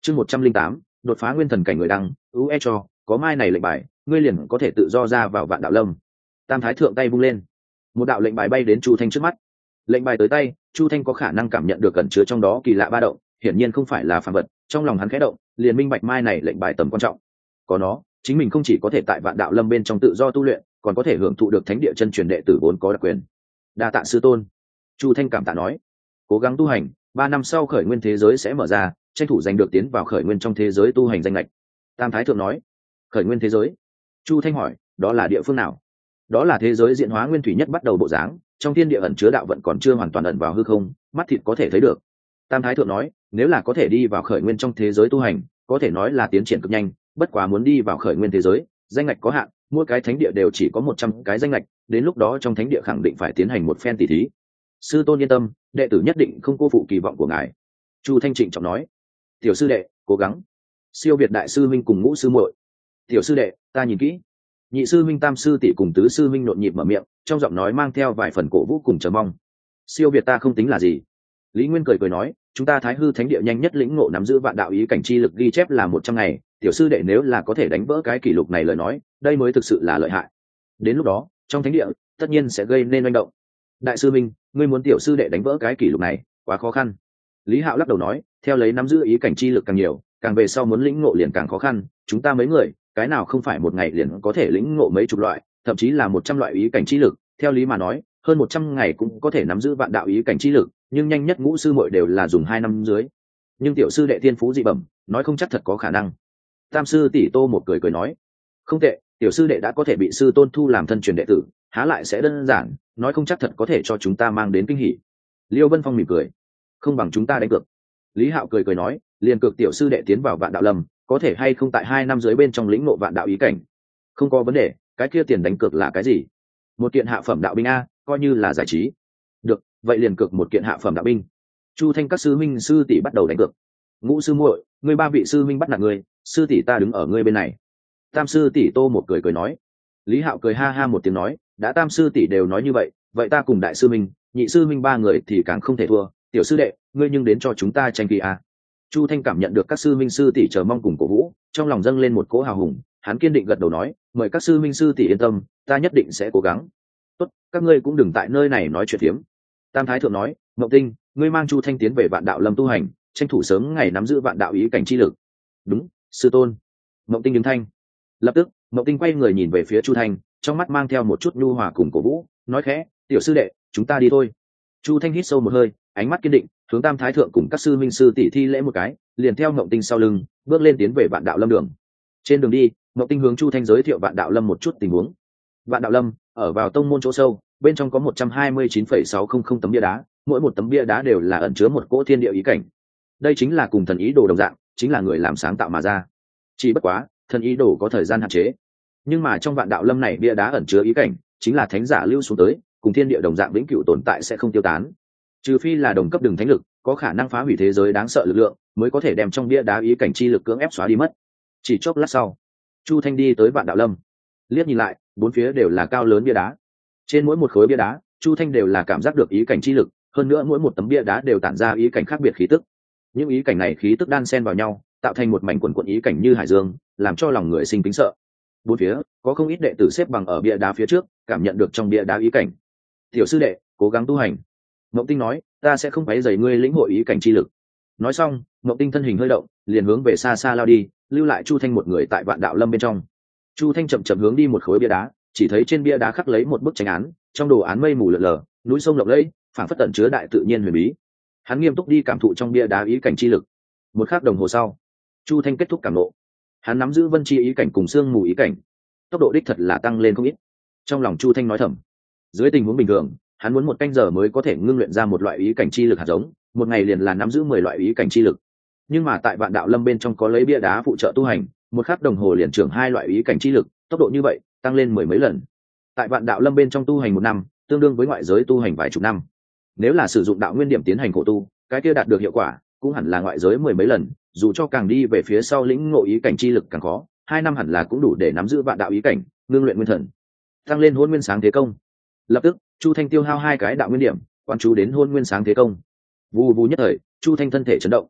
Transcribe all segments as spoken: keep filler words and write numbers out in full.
chương một trăm linh tám đột phá nguyên thần cảnh người đăng ue cho có mai này lệnh bài ngươi liền có thể tự do ra vào vạn đạo lâm. Tam thái thượng tay vung lên, một đạo lệnh bài bay đến chu thanh trước mắt. Lệnh bài tới tay, chu thanh có khả năng cảm nhận được cẩn chứa trong đó kỳ lạ ba động, hiển nhiên không phải là phàm vật. Trong lòng hắn khẽ động, liền minh bạch mai này lệnh bài tầm quan trọng. Có nó, chính mình không chỉ có thể tại vạn đạo lâm bên trong tự do tu luyện, còn có thể hưởng thụ được thánh địa chân truyền đệ tử vốn có đặc quyền. Đa tạ sư tôn. Chu thanh cảm tạ nói, cố gắng tu hành, ba năm sau khởi nguyên thế giới sẽ mở ra, tranh thủ giành được tiến vào khởi nguyên trong thế giới tu hành danh lệch. Tam thái thượng nói, khởi nguyên thế giới. Chu thanh hỏi, đó là địa phương nào? Đó là thế giới diễn hóa nguyên thủy nhất bắt đầu bộ dáng, trong thiên địa ẩn chứa đạo vận còn chưa hoàn toàn ẩn vào hư không, mắt thịt có thể thấy được. Tam thái thượng nói, nếu là có thể đi vào khởi nguyên trong thế giới tu hành, có thể nói là tiến triển cực nhanh, bất quá muốn đi vào khởi nguyên thế giới, danh ngạch có hạn, mỗi cái thánh địa đều chỉ có một trăm cái danh ngạch, đến lúc đó trong thánh địa khẳng định phải tiến hành một phen tỉ thí. Sư tôn yên tâm, đệ tử nhất định không cô phụ kỳ vọng của ngài. Chu thanh trịnh trọng nói, tiểu sư đệ cố gắng. Siêu việt đại sư minh cùng ngũ sư muội. Tiểu sư đệ ta nhìn kỹ. Nhị sư minh tam sư tỷ cùng tứ sư minh nhộn nhịp mở miệng, trong giọng nói mang theo vài phần cổ vũ cùng chờ mong. Siêu việt ta không tính là gì. Lý Nguyên cười cười nói, chúng ta Thái Hư Thánh địa nhanh nhất lĩnh ngộ nắm giữ vạn đạo ý cảnh chi lực ghi chép là một trăm ngày, tiểu sư đệ nếu là có thể đánh vỡ cái kỷ lục này lời nói, đây mới thực sự là lợi hại. Đến lúc đó, trong thánh địa tất nhiên sẽ gây nên manh động. Đại sư minh, ngươi muốn tiểu sư đệ đánh vỡ cái kỷ lục này, quá khó khăn. Lý Hạo lắc đầu nói, theo lấy nắm giữ ý cảnh chi lực càng nhiều, càng về sau muốn lĩnh ngộ liền càng khó khăn, chúng ta mấy người, cái nào không phải một ngày liền có thể lĩnh ngộ mấy chục loại, thậm chí là một trăm loại ý cảnh chi lực, theo lý mà nói, hơn một trăm ngày cũng có thể nắm giữ vạn đạo ý cảnh chi lực, nhưng nhanh nhất ngũ sư muội đều là dùng hai năm dưới. Nhưng tiểu sư đệ thiên phú dị bẩm, nói không chắc thật có khả năng. Tam sư tỷ Tô một cười cười nói, không tệ, tiểu sư đệ đã có thể bị sư tôn thu làm thân truyền đệ tử, há lại sẽ đơn giản, nói không chắc thật có thể cho chúng ta mang đến kinh hỉ. Liêu Vân Phong mỉm cười, không bằng chúng ta đánh cược. Lý Hạo cười cười nói, liền cược tiểu sư đệ tiến vào vạn đạo lâm, có thể hay không tại hai năm dưới bên trong lĩnh ngộ vạn đạo ý cảnh. Không có vấn đề, cái kia tiền đánh cược là cái gì? Một kiện hạ phẩm đạo binh a, coi như là giải trí. Được, vậy liền cược một kiện hạ phẩm đạo binh. Chu thanh các sư minh sư tỷ bắt đầu đánh cược. Ngũ sư muội, ngươi ba vị sư minh bắt nạt ngươi, sư tỷ ta đứng ở ngươi bên này. Tam sư tỷ Tô một cười cười nói. Lý Hạo cười ha ha một tiếng nói, đã tam sư tỷ đều nói như vậy, vậy ta cùng đại sư minh, nhị sư minh ba người thì càng không thể thua. Tiểu sư đệ, ngươi nhưng đến cho chúng ta tranh kỳ a. Chu thanh cảm nhận được các sư minh sư tỷ chờ mong cùng cổ vũ, trong lòng dâng lên một cỗ hào hùng, hắn kiên định gật đầu nói, mời các sư minh sư tỷ yên tâm, ta nhất định sẽ cố gắng. Tốt, các ngươi cũng đừng tại nơi này nói chuyện phiếm. Tam thái thượng nói, Ngọc Tinh, ngươi mang Chu thanh tiến về vạn đạo lâm tu hành, tranh thủ sớm ngày nắm giữ vạn đạo ý cảnh chi lực. Đúng, sư tôn. Ngọc Tinh đứng thanh. Lập tức, Ngọc Tinh quay người nhìn về phía Chu thanh, trong mắt mang theo một chút nhu hòa cùng cổ vũ, nói khẽ, tiểu sư đệ, chúng ta đi thôi. Chu thanh hít sâu một hơi, ánh mắt kiên định, hướng Tam thái thượng cùng các sư minh sư tỷ thi lễ một cái, liền theo Ngọc Tinh sau lưng, bước lên tiến về vạn đạo lâm đường. Trên đường đi, Ngọc Tinh hướng Chu thanh giới thiệu vạn đạo lâm một chút tình huống. Vạn đạo lâm ở vào tông môn chỗ sâu, bên trong có một trăm hai mươi chín phẩy sáu không không tấm bia đá, mỗi một tấm bia đá đều là ẩn chứa một cỗ thiên địa ý cảnh. Đây chính là cùng thần ý đồ đồng dạng, chính là người làm sáng tạo mà ra. Chỉ bất quá, thần ý đồ có thời gian hạn chế, nhưng mà trong vạn đạo lâm này bia đá ẩn chứa ý cảnh, chính là thánh giả lưu xuống tới, cùng thiên địa đồng dạng vĩnh cửu tồn tại sẽ không tiêu tán. Trừ phi là đồng cấp đường thánh lực, có khả năng phá hủy thế giới đáng sợ lực lượng, mới có thể đem trong bia đá ý cảnh chi lực cưỡng ép xóa đi mất. Chỉ chốc lát sau, Chu thanh đi tới vạn đạo lâm, liếc nhìn lại, bốn phía đều là cao lớn bia đá. Trên mỗi một khối bia đá, Chu thanh đều là cảm giác được ý cảnh chi lực, hơn nữa mỗi một tấm bia đá đều tản ra ý cảnh khác biệt khí tức. Những ý cảnh này khí tức đan xen vào nhau, tạo thành một mảnh quần quần ý cảnh như hải dương, làm cho lòng người sinh kính sợ. Bốn phía có không ít đệ tử xếp bằng ở bia đá phía trước, cảm nhận được trong bia đá ý cảnh. Tiểu sư đệ, cố gắng tu hành. Ngọc Tinh nói, ta sẽ không quấy rầy ngươi lĩnh hội ý cảnh chi lực. Nói xong, Ngọc Tinh thân hình hơi động, liền hướng về xa xa lao đi, lưu lại Chu thanh một người tại vạn đạo lâm bên trong. Chu thanh chậm chậm hướng đi một khối bia đá, chỉ thấy trên bia đá khắc lấy một bức tranh án, trong đồ án mây mù lờ lờ, núi sông lộng lẫy, phảng phất tẩn chứa đại tự nhiên huyền bí. Hắn nghiêm túc đi cảm thụ trong bia đá ý cảnh chi lực. Một khắc đồng hồ sau, Chu thanh kết thúc cảm ngộ. Hắn nắm giữ vân chi ý cảnh cùng sương mù ý cảnh, tốc độ đích thật là tăng lên không ít. Trong lòng Chu thanh nói thầm, dưới tình huống bình thường, hắn muốn một canh giờ mới có thể ngưng luyện ra một loại ý cảnh chi lực hạt giống, một ngày liền là nắm giữ mười loại ý cảnh chi lực. Nhưng mà tại vạn đạo lâm bên trong có lấy bia đá phụ trợ tu hành, một khắc đồng hồ liền trưởng hai loại ý cảnh chi lực, tốc độ như vậy tăng lên mười mấy lần. Tại vạn đạo lâm bên trong tu hành một năm, tương đương với ngoại giới tu hành vài chục năm. Nếu là sử dụng đạo nguyên điểm tiến hành khổ tu, cái kia đạt được hiệu quả cũng hẳn là ngoại giới mười mấy lần, dù cho càng đi về phía sau lĩnh ngộ ý cảnh chi lực càng khó, hai năm hẳn là cũng đủ để nắm giữ vạn đạo ý cảnh, ngưng luyện nguyên thần, tăng lên hôn nguyên sáng thế công. Lập tức, Chu thanh tiêu hao hai cái đạo nguyên điểm, quan chú đến hôn nguyên sáng thế công. Vù vù nhất thời, Chu thanh thân thể chấn động.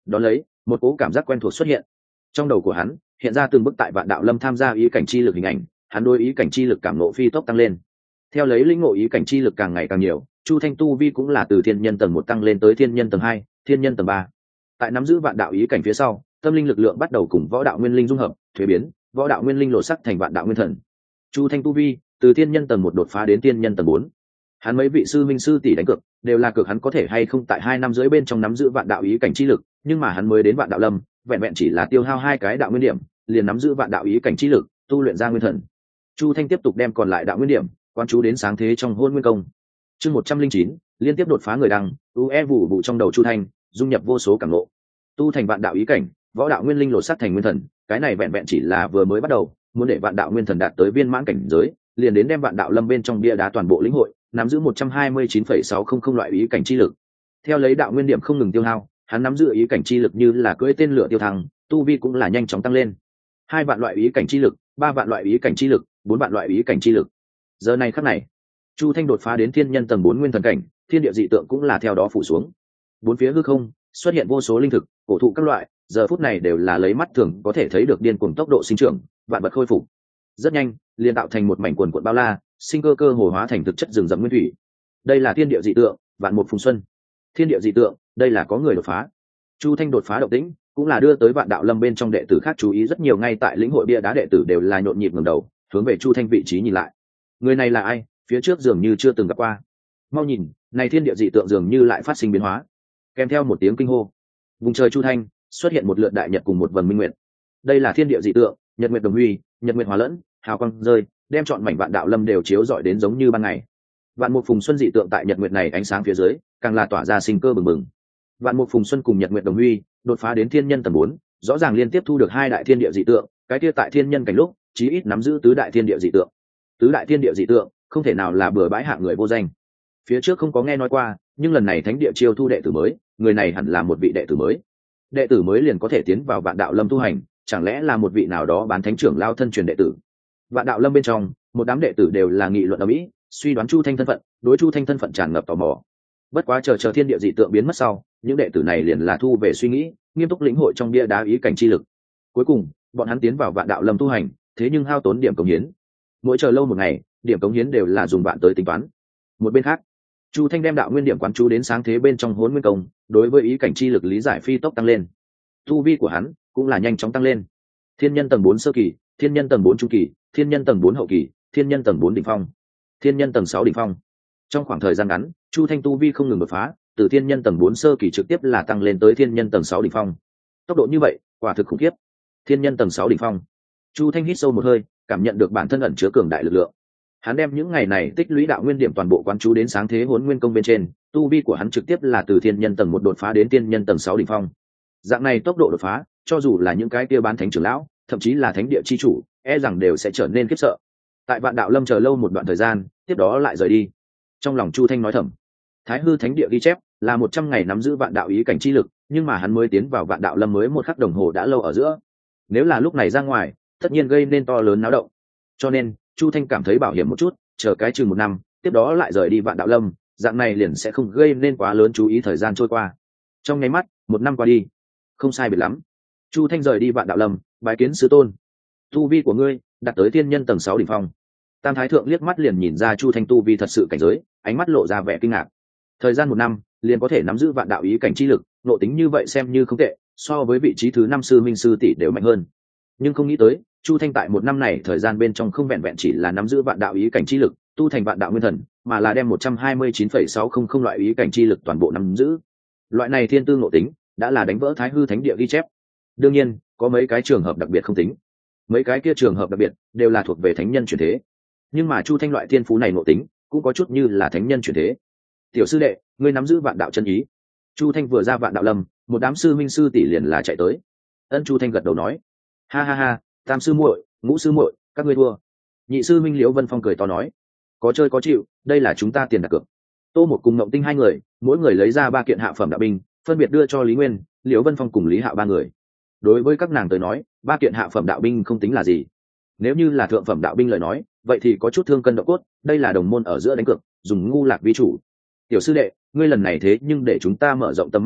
Đón lấy một cố cảm giác quen thuộc xuất hiện trong đầu của hắn, hiện ra từng bước tại vạn đạo lâm tham gia ý cảnh chi lực hình ảnh. Hắn đôi ý cảnh chi lực cảm nộ phi tốc tăng lên. Theo lấy lĩnh ngộ ý cảnh chi lực càng ngày càng nhiều, Chu Thanh tu vi cũng là từ thiên nhân tầng một tăng lên tới thiên nhân tầng hai, thiên nhân tầng ba. Tại nắm giữ vạn đạo ý cảnh phía sau, tâm linh lực lượng bắt đầu cùng võ đạo nguyên linh dung hợp, thuế biến, võ đạo nguyên linh lộ sắc thành vạn đạo nguyên thần. Chu Thanh tu vi từ thiên nhân tầng một đột phá đến thiên nhân tầng bốn. Hắn mấy vị sư minh sư tỷ đánh cược, đều là cược hắn có thể hay không tại hai năm rưỡi bên trong nắm giữ vạn đạo ý cảnh chi lực, nhưng mà hắn mới đến vạn đạo lâm, vẹn vẹn chỉ là tiêu hao hai cái đạo nguyên điểm, liền nắm giữ vạn đạo ý cảnh chi lực, tu luyện ra nguyên thần. Chu Thanh tiếp tục đem còn lại đạo nguyên điểm quan chú đến sáng thế trong hôn nguyên công. Chương một trăm linh chín, liên tiếp đột phá người đăng, u e vụ vụ trong đầu Chu Thanh, dung nhập vô số cảm ngộ, tu thành vạn đạo ý cảnh, võ đạo nguyên linh lột xác thành nguyên thần. Cái này vẹn vẹn chỉ là vừa mới bắt đầu, muốn để vạn đạo nguyên thần đạt tới viên mãn cảnh giới, liền đến đem vạn đạo lâm bên trong bia đá toàn bộ lĩnh hội, nắm giữ một trăm hai mươi chín phẩy sáu không không loại ý cảnh chi lực. Theo lấy đạo nguyên điểm không ngừng tiêu hao, hắn nắm giữ ý cảnh chi lực như là cưỡi tên lửa tiêu thăng, tu vi cũng là nhanh chóng tăng lên. Hai vạn loại ý cảnh chi lực, ba vạn loại ý cảnh chi lực, bốn vạn loại ý cảnh chi lực. Giờ này khắc này, Chu Thanh đột phá đến thiên nhân tầng bốn nguyên thần cảnh, thiên địa dị tượng cũng là theo đó phủ xuống. Bốn phía hư không xuất hiện vô số linh thực, cổ thụ các loại, giờ phút này đều là lấy mắt thường có thể thấy được điên cuồng tốc độ sinh trưởng, vạn vật khôi phục. Rất nhanh, liền tạo thành một mảnh quần cuộn bao la, sinh cơ cơ hồ hóa thành thực chất rừng rậm nguyên thủy. Đây là thiên địa dị tượng, vạn một phùng xuân. Thiên địa dị tượng, đây là có người đột phá. Chu Thanh đột phá động tĩnh, cũng là đưa tới vạn đạo lâm bên trong đệ tử khác chú ý rất nhiều, ngay tại lĩnh hội bia đá đệ tử đều là nhộn nhịp ngẩng đầu, hướng về Chu Thanh vị trí nhìn lại. Người này là ai? Phía trước dường như chưa từng gặp qua. Mau nhìn, này thiên địa dị tượng dường như lại phát sinh biến hóa. Kèm theo một tiếng kinh hô, vùng trời Chu Thanh xuất hiện một lượt đại nhật cùng một vầng minh nguyệt. Đây là thiên địa dị tượng, nhật nguyệt đồng huy, nhật nguyệt hòa lẫn, hào quang rơi, đem trọn mảnh vạn đạo lâm đều chiếu rọi đến giống như ban ngày. Vạn mục phùng xuân dị tượng tại nhật nguyệt này ánh sáng phía dưới, càng là tỏa ra sinh cơ bừng bừng. Vạn mục phùng xuân cùng nhật nguyệt đồng huy, đột phá đến thiên nhân tầng bốn, rõ ràng liên tiếp thu được hai đại thiên địa dị tượng, cái kia tại thiên nhân cảnh lúc, chí ít nắm giữ tứ đại thiên địa dị tượng. Tứ đại thiên địa dị tượng, không thể nào là bừa bãi hạng người vô danh. Phía trước không có nghe nói qua, nhưng lần này thánh địa chiêu thu đệ tử mới, người này hẳn là một vị đệ tử mới. Đệ tử mới liền có thể tiến vào vạn đạo lâm tu hành, chẳng lẽ là một vị nào đó bán thánh trưởng lao thân truyền đệ tử? Vạn đạo lâm bên trong, một đám đệ tử đều là nghị luận ầm ĩ, suy đoán Chu Thanh thân phận, đối Chu Thanh thân phận tràn ngập tò mò. Bất quá chờ chờ thiên địa dị tượng biến mất sau, những đệ tử này liền là thu về suy nghĩ, nghiêm túc lĩnh hội trong bia đá ý cảnh chi lực. Cuối cùng, bọn hắn tiến vào vạn đạo lâm tu hành, thế nhưng hao tốn điểm cống hiến. Mỗi chờ lâu một ngày, điểm cống hiến đều là dùng vạn tới tính toán. Một bên khác, Chu Thanh đem đạo nguyên điểm quán chú đến sáng thế bên trong hỗn nguyên công, đối với ý cảnh chi lực lý giải phi tốc tăng lên. Tu vi của hắn cũng là nhanh chóng tăng lên. Thiên nhân tầng bốn sơ kỳ, thiên nhân tầng bốn trung kỳ, thiên nhân tầng bốn hậu kỳ, thiên nhân tầng bốn đỉnh phong, thiên nhân tầng sáu đỉnh phong. Trong khoảng thời gian ngắn, Chu Thanh tu vi không ngừng đột phá, từ thiên nhân tầng bốn sơ kỳ trực tiếp là tăng lên tới thiên nhân tầng sáu đỉnh phong. Tốc độ như vậy, quả thực khủng khiếp. Thiên nhân tầng sáu đỉnh phong. Chu Thanh hít sâu một hơi, cảm nhận được bản thân ẩn chứa cường đại lực lượng. Hắn đem những ngày này tích lũy đạo nguyên điểm toàn bộ quán chú đến sáng thế hỗn nguyên công bên trên, tu vi của hắn trực tiếp là từ thiên nhân tầng một đột phá đến thiên nhân tầng sáu đỉnh phong. Dạng này tốc độ đột phá, cho dù là những cái kia bán thánh trưởng lão, thậm chí là thánh địa chi chủ, e rằng đều sẽ trở nên khiếp sợ. Tại vạn đạo lâm chờ lâu một đoạn thời gian, tiếp đó lại rời đi. Trong lòng Chu Thanh nói thầm, Thái Hư thánh địa ghi chép là một trăm ngày nắm giữ vạn đạo ý cảnh chi lực, nhưng mà hắn mới tiến vào vạn đạo lâm mới một khắc đồng hồ đã lâu ở giữa. Nếu là lúc này ra ngoài, tất nhiên gây nên to lớn náo động. Cho nên, Chu Thanh cảm thấy bảo hiểm một chút, chờ cái chừng một năm, tiếp đó lại rời đi vạn đạo lâm, dạng này liền sẽ không gây nên quá lớn chú ý thời gian trôi qua. Trong nháy mắt, một năm qua đi, không sai biệt lắm. Chu Thanh rời đi vạn đạo lâm, bái kiến sư tôn. Tu vi của ngươi đạt tới thiên nhân tầng sáu đỉnh phong. Tam Thái Thượng liếc mắt liền nhìn ra Chu Thanh tu vi thật sự cảnh giới, ánh mắt lộ ra vẻ kinh ngạc. Thời gian một năm, liền có thể nắm giữ vạn đạo ý cảnh chi lực, nội tính như vậy xem như không tệ, so với vị trí thứ năm sư minh sư tỷ đều mạnh hơn. Nhưng không nghĩ tới, Chu Thanh tại một năm này thời gian bên trong không vẹn vẹn chỉ là nắm giữ vạn đạo ý cảnh chi lực, tu thành vạn đạo nguyên thần, mà là đem một trăm hai mươi chín phẩy sáu không không loại ý cảnh chi lực toàn bộ nắm giữ. Loại này thiên tư nội tính, đã là đánh vỡ Thái Hư thánh địa ghi chép. Đương nhiên, có mấy cái trường hợp đặc biệt không tính. Mấy cái kia trường hợp đặc biệt đều là thuộc về thánh nhân chuyển thế. Nhưng mà Chu Thanh loại thiên phú này nội tính, cũng có chút như là thánh nhân chuyển thế. Tiểu sư đệ, ngươi nắm giữ vạn đạo chân ý. Chu Thanh vừa ra vạn đạo lâm, một đám sư minh sư tỷ liền là chạy tới. Ân Chu Thanh gật đầu nói, ha ha ha, tam sư muội, ngũ sư muội, các ngươi thua. Nhị sư minh Liễu Vân Phong cười to nói, có chơi có chịu, đây là chúng ta tiền đặt cược. Tô một cùng Ngộng Tinh hai người, mỗi người lấy ra ba kiện hạ phẩm đạo binh, phân biệt đưa cho Lý Nguyên, Liễu Vân Phong cùng Lý Hạo ba người. Đối với các nàng tới nói, ba kiện hạ phẩm đạo binh không tính là gì. Nếu như là thượng phẩm đạo binh lời nói, vậy thì có chút thương cân độ cốt, đây là đồng môn ở giữa đánh cược, dùng ngu lạc vi chủ. Tiểu sư đệ, ngươi lần này thế nhưng để chúng ta mở rộng tầm mắt ta,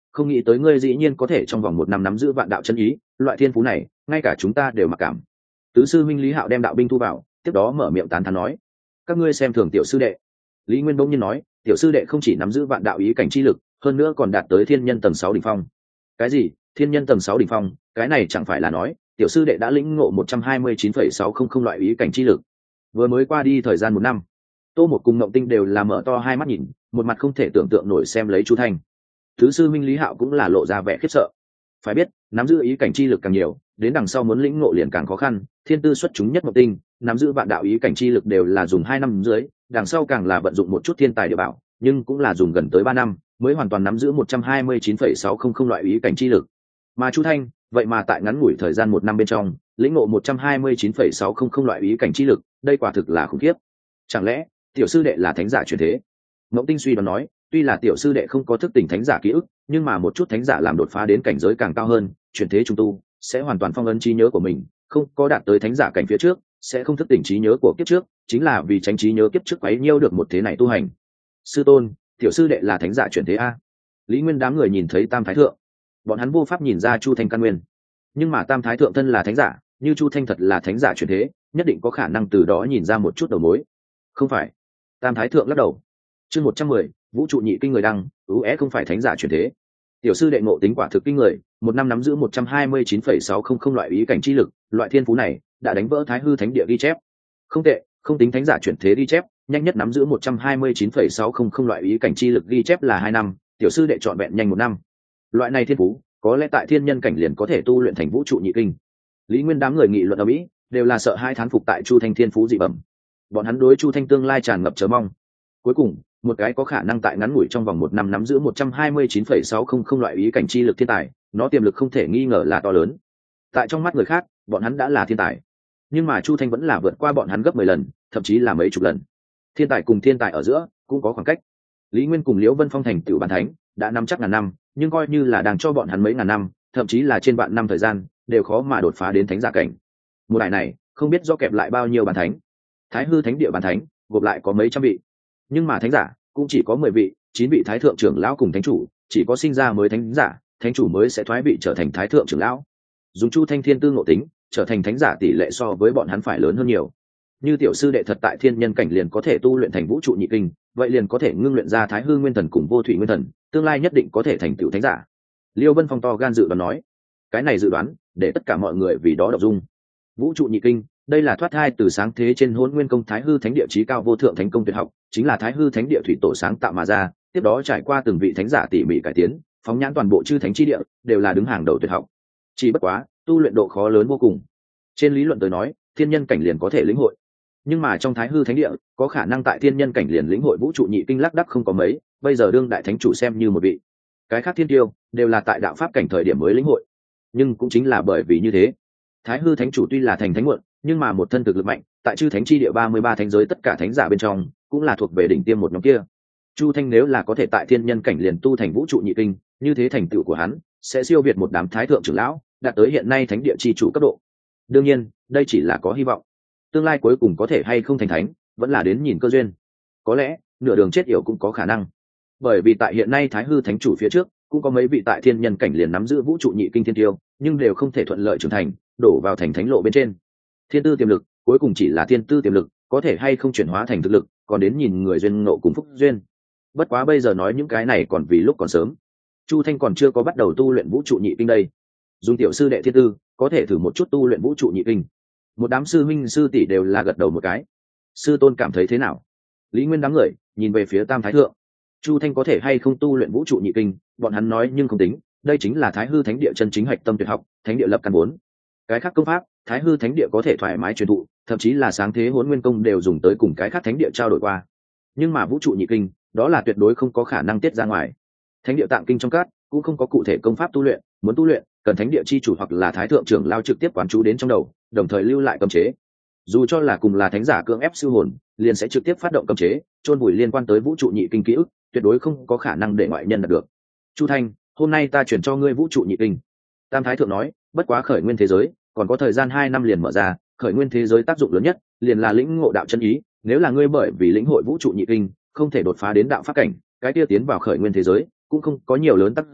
không nghĩ tới ngươi dĩ nhiên có thể trong vòng một năm nắm giữ vạn đạo chân ý, loại thiên phú này ngay cả chúng ta đều mặc cảm. Tứ sư minh Lý Hạo đem đạo binh thu vào, tiếp đó mở miệng tán thán nói: các ngươi xem thường tiểu sư đệ. Lý Nguyên bỗng nhiên nói: tiểu sư đệ không chỉ nắm giữ vạn đạo ý cảnh chi lực, hơn nữa còn đạt tới thiên nhân tầng sáu đỉnh phong. Cái gì? Thiên nhân tầng sáu đỉnh phong? Cái này chẳng phải là nói tiểu sư đệ đã lĩnh ngộ một trăm hai mươi chín phẩy sáu không không loại ý cảnh chi lực? Vừa mới qua đi thời gian một năm, Tô Một cùng Ngộng Tinh đều là mở to hai mắt nhìn, một mặt không thể tưởng tượng nổi xem lấy Chu Thanh. Thứ sư minh Lý Hạo cũng là lộ ra vẻ khiếp sợ. Phải biết, nắm giữ ý cảnh chi lực càng nhiều, đến đằng sau muốn lĩnh ngộ liền càng khó khăn. Thiên tư xuất chúng nhất Ngộng Tinh, nắm giữ vạn đạo ý cảnh chi lực đều là dùng hai năm dưới, đằng sau càng là vận dụng một chút thiên tài địa bảo, nhưng cũng là dùng gần tới ba năm mới hoàn toàn nắm giữ một trăm hai mươi chín phẩy sáu không không loại ý cảnh chi lực. Mà Chu Thanh, vậy mà tại ngắn ngủi thời gian một năm bên trong, lĩnh ngộ một trăm hai mươi chín phẩy sáu không không loại ý cảnh chi lực, đây quả thực là khủng khiếp. Chẳng lẽ tiểu sư đệ là thánh giả truyền thế? Ngộng Tinh suy đoán nói, tuy là tiểu sư đệ không có thức tỉnh thánh giả ký ức, nhưng mà một chút thánh giả làm đột phá đến cảnh giới càng cao hơn, chuyển thế trung tu, sẽ hoàn toàn phong ấn trí nhớ của mình, không có đạt tới thánh giả cảnh phía trước, sẽ không thức tỉnh trí nhớ của kiếp trước, chính là vì tránh trí nhớ kiếp trước quấy nhiêu được một thế này tu hành. Sư tôn, tiểu sư đệ là thánh giả chuyển thế a? Lý Nguyên đám người nhìn thấy Tam Thái Thượng, bọn hắn vô pháp nhìn ra Chu Thanh căn nguyên, nhưng mà Tam Thái Thượng thân là thánh giả, như Chu Thanh thật là thánh giả chuyển thế, nhất định có khả năng từ đó nhìn ra một chút đầu mối. Không phải. Tam Thái Thượng lắc đầu. Chương một trăm mười, vũ trụ nhị kinh người đăng, ú é không phải thánh giả chuyển thế. Tiểu sư đệ ngộ tính quả thực kinh người, một năm nắm giữ một trăm hai mươi chín phẩy sáu không không loại ý cảnh chi lực, loại thiên phú này đã đánh vỡ Thái Hư Thánh Địa ghi chép. Không tệ, không tính thánh giả chuyển thế ghi chép, nhanh nhất nắm giữ một trăm hai mươi chín phẩy sáu không không loại ý cảnh chi lực ghi chép là hai năm, tiểu sư đệ trọn vẹn nhanh một năm. Loại này thiên phú, có lẽ tại thiên nhân cảnh liền có thể tu luyện thành vũ trụ nhị kinh. Lý Nguyên đám người nghị luận ở mỹ, đều là sợ hai thán phục tại Chu Thanh thiên phú dị bẩm. Bọn hắn đối Chu Thanh tương lai tràn ngập chờ mong. Cuối cùng, một cái có khả năng tại ngắn ngủi trong vòng một năm nắm giữ một trăm hai mươi chín phẩy sáu không không loại ý cảnh chi lực thiên tài, nó tiềm lực không thể nghi ngờ là to lớn. Tại trong mắt người khác, bọn hắn đã là thiên tài, nhưng mà Chu Thanh vẫn là vượt qua bọn hắn gấp mười lần, thậm chí là mấy chục lần. Thiên tài cùng thiên tài ở giữa cũng có khoảng cách. Lý Nguyên cùng Liễu Vân Phong thành tựu bản thánh đã nắm chắc ngàn năm, nhưng coi như là đang cho bọn hắn mấy ngàn năm, thậm chí là trên vạn năm thời gian, đều khó mà đột phá đến thánh giả cảnh. Một đại này, không biết do kẹp lại bao nhiêu bản thánh. Thái Hư Thánh Địa bản thánh, gộp lại có mấy trăm vị, nhưng mà thánh giả cũng chỉ có mười vị, chín vị thái thượng trưởng lão cùng thánh chủ, chỉ có sinh ra mới thánh giả, thánh chủ mới sẽ thoái vị trở thành thái thượng trưởng lão. Dùng Chu Thanh thiên tư ngộ tính, trở thành thánh giả tỷ lệ so với bọn hắn phải lớn hơn nhiều. Như tiểu sư đệ thật tại thiên nhân cảnh liền có thể tu luyện thành vũ trụ nhị kinh, vậy liền có thể ngưng luyện ra Thái Hư Nguyên Thần cùng Vô Thủy Nguyên Thần, tương lai nhất định có thể thành tựu thánh giả. Liêu Vân Phong to gan dự đoán nói, cái này dự đoán để tất cả mọi người vì đó động dung. Vũ trụ nhị kinh, đây là thoát thai từ sáng thế trên Hỗn Nguyên Công Thái Hư Thánh Địa chí cao vô thượng thánh công tuyệt học, chính là Thái Hư Thánh Địa thủy tổ sáng tạo mà ra, tiếp đó trải qua từng vị thánh giả tỉ mỉ cải tiến, phóng nhãn toàn bộ chư thánh chi địa, đều là đứng hàng đầu tuyệt học. Chỉ bất quá, tu luyện độ khó lớn vô cùng. Trên lý luận tới nói, thiên nhân cảnh liền có thể lĩnh hội, nhưng mà trong Thái Hư Thánh Địa, có khả năng tại thiên nhân cảnh liền lĩnh hội vũ trụ nhị kinh lác đắc không có mấy, bây giờ đương đại thánh chủ xem như một vị. Cái khác thiên tiêu đều là tại đạo pháp cảnh thời điểm mới lĩnh hội. Nhưng cũng chính là bởi vì như thế, Thái Hư Thánh chủ tuy là thành thánh muộn, nhưng mà một thân thực lực mạnh, tại chư thánh chi địa ba mươi ba thánh giới tất cả thánh giả bên trong, cũng là thuộc về đỉnh tiêm một nhóm kia. Chu Thanh nếu là có thể tại thiên nhân cảnh liền tu thành vũ trụ nhị kinh, như thế thành tựu của hắn sẽ siêu việt một đám thái thượng trưởng lão, đạt tới hiện nay thánh địa chi chủ cấp độ. Đương nhiên, đây chỉ là có hy vọng. Tương lai cuối cùng có thể hay không thành thánh, vẫn là đến nhìn cơ duyên. Có lẽ, nửa đường chết yểu cũng có khả năng. Bởi vì tại hiện nay Thái Hư Thánh chủ phía trước, cũng có mấy vị tại thiên nhân cảnh liền nắm giữ vũ trụ nhị kinh thiên tiêu, nhưng đều không thể thuận lợi trưởng thành, đổ vào thành thánh lộ bên trên. Thiên tư tiềm lực, cuối cùng chỉ là thiên tư tiềm lực, có thể hay không chuyển hóa thành thực lực, còn đến nhìn người duyên ngộ cùng phúc duyên. Bất quá bây giờ nói những cái này còn vì lúc còn sớm. Chu Thanh còn chưa có bắt đầu tu luyện vũ trụ nhị kinh đây. Dùng tiểu sư đệ thiên tư, có thể thử một chút tu luyện vũ trụ nhị kinh. Một đám sư minh sư tỷ đều là gật đầu một cái. Sư tôn cảm thấy thế nào? Lý Nguyên đám người nhìn về phía Tam Thái Thượng. Chu Thanh có thể hay không tu luyện vũ trụ nhị kinh, bọn hắn nói nhưng không tính, đây chính là Thái Hư Thánh Địa chân chính hạch tâm tuyệt học, thánh địa lập căn vốn. Cái khác công pháp, Thái Hư Thánh Địa có thể thoải mái truyền thụ, thậm chí là sáng thế Hỗn Nguyên Công đều dùng tới cùng cái khác thánh địa trao đổi qua. Nhưng mà vũ trụ nhị kinh, đó là tuyệt đối không có khả năng tiết ra ngoài. Thánh địa tạng kinh trong cát cũng không có cụ thể công pháp tu luyện, muốn tu luyện, cần thánh địa chi chủ hoặc là thái thượng trưởng lao trực tiếp quán chú đến trong đầu, đồng thời lưu lại cấm chế. Dù cho là cùng là thánh giả cưỡng ép siêu hồn, liền sẽ trực tiếp phát động cấm chế, chôn vùi liên quan tới vũ trụ nhị kinh ký ức, tuyệt đối không có khả năng để ngoại nhân đạt được. Chu Thanh, hôm nay ta chuyển cho ngươi vũ trụ nhị kinh. Tam Thái Thượng nói, bất quá khởi nguyên thế giới còn có thời gian hai năm liền mở ra, khởi nguyên thế giới tác dụng lớn nhất liền là lĩnh ngộ đạo chân ý, nếu là ngươi bởi vì lĩnh hội vũ trụ nhị kinh không thể đột phá đến đạo pháp cảnh, cái kia tiến vào khởi nguyên thế giới cũng không có nhiều lớn tác dụng,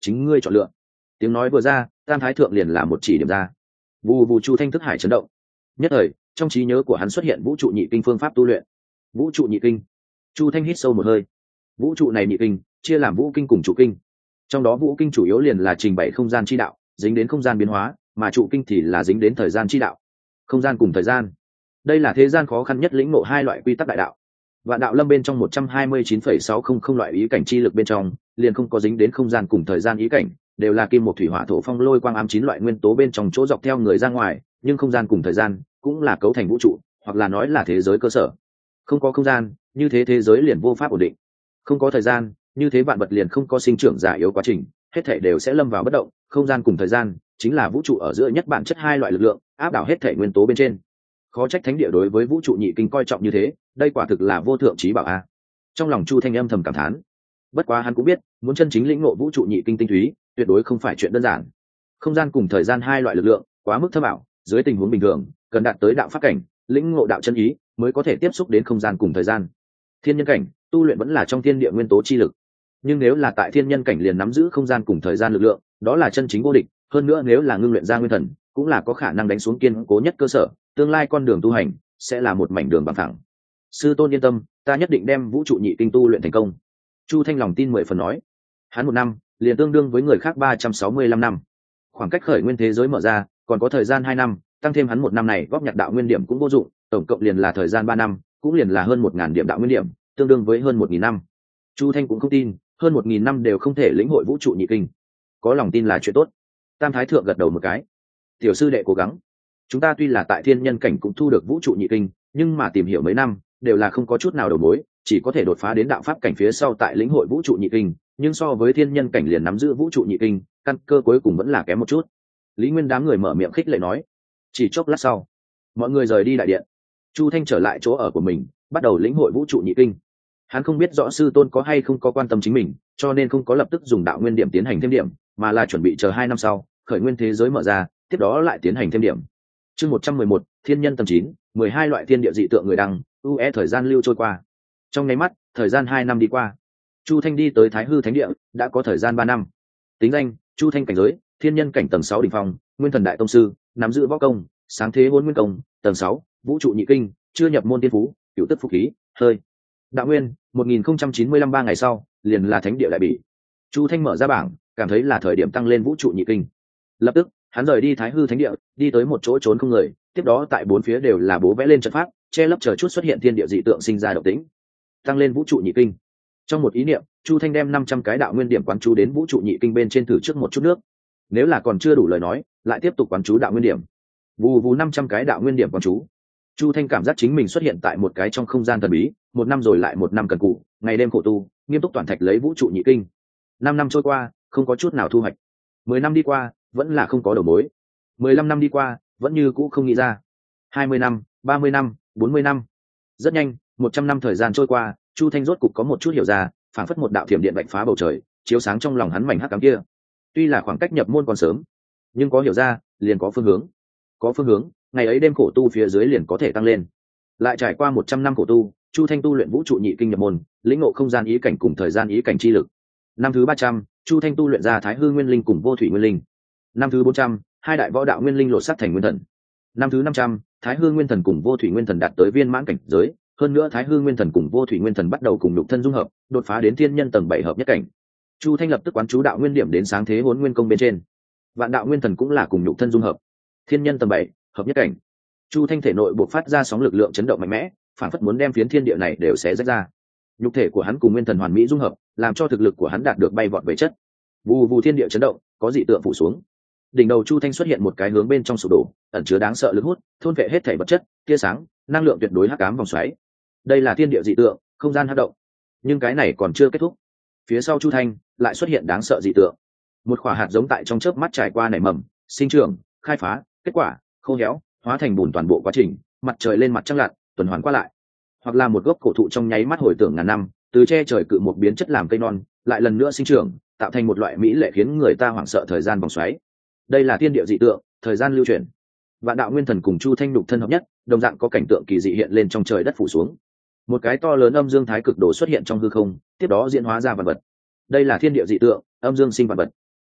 chính ngươi chọn lựa. Tiếng nói vừa ra, tam thái thượng liền là một chỉ điểm ra. Vù vù chu thanh thức hải chấn động. Nhất thời trong trí nhớ của hắn xuất hiện vũ trụ nhị kinh phương pháp tu luyện. Vũ trụ nhị kinh. Chu thanh hít sâu một hơi. Vũ trụ này nhị kinh chia làm vũ kinh cùng trụ kinh. Trong đó vũ kinh chủ yếu liền là trình bày không gian chi đạo, dính đến không gian biến hóa, mà trụ kinh thì là dính đến thời gian chi đạo. Không gian cùng thời gian, đây là thế gian khó khăn nhất lĩnh ngộ hai loại quy tắc đại đạo. Vạn đạo lâm bên trong một trăm hai mươi chín phẩy sáu không không loại ý cảnh chi lực bên trong, liền không có dính đến không gian cùng thời gian ý cảnh, đều là kim một thủy hỏa thổ phong lôi quang ám chín loại nguyên tố bên trong chỗ dọc theo người ra ngoài, nhưng không gian cùng thời gian cũng là cấu thành vũ trụ, hoặc là nói là thế giới cơ sở. Không có không gian, như thế thế giới liền vô pháp ổn định. Không có thời gian, như thế vạn vật liền không có sinh trưởng già yếu quá trình, hết thảy đều sẽ lâm vào bất động. Không gian cùng thời gian chính là vũ trụ ở giữa nhất bản chất hai loại lực lượng, áp đảo hết thảy nguyên tố bên trên. Khó trách thánh địa đối với vũ trụ nhị kinh coi trọng như thế, đây quả thực là vô thượng trí bảo a. Trong lòng Chu Thanh âm thầm cảm thán. Bất quá hắn cũng biết, muốn chân chính lĩnh ngộ vũ trụ nhị kinh tinh túy, tuyệt đối không phải chuyện đơn giản. Không gian cùng thời gian hai loại lực lượng quá mức thâm ảo, dưới tình huống bình thường cần đạt tới đạo pháp cảnh, lĩnh ngộ đạo chân ý mới có thể tiếp xúc đến không gian cùng thời gian. Thiên nhân cảnh tu luyện vẫn là trong thiên địa nguyên tố chi lực, nhưng nếu là tại thiên nhân cảnh liền nắm giữ không gian cùng thời gian lực lượng, đó là chân chính vô địch. Hơn nữa nếu là ngưng luyện ra nguyên thần, cũng là có khả năng đánh xuống kiên cố nhất cơ sở, tương lai con đường tu hành sẽ là một mảnh đường bằng phẳng. Sư tôn yên tâm, ta nhất định đem vũ trụ nhị kinh tu luyện thành công. Chu Thanh lòng tin mười phần nói. Hắn một năm liền tương đương với người khác ba trăm sáu mươi lăm năm, khoảng cách khởi nguyên thế giới mở ra còn có thời gian hai năm, tăng thêm hắn một năm này góp nhặt đạo nguyên điểm cũng vô dụng, tổng cộng liền là thời gian ba năm, cũng liền là hơn một ngàn điểm đạo nguyên điểm, tương đương với hơn một nghìn năm. Chu Thanh cũng không tin hơn một nghìn năm đều không thể lĩnh hội vũ trụ nhị kinh, có lòng tin là chuyện tốt. Tam thái thượng gật đầu một cái. Tiểu sư đệ cố gắng. Chúng ta tuy là tại thiên nhân cảnh cũng thu được vũ trụ nhị kinh, nhưng mà tìm hiểu mấy năm đều là không có chút nào đầu mối, chỉ có thể đột phá đến đạo pháp cảnh phía sau tại lĩnh hội vũ trụ nhị kinh, nhưng so với thiên nhân cảnh liền nắm giữ vũ trụ nhị kinh, căn cơ cuối cùng vẫn là kém một chút. Lý Nguyên đám người mở miệng khích lệ nói. Chỉ chốc lát sau, mọi người rời đi đại điện. Chu Thanh trở lại chỗ ở của mình, bắt đầu lĩnh hội vũ trụ nhị kinh. Hắn không biết rõ sư tôn có hay không có quan tâm chính mình, cho nên không có lập tức dùng đạo nguyên điểm tiến hành thêm điểm, mà là chuẩn bị chờ hai năm sau khởi nguyên thế giới mở ra, tiếp đó lại tiến hành thêm điểm. Chương một trăm mười một, thiên nhân tầng chín, mười hai loại thiên địa dị tượng người đăng, u e thời gian lưu trôi qua. Trong nháy mắt, thời gian hai năm đi qua. Chu Thanh đi tới Thái Hư Thánh Địa đã có thời gian ba năm. Tính danh: Chu Thanh cảnh giới, thiên nhân cảnh tầng sáu đỉnh phong, nguyên thần đại tông sư, nắm giữ võ công, sáng thế hôn nguyên công, tầng sáu, vũ trụ nhị kinh, chưa nhập môn tiên phú, cửu tức phúc khí, hơi. Đạo nguyên, một nghìn không trăm chín mươi lăm ba ngày sau, liền là Thánh Địa đại bỉ. Chu Thanh mở ra bảng, cảm thấy là thời điểm tăng lên vũ trụ nhị kinh. Lập tức, hắn rời đi Thái Hư Thánh Địa, đi tới một chỗ trốn không người, tiếp đó tại bốn phía đều là bố vẽ lên trận pháp, che lấp chờ chút xuất hiện thiên địa dị tượng sinh ra động tĩnh. Tăng lên vũ trụ nhị kinh. Trong một ý niệm, Chu Thanh đem năm trăm cái đạo nguyên điểm quán chú đến vũ trụ nhị kinh bên trên thử trước một chút nước. Nếu là còn chưa đủ lời nói, lại tiếp tục quán chú đạo nguyên điểm. Vù vù năm trăm cái đạo nguyên điểm quán chú. Chu Thanh cảm giác chính mình xuất hiện tại một cái trong không gian thần bí, một năm rồi lại một năm cần cù, ngày đêm khổ tu, nghiêm túc toàn thạch lấy vũ trụ nhị kinh. Năm năm trôi qua, không có chút nào thu hoạch. Mười năm đi qua, vẫn là không có đầu mối. Mười lăm năm đi qua, vẫn như cũ không nghĩ ra. Hai mươi năm, ba mươi năm, bốn mươi năm. Rất nhanh, một trăm năm thời gian trôi qua, Chu Thanh rốt cục có một chút hiểu ra, phảng phất một đạo thiểm điện bạch phá bầu trời, chiếu sáng trong lòng hắn mảnh hắc ám kia. Tuy là khoảng cách nhập môn còn sớm, nhưng có hiểu ra, liền có phương hướng. Có phương hướng, ngày ấy đêm khổ tu phía dưới liền có thể tăng lên. Lại trải qua một trăm năm khổ tu, Chu Thanh tu luyện vũ trụ nhị kinh nhập môn, lĩnh ngộ không gian ý cảnh cùng thời gian ý cảnh chi lực. Năm thứ ba trăm, Chu Thanh tu luyện ra Thái Hư Nguyên Linh cùng Vô Thủy Nguyên Linh. Năm thứ bốn trăm, hai đại võ đạo nguyên linh lột xác thành nguyên thần. Năm thứ năm trăm, Thái Hư Nguyên Thần cùng Vô Thủy Nguyên Thần đạt tới viên mãn cảnh giới, hơn nữa Thái Hư Nguyên Thần cùng Vô Thủy Nguyên Thần bắt đầu cùng nhục thân dung hợp, đột phá đến thiên nhân tầng bảy hợp nhất cảnh. Chu Thanh lập tức quán chú đạo nguyên điểm đến sáng thế hỗn nguyên công bên trên. Vạn đạo nguyên thần cũng là cùng nhục thân dung hợp, thiên nhân tầng bảy hợp nhất cảnh. Chu Thanh thể nội bộc phát ra sóng lực lượng chấn động mạnh mẽ, phản phất muốn đem phiến thiên địa này đều xé rách ra. Nhục thể của hắn cùng nguyên thần hoàn mỹ dung hợp, làm cho thực lực của hắn đạt được bay vọt về chất. Vù vù thiên địa chấn động, có dị tượng phủ xuống. Đỉnh đầu Chu Thanh xuất hiện một cái hướng bên trong sụp đổ, ẩn chứa đáng sợ lực hút, thôn vệ hết thảy vật chất, tia sáng, năng lượng tuyệt đối hắc ám vòng xoáy. Đây là thiên địa dị tượng, không gian hắc động. Nhưng cái này còn chưa kết thúc. Phía sau Chu Thanh lại xuất hiện đáng sợ dị tượng. Một quả hạt giống tại trong chớp mắt trải qua nảy mầm, sinh trưởng, khai phá, kết quả, khô héo, hóa thành bùn toàn bộ quá trình, mặt trời lên mặt trăng lặn, tuần hoàn qua lại. Hoặc là một gốc cổ thụ trong nháy mắt hồi tưởng ngàn năm, từ che trời cự một biến chất làm cây non, lại lần nữa sinh trưởng, tạo thành một loại mỹ lệ khiến người ta hoảng sợ thời gian vòng xoáy. Đây là thiên địa dị tượng, thời gian lưu chuyển. Vạn đạo nguyên thần cùng Chu Thanh đục thân hợp nhất, đồng dạng có cảnh tượng kỳ dị hiện lên trong trời đất phủ xuống. Một cái to lớn âm dương thái cực đồ xuất hiện trong hư không, tiếp đó diễn hóa ra vạn vật. Đây là thiên địa dị tượng, âm dương sinh vạn vật.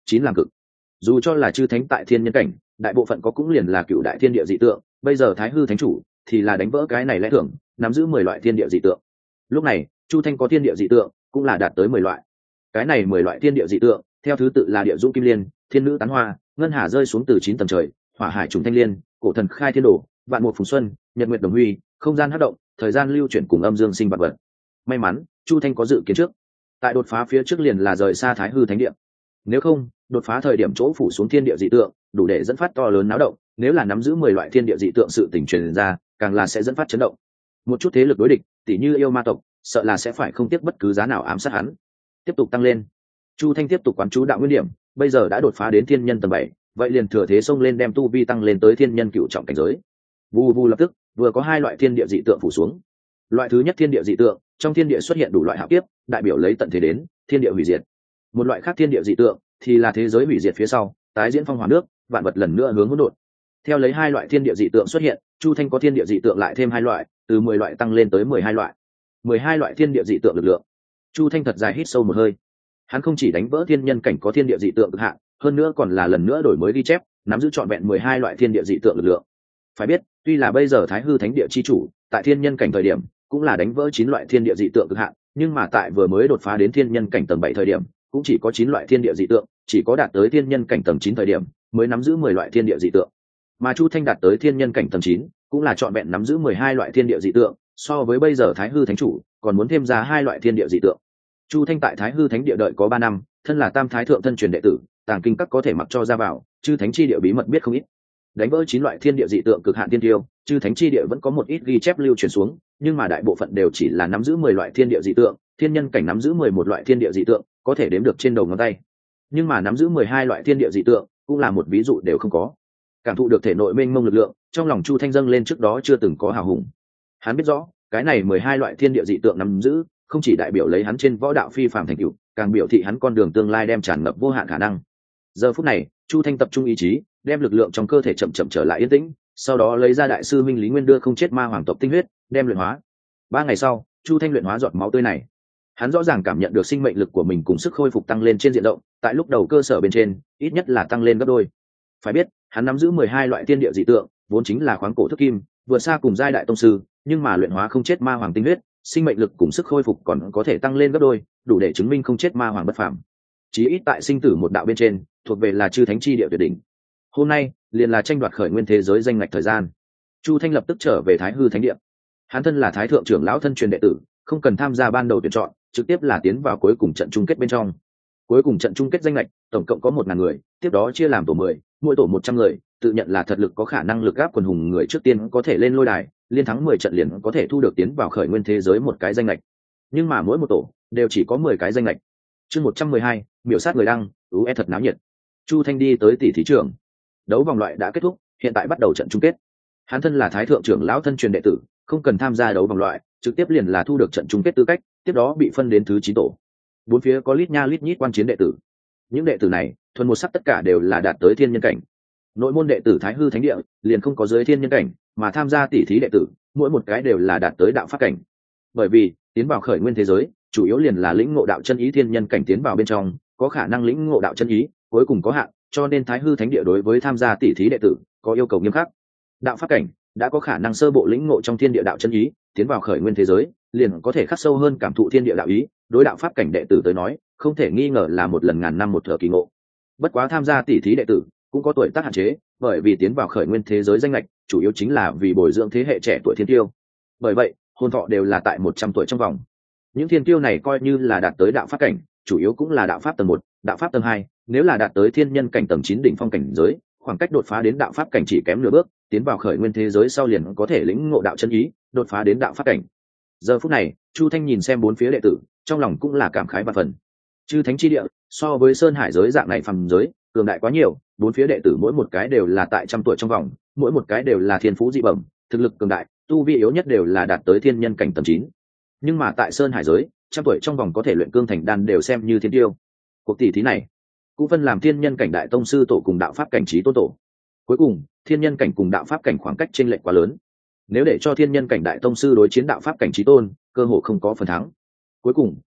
chín làm cực. Dù cho là chư thánh tại thiên nhân cảnh, đại bộ phận có cũng liền là cựu đại thiên địa dị tượng, bây giờ thái hư thánh chủ thì là đánh vỡ cái này lẽ thường, nắm giữ mười loại thiên địa dị tượng. Lúc này chu thanh có thiên địa dị tượng cũng là đạt tới mười loại. Cái này mười loại thiên địa dị tượng theo thứ tự là địa dũng kim liên, thiên nữ tán hoa, ngân hà rơi xuống từ chín tầng trời, hỏa hải trùng thanh liên, cổ thần khai thiên đồ, vạn mục phùng xuân, nhật nguyệt đồng huy, không gian hất động, thời gian lưu chuyển cùng âm dương sinh vật vật. May mắn chu thanh có dự kiến trước, tại đột phá phía trước liền là rời xa thái hư thánh địa. Nếu không, đột phá thời điểm chỗ phủ xuống thiên địa dị tượng đủ để dẫn phát to lớn náo động, nếu là nắm giữ mười loại thiên địa dị tượng sự tình truyền ra, càng là sẽ dẫn phát chấn động. Một chút thế lực đối địch, tỉ như yêu ma tộc, sợ là sẽ phải không tiếc bất cứ giá nào ám sát hắn. Tiếp tục tăng lên. Chu thanh tiếp tục quán chú đạo nguyên điểm, bây giờ đã đột phá đến thiên nhân tầng bảy, vậy liền thừa thế xông lên đem tu vi tăng lên tới thiên nhân cựu trọng cảnh giới. Vù vù lập tức, vừa có hai loại thiên địa dị tượng phủ xuống. Loại thứ nhất thiên địa dị tượng, trong thiên địa xuất hiện đủ loại hạo kiếp, đại biểu lấy tận thế đến, thiên địa hủy diệt. Một loại khác thiên địa dị tượng thì là thế giới hủy diệt phía sau, tái diễn phong hỏa nước, vạn vật lần nữa hướng hỗn độn. Theo lấy hai loại thiên địa dị tượng xuất hiện, chu thanh có thiên địa dị tượng lại thêm hai loại, từ mười loại tăng lên tới mười hai loại. Mười hai loại thiên địa dị tượng lực lượng. Chu thanh thật dài hít sâu một hơi. Hắn không chỉ đánh vỡ thiên nhân cảnh có thiên địa dị tượng cực hạn, hơn nữa còn là lần nữa đổi mới ghi chép, nắm giữ trọn vẹn mười hai loại thiên địa dị tượng lực lượng. Phải biết, tuy là bây giờ thái hư thánh địa chi chủ, tại thiên nhân cảnh thời điểm cũng là đánh vỡ chín loại thiên địa dị tượng cực hạn, nhưng mà tại vừa mới đột phá đến thiên nhân cảnh tầng bảy thời điểm cũng chỉ có chín loại thiên địa dị tượng, chỉ có đạt tới thiên nhân cảnh tầng chín thời điểm mới nắm giữ mười loại thiên địa dị tượng. Mà chu thanh đạt tới thiên nhân cảnh tầng chín cũng là trọn vẹn nắm giữ mười hai loại thiên địa dị tượng, so với bây giờ thái hư thánh chủ còn muốn thêm ra hai loại thiên địa dị tượng. Chu thanh tại thái hư thánh địa đợi có ba năm, thân là tam thái thượng thân truyền đệ tử, tàng kinh các có thể mặc cho ra vào, chư thánh chi địa bí mật biết không ít. Đánh vỡ chín loại thiên địa dị tượng cực hạn tiên tiêu, chư thánh chi địa vẫn có một ít ghi chép lưu truyền xuống, nhưng mà đại bộ phận đều chỉ là nắm giữ mười loại thiên địa dị tượng, thiên nhân cảnh nắm giữ mười một loại thiên địa dị tượng, có thể đếm được trên đầu ngón tay. Nhưng mà nắm giữ mười hai loại thiên địa dị tượng, cũng là một ví dụ đều không có. Cảm thụ được thể nội mênh mông lực lượng, trong lòng Chu Thanh dâng lên trước đó chưa từng có hào hùng. Hắn biết rõ, cái này mười hai loại thiên địa dị tượng nắm giữ, không chỉ đại biểu lấy hắn trên võ đạo phi phàm thành tựu, càng biểu thị hắn con đường tương lai đem tràn ngập vô hạn khả năng. Giờ phút này, Chu Thanh tập trung ý chí, đem lực lượng trong cơ thể chậm chậm trở lại yên tĩnh, sau đó lấy ra đại sư minh Lý Nguyên đưa không chết ma hoàng tộc tinh huyết, đem luyện hóa. Ba ngày sau, Chu Thanh luyện hóa giọt máu tươi này. Hắn rõ ràng cảm nhận được sinh mệnh lực của mình cùng sức khôi phục tăng lên trên diện rộng, tại lúc đầu cơ sở bên trên, ít nhất là tăng lên gấp đôi. Phải biết, hắn nắm giữ mười hai loại tiên địa dị tượng, vốn chính là khoáng cổ thức kim, vượt xa cùng giai đại tông sư, nhưng mà luyện hóa không chết ma hoàng tinh huyết, sinh mệnh lực cùng sức khôi phục còn có thể tăng lên gấp đôi, đủ để chứng minh không chết ma hoàng bất phàm. Chí ít tại sinh tử một đạo bên trên, thuộc về là chư thánh chi địa tuyệt đỉnh. Hôm nay, liền là tranh đoạt khởi nguyên thế giới danh ngạch thời gian. Chu Thanh lập tức trở về Thái Hư Thánh Địa. Hắn thân là Thái thượng trưởng lão thân truyền đệ tử, không cần tham gia ban đầu tuyển chọn, trực tiếp là tiến vào cuối cùng trận chung kết bên trong. Cuối cùng trận chung kết danh ngạch, tổng cộng có một ngàn người, tiếp đó chia làm tổ mười, mỗi tổ một trăm người, tự nhận là thật lực có khả năng lực gáp quần hùng người trước tiên có thể lên lôi đài, liên thắng mười trận liền có thể thu được tiến vào khởi nguyên thế giới một cái danh ngạch. Nhưng mà mỗi một tổ đều chỉ có mười cái danh ngạch. Chương một trăm mười hai, miểu sát người đăng, ú e thật náo nhiệt. Chu Thanh đi tới tỷ thí trường. Đấu vòng loại đã kết thúc, hiện tại bắt đầu trận chung kết. Hắn thân là Thái thượng trưởng lão thân truyền đệ tử, không cần tham gia đấu vòng loại, trực tiếp liền là thu được trận chung kết tư cách, tiếp đó bị phân đến thứ chín tổ. Bốn phía có lít nha lít nhít quan chiến đệ tử. Những đệ tử này, thuần một sắc tất cả đều là đạt tới thiên nhân cảnh. Nội môn đệ tử Thái Hư Thánh Địa liền không có dưới thiên nhân cảnh, mà tham gia tỷ thí đệ tử, mỗi một cái đều là đạt tới đạo pháp cảnh. Bởi vì, tiến vào khởi nguyên thế giới, chủ yếu liền là lĩnh ngộ đạo chân ý thiên nhân cảnh tiến vào bên trong, có khả năng lĩnh ngộ đạo chân ý, cuối cùng có hạn, cho nên Thái Hư Thánh Địa đối với tham gia tỷ thí đệ tử có yêu cầu nghiêm khắc. Đạo pháp cảnh đã có khả năng sơ bộ lĩnh ngộ trong thiên địa đạo chân ý, tiến vào khởi nguyên thế giới, liền có thể khắc sâu hơn cảm thụ thiên địa đạo ý, đối đạo pháp cảnh đệ tử tới nói, không thể nghi ngờ là một lần ngàn năm một thở kỳ ngộ. Bất quá tham gia tỷ thí đệ tử cũng có tuổi tác hạn chế, bởi vì tiến vào khởi nguyên thế giới danh lệch, chủ yếu chính là vì bồi dưỡng thế hệ trẻ tuổi thiên tiêu. Bởi vậy, hôn thọ đều là tại một trăm tuổi trong vòng. Những thiên tiêu này coi như là đạt tới đạo pháp cảnh, chủ yếu cũng là đạo pháp tầng một, đạo pháp tầng hai, nếu là đạt tới thiên nhân cảnh tầng chín đỉnh phong cảnh giới, khoảng cách đột phá đến đạo pháp cảnh chỉ kém nửa bước, tiến vào khởi nguyên thế giới sau liền có thể lĩnh ngộ đạo chân ý, đột phá đến đạo pháp cảnh. Giờ phút này, Chu Thanh nhìn xem bốn phía đệ tử, trong lòng cũng là cảm khái và phần. Chư thánh chi địa, so với sơn hải giới dạng này phàm giới, cường đại quá nhiều, bốn phía đệ tử mỗi một cái đều là tại trăm tuổi trong vòng, mỗi một cái đều là thiên phú dị bẩm, thực lực cường đại, tu vi yếu nhất đều là đạt tới thiên nhân cảnh tầng chín. Nhưng mà tại sơn hải giới, trăm tuổi trong vòng có thể luyện cương thành đan đều xem như thiên tiêu. Cuộc tỷ thí này cũng phân làm thiên nhân cảnh đại tông sư tổ cùng đạo pháp cảnh trí tôn tổ. Cuối cùng, thiên nhân cảnh cùng đạo pháp cảnh khoảng cách chênh lệch quá lớn. Nếu để cho thiên nhân cảnh đại tông sư đối chiến đạo pháp cảnh trí tôn, cơ hội không có phần thắng. Cuối cùng,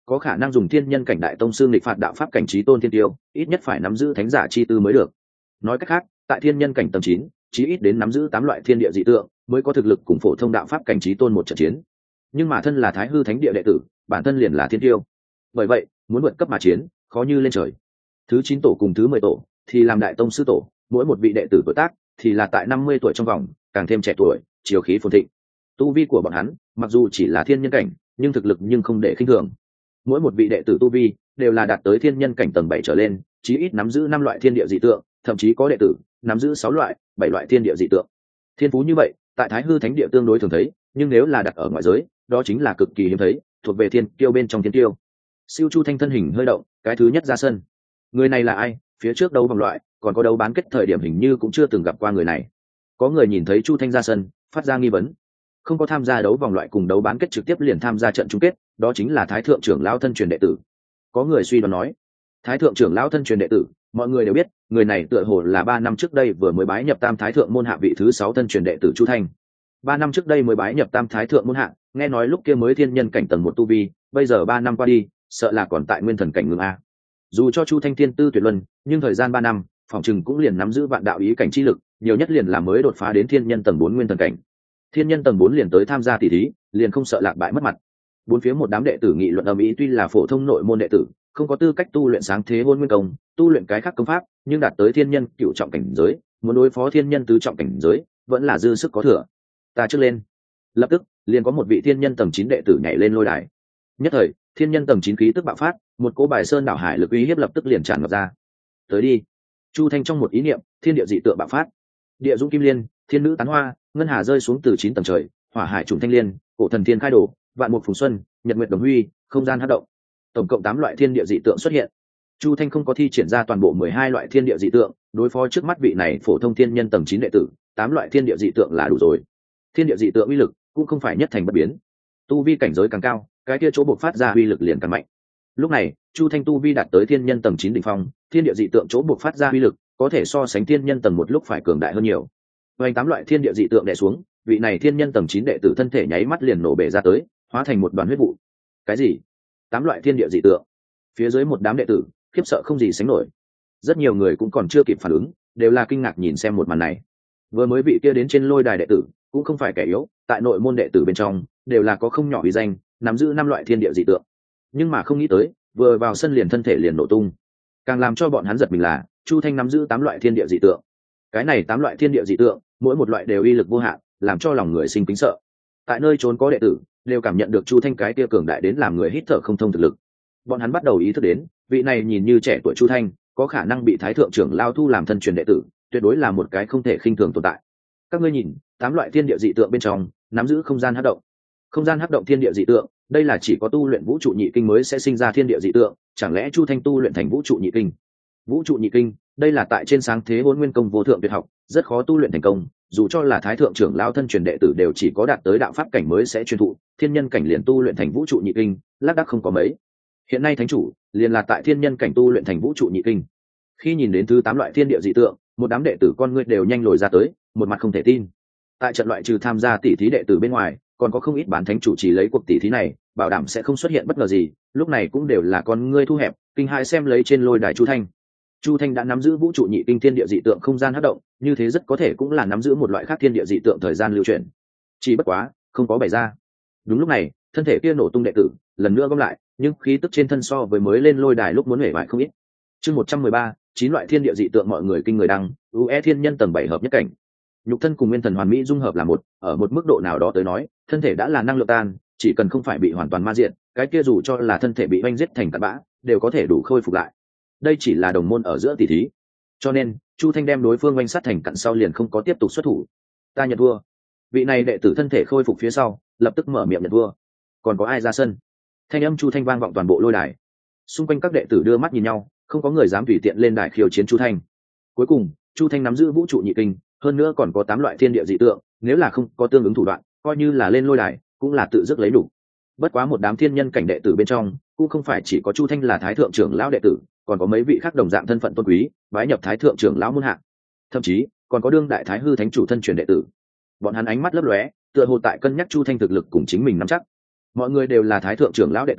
có khả năng dùng thiên nhân cảnh đại tông sư nghịch phạt đạo pháp cảnh trí tôn thiên tiêu, ít nhất phải nắm giữ thánh giả chi tư mới được. Nói cách khác, tại thiên nhân cảnh tầng chín, chí ít đến nắm giữ tám loại thiên địa dị tượng mới có thực lực cùng phổ thông đạo pháp cảnh trí tôn một trận chiến. Nhưng mà thân là thái hư thánh địa đệ tử, bản thân liền là thiên tiêu, bởi vậy muốn vượt cấp mà chiến khó như lên trời. Thứ chín tổ cùng thứ mười tổ thì làm đại tông sư tổ, mỗi một vị đệ tử tuổi tác thì là tại năm mươi tuổi trong vòng, càng thêm trẻ tuổi, chiều khí phồn thịnh. Tu vi của bọn hắn mặc dù chỉ là thiên nhân cảnh, nhưng thực lực nhưng không để khinh thường. Mỗi một vị đệ tử tu vi đều là đạt tới thiên nhân cảnh tầng bảy trở lên, chí ít nắm giữ năm loại thiên địa dị tượng, thậm chí có đệ tử nắm giữ sáu loại, bảy loại thiên địa dị tượng. Thiên phú như vậy, tại Thái Hư Thánh địa tương đối thường thấy, nhưng nếu là đặt ở ngoại giới, đó chính là cực kỳ hiếm thấy, thuộc về thiên kiêu bên trong thiên kiêu. Siêu Chu Thanh thân hình hơi động, cái thứ nhất ra sân. Người này là ai? Phía trước đấu vòng loại, còn có đấu bán kết thời điểm hình như cũng chưa từng gặp qua người này. Có người nhìn thấy Chu Thanh ra sân, phát ra nghi vấn. Không có tham gia đấu vòng loại cùng đấu bán kết trực tiếp liền tham gia trận chung kết, đó chính là Thái thượng trưởng lão thân truyền đệ tử. Có người suy đoán nói, Thái thượng trưởng lão thân truyền đệ tử, mọi người đều biết, người này tựa hồ là ba năm trước đây vừa mới bái nhập Tam Thái thượng môn hạ vị thứ sáu thân truyền đệ tử Chu Thanh. Ba năm trước đây mới bái nhập Tam Thái thượng môn hạ, nghe nói lúc kia mới thiên nhân cảnh tầng một tu vi, bây giờ ba năm qua đi, sợ là còn tại nguyên thần cảnh ngưng a. Dù cho Chu Thanh thiên tư tuyệt luân, nhưng thời gian ba năm, phòng chừng cũng liền nắm giữ vạn đạo ý cảnh chi lực, nhiều nhất liền là mới đột phá đến thiên nhân tầng bốn nguyên thần cảnh. Thiên nhân tầng bốn liền tới tham gia tỷ thí, liền không sợ lạc bại mất mặt. Bốn phía một đám đệ tử nghị luận ầm ĩ, tuy là phổ thông nội môn đệ tử, không có tư cách tu luyện sáng thế hôn nguyên công, tu luyện cái khác công pháp, nhưng đạt tới thiên nhân cựu trọng cảnh giới, muốn đối phó thiên nhân tứ trọng cảnh giới, vẫn là dư sức có thừa. Ta trước lên. Lập tức, liền có một vị thiên nhân tầng chín đệ tử nhảy lên lôi đài. Nhất thời, thiên nhân tầng chín khí tức bạo phát, một cỗ bài sơn đảo hải lực uy hiếp lập tức liền tràn ngập ra. Tới đi. Chu Thanh trong một ý niệm, thiên địa dị tượng bạo phát. Địa dũng kim liên, thiên nữ tán hoa, ngân hà rơi xuống từ chín tầng trời, hỏa hải trùng thanh liên, cổ thần thiên khai đổ, vạn mục phùng xuân, nhật nguyệt đồng huy, không gian hấp động. Tổng cộng tám loại thiên địa dị tượng xuất hiện. Chu Thanh không có thi triển ra toàn bộ mười hai loại thiên địa dị tượng, đối phó trước mắt vị này phổ thông thiên nhân tầng chín đệ tử, tám loại thiên địa dị tượng là đủ rồi. Thiên địa dị tượng uy lực cũng không phải nhất thành bất biến. Tu vi cảnh giới càng cao, cái kia chỗ bộc phát ra uy lực liền càng mạnh. Lúc này, Chu Thanh tu vi đạt tới thiên nhân tầng chín đỉnh phong, thiên địa dị tượng chỗ bộc phát ra uy lực có thể so sánh thiên nhân tầng một lúc phải cường đại hơn nhiều. Vành tám loại thiên địa dị tượng đè xuống, vị này thiên nhân tầng chín đệ tử thân thể nháy mắt liền nổ bể ra tới, hóa thành một đoàn huyết vụ. Cái gì? Tám loại thiên địa dị tượng? Phía dưới một đám đệ tử khiếp sợ không gì sánh nổi. Rất nhiều người cũng còn chưa kịp phản ứng, đều là kinh ngạc nhìn xem một màn này. Vừa mới vị kia đến trên lôi đài đệ tử, cũng không phải kẻ yếu, tại nội môn đệ tử bên trong, đều là có không nhỏ uy danh, nắm giữ năm loại thiên địa dị tượng. Nhưng mà không nghĩ tới, vừa vào sân liền thân thể liền nổ tung. Càng làm cho bọn hắn giật mình là, Chu Thanh nắm giữ tám loại thiên địa dị tượng. Cái này tám loại thiên địa dị tượng, mỗi một loại đều uy lực vô hạn, làm cho lòng người sinh kính sợ. Tại nơi trốn có đệ tử, đều cảm nhận được Chu Thanh cái kia cường đại đến làm người hít thở không thông thực lực. Bọn hắn bắt đầu ý thức đến, vị này nhìn như trẻ tuổi Chu Thanh, có khả năng bị Thái thượng trưởng lao thu làm thân truyền đệ tử, tuyệt đối là một cái không thể khinh thường tồn tại. Các ngươi nhìn, tám loại thiên địa dị tượng bên trong, nắm giữ không gian hấp động. Không gian hấp động thiên địa dị tượng, đây là chỉ có tu luyện vũ trụ nhị kinh mới sẽ sinh ra thiên địa dị tượng, chẳng lẽ Chu Thanh tu luyện thành vũ trụ nhị kinh? Vũ trụ nhị kinh, đây là tại trên sáng thế hôn nguyên công vô thượng tuyệt học, rất khó tu luyện thành công, dù cho là Thái thượng trưởng lao thân truyền đệ tử đều chỉ có đạt tới đạo pháp cảnh mới sẽ truyền thụ, thiên nhân cảnh liền tu luyện thành vũ trụ nhị kinh, lác đác không có mấy. Hiện nay thánh chủ liền là tại thiên nhân cảnh tu luyện thành vũ trụ nhị kinh. Khi nhìn đến thứ tám loại thiên địa dị tượng, một đám đệ tử con ngươi đều nhanh lồi ra tới, một mặt không thể tin. Tại trận loại trừ tham gia tỷ thí đệ tử bên ngoài, còn có không ít bán thánh chủ trì lấy cuộc tỷ thí này, bảo đảm sẽ không xuất hiện bất ngờ gì, lúc này cũng đều là con ngươi thu hẹp, kinh hãi xem lấy trên lôi đài Chu Thanh. Chu Thanh đã nắm giữ vũ trụ nhị kinh thiên địa dị tượng không gian hấp động, như thế rất có thể cũng là nắm giữ một loại khác thiên địa dị tượng thời gian lưu chuyển. Chỉ bất quá, không có bày ra. Đúng lúc này, thân thể kia nổ tung đệ tử, lần nữa gom lại, nhưng khí tức trên thân so với mới lên lôi đài lúc muốn hể bại không ít. Chương một trăm mười ba, chín loại thiên địa dị tượng mọi người kinh người đăng, u e thiên nhân tầng bảy hợp nhất cảnh. Nhục thân cùng nguyên thần hoàn mỹ dung hợp là một, ở một mức độ nào đó tới nói, thân thể đã là năng lượng tan, chỉ cần không phải bị hoàn toàn ma diện, cái kia dù cho là thân thể bị oanh giết thành tạt bã, đều có thể đủ khôi phục lại. Đây chỉ là đồng môn ở giữa tỷ thí, cho nên Chu Thanh đem đối phương oanh sát thành cặn sau liền không có tiếp tục xuất thủ. Ta nhận thua. Vị này đệ tử thân thể khôi phục phía sau, lập tức mở miệng nhận thua. Còn có ai ra sân? Thanh âm Chu Thanh vang vọng toàn bộ lôi đài. Xung quanh các đệ tử đưa mắt nhìn nhau, không có người dám tùy tiện lên đài khiêu chiến Chu Thanh. Cuối cùng, Chu Thanh nắm giữ vũ trụ nhị kinh, hơn nữa còn có tám loại thiên địa dị tượng, nếu là không có tương ứng thủ đoạn, coi như là lên lôi đài, cũng là tự dứt lấy đủ. Bất quá một đám thiên nhân cảnh đệ tử bên trong, cũng không phải chỉ có Chu Thanh là thái thượng trưởng lão đệ tử, còn có mấy vị khác đồng dạng thân phận tôn quý, bái nhập thái thượng trưởng lão môn hạ. Thậm chí, còn có đương đại thái hư thánh chủ thân truyền đệ tử. Bọn hắn ánh mắt lấp lóe, tựa hồ tại cân nhắc Chu Thanh thực lực cùng chính mình nắm chắc. Mọi người đều là thái thượng trưởng lão đệ tử,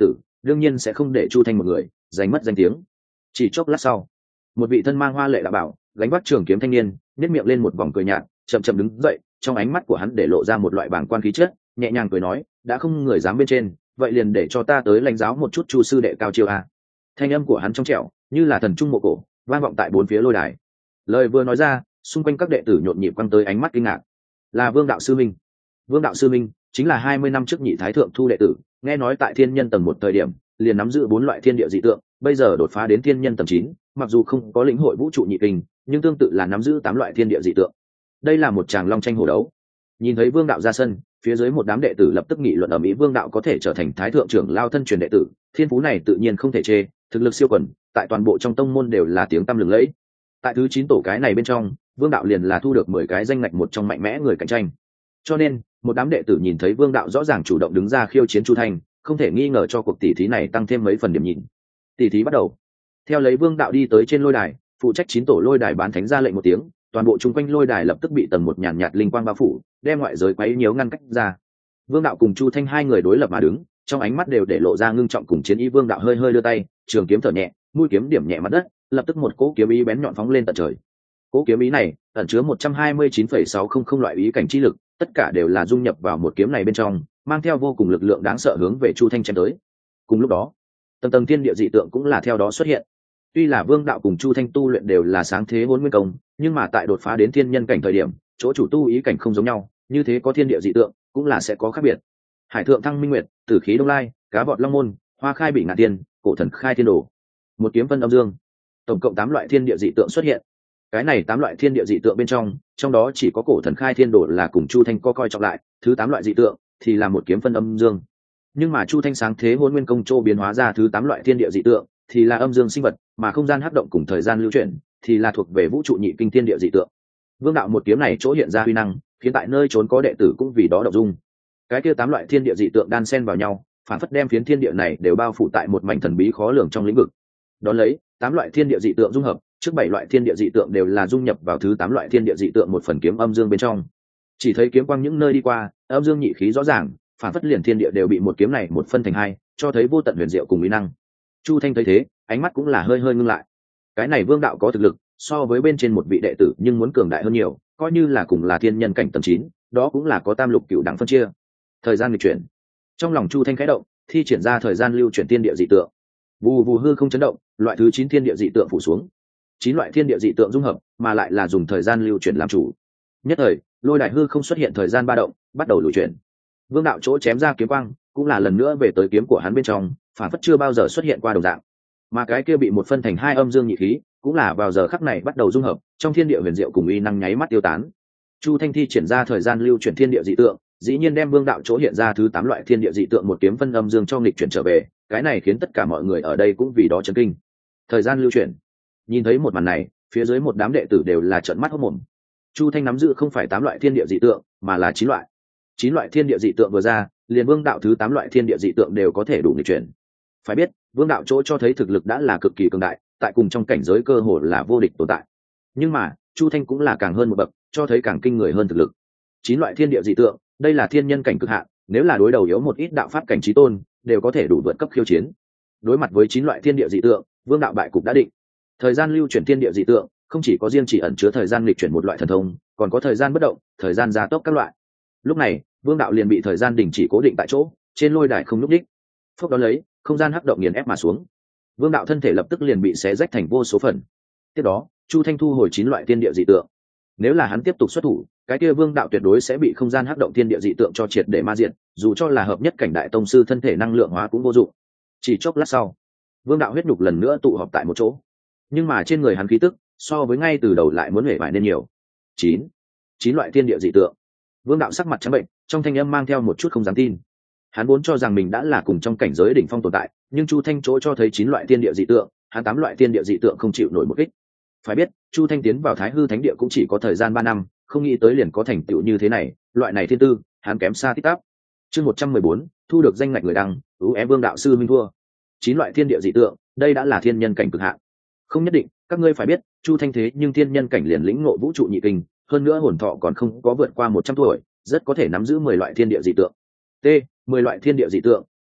đương nhiên sẽ không để chu thanh một người giành mất danh tiếng. Chỉ chốc lát sau, một vị thân mang hoa lệ đạo bảo, gánh vác trường kiếm thanh niên nếp miệng lên một vòng cười nhạt, chậm chậm đứng dậy, trong ánh mắt của hắn để lộ ra một loại bàng quan khí chất, nhẹ nhàng cười nói, đã không người dám bên trên, vậy liền để cho ta tới lãnh giáo một chút chu sư đệ cao chiêu a. Thanh âm của hắn trong trẻo như là thần trung mộ cổ, vang vọng tại bốn phía lôi đài. Lời vừa nói ra, xung quanh các đệ tử nhộn nhịp quăng tới ánh mắt kinh ngạc. Là Vương đạo sư minh. Vương đạo sư minh chính là hai mươi năm trước nhị thái thượng thu đệ tử, nghe nói tại thiên nhân tầng một thời điểm liền nắm giữ bốn loại thiên địa dị tượng, bây giờ đột phá đến thiên nhân tầng chín, mặc dù không có lĩnh hội vũ trụ nhị kinh, nhưng tương tự là nắm giữ tám loại thiên địa dị tượng. Đây là một tràng long tranh hổ đấu. Nhìn thấy Vương đạo ra sân, phía dưới một đám đệ tử lập tức nghị luận ở mỹ Vương đạo có thể trở thành thái thượng trưởng lao thân truyền đệ tử, thiên phú này tự nhiên không thể chê, thực lực siêu quần, tại toàn bộ trong tông môn đều là tiếng tăm lừng lẫy. Tại thứ chín tổ cái này bên trong, Vương đạo liền là thu được mười cái danh ngạch một trong mạnh mẽ người cạnh tranh. Cho nên, một đám đệ tử nhìn thấy Vương đạo rõ ràng chủ động đứng ra khiêu chiến Chu Thanh, không thể nghi ngờ cho cuộc tỷ thí này tăng thêm mấy phần điểm nhìn. Tỷ thí bắt đầu. Theo lấy Vương đạo đi tới trên lôi đài, phụ trách chín tổ lôi đài bán thánh ra lệnh một tiếng, toàn bộ chung quanh lôi đài lập tức bị tầng một nhàn nhạt linh quang bao phủ, đem ngoại giới quấy nhiễu ngăn cách ra. Vương đạo cùng Chu Thanh hai người đối lập mà đứng, trong ánh mắt đều để lộ ra ngưng trọng cùng chiến ý. Vương đạo hơi hơi đưa tay, trường kiếm thở nhẹ, mũi kiếm điểm nhẹ mặt đất, lập tức một cỗ kiếm ý bén nhọn phóng lên tận trời. Cỗ kiếm ý này ẩn chứa một trăm hai mươi chín phẩy sáu không không loại ý cảnh chi lực, tất cả đều là dung nhập vào một kiếm này bên trong, mang theo vô cùng lực lượng đáng sợ hướng về Chu Thanh chém tới. Cùng lúc đó, tầng tầng thiên địa dị tượng cũng là theo đó xuất hiện. Tuy là Vương đạo cùng Chu Thanh tu luyện đều là sáng thế hỗn nguyên công, nhưng mà tại đột phá đến thiên nhân cảnh thời điểm, chỗ chủ tu ý cảnh không giống nhau, như thế có thiên địa dị tượng cũng là sẽ có khác biệt. Hải thượng thăng minh nguyệt, tử khí đông lai, cá vọt long môn, hoa khai bị ngạn tiên, cổ thần khai thiên đồ, một kiếm phân âm dương, tổng cộng tám loại thiên địa dị tượng xuất hiện. Cái này tám loại thiên địa dị tượng bên trong, trong đó chỉ có cổ thần khai thiên đồ là cùng Chu Thanh co coi trọng lại, thứ tám loại dị tượng thì là một kiếm phân âm dương. Nhưng mà Chu Thanh sáng thế hỗn nguyên công châu biến hóa ra thứ tám loại thiên địa dị tượng thì là âm dương sinh vật, mà không gian hấp động cùng thời gian lưu chuyển thì là thuộc về vũ trụ nhị kinh thiên địa dị tượng. Vương đạo một kiếm này chỗ hiện ra huy năng, khiến tại nơi trốn có đệ tử cũng vì đó động dung. Cái kia tám loại thiên địa dị tượng đan xen vào nhau, phản phất đem phiến thiên địa này đều bao phủ tại một mảnh thần bí khó lường trong lĩnh vực. Đón lấy, tám loại thiên địa dị tượng dung hợp, trước bảy loại thiên địa dị tượng đều là dung nhập vào thứ tám loại thiên địa dị tượng một phần kiếm âm dương bên trong. Chỉ thấy kiếm quang những nơi đi qua, âm dương nhị khí rõ ràng, phản phất liền thiên địa đều bị một kiếm này một phân thành hai, cho thấy vô tận huyền diệu cùng uy năng. Chu Thanh thấy thế, ánh mắt cũng là hơi hơi ngưng lại. Cái này Vương đạo có thực lực, so với bên trên một vị đệ tử nhưng muốn cường đại hơn nhiều, coi như là cùng là thiên nhân cảnh tầng chín, đó cũng là có tam lục cửu đẳng phân chia. Thời gian nghịch chuyển. Trong lòng Chu Thanh khẽ động, thi triển ra thời gian lưu chuyển thiên địa dị tượng. Vù vù hư không chấn động, loại thứ chín thiên địa dị tượng phủ xuống. Chín loại thiên địa dị tượng dung hợp, mà lại là dùng thời gian lưu chuyển làm chủ. Nhất thời, lôi đài hư không xuất hiện thời gian ba động, bắt đầu lùi chuyển. Vương đạo chỗ chém ra kiếm quang, cũng là lần nữa về tới kiếm của hắn bên trong, phản phất chưa bao giờ xuất hiện qua đồng dạng. Mà cái kia bị một phân thành hai âm dương nhị khí, cũng là vào giờ khắc này bắt đầu dung hợp, trong thiên địa huyền diệu cùng uy năng nháy mắt tiêu tán. Chu Thanh thi triển ra thời gian lưu chuyển thiên địa dị tượng, dĩ nhiên đem Vương đạo chỗ hiện ra thứ tám loại thiên địa dị tượng một kiếm phân âm dương cho nghịch chuyển trở về, cái này khiến tất cả mọi người ở đây cũng vì đó chấn kinh. Thời gian lưu chuyển. Nhìn thấy một màn này, phía dưới một đám đệ tử đều là trợn mắt hốt mồm. Chu Thanh nắm giữ không phải tám loại thiên địa dị tượng, mà là chín loại. Chín loại thiên địa dị tượng vừa ra, liền Vương đạo thứ tám loại thiên địa dị tượng đều có thể đủ nghịch chuyển. Phải biết, Vương đạo chỗ cho thấy thực lực đã là cực kỳ cường đại, tại cùng trong cảnh giới cơ hồ là vô địch tồn tại. Nhưng mà, Chu Thanh cũng là càng hơn một bậc, cho thấy càng kinh người hơn thực lực. Chín loại thiên địa dị tượng, đây là thiên nhân cảnh cực hạn, nếu là đối đầu yếu một ít đạo pháp cảnh chí tôn, đều có thể đủ vượt cấp khiêu chiến. Đối mặt với chín loại thiên địa dị tượng, Vương đạo bại cục đã định. Thời gian lưu chuyển thiên địa dị tượng, không chỉ có riêng chỉ ẩn chứa thời gian nghịch chuyển một loại thần thông, còn có thời gian bất động, thời gian gia tốc các loại. Lúc này, Vương đạo liền bị thời gian đình chỉ cố định tại chỗ, trên lôi đài không nhúc nhích. Phốc đó lấy, không gian hắc động nghiền ép mà xuống. Vương đạo thân thể lập tức liền bị xé rách thành vô số phần. Tiếp đó, Chu Thanh thu hồi chín loại thiên địa dị tượng. Nếu là hắn tiếp tục xuất thủ, cái kia Vương đạo tuyệt đối sẽ bị không gian hắc động thiên địa dị tượng cho triệt để ma diệt, dù cho là hợp nhất cảnh đại tông sư thân thể năng lượng hóa cũng vô dụng. Chỉ chốc lát sau, Vương đạo huyết nhục lần nữa tụ họp tại một chỗ, nhưng mà trên người hắn khí tức so với ngay từ đầu lại muốn hể vải nên nhiều. Chín, chín loại thiên địa dị tượng. Vương đạo sắc mặt trắng bệnh, trong thanh âm mang theo một chút không dám tin. Hắn vốn cho rằng mình đã là cùng trong cảnh giới đỉnh phong tồn tại, nhưng Chu Thanh chỗ cho thấy chín loại thiên địa dị tượng, hắn tám loại thiên địa dị tượng không chịu nổi một kích. Phải biết, Chu Thanh tiến vào Thái Hư Thánh Địa cũng chỉ có thời gian ba năm, không nghĩ tới liền có thành tựu như thế này, loại này thiên tư, hắn kém xa tít tắp. Chương một trăm mười bốn, thu được danh ngạch người đăng, ưu é Vương đạo sư minh thua. Chín loại thiên địa dị tượng, đây đã là thiên nhân cảnh cực hạn. Không nhất định, các ngươi phải biết, Chu Thanh thế nhưng thiên nhân cảnh liền lĩnh ngộ vũ trụ nhị kinh, hơn nữa hồn thọ còn không có vượt qua một trăm tuổi, rất có thể nắm giữ mười loại thiên địa dị tượng. T, mười loại thiên địa dị tượng,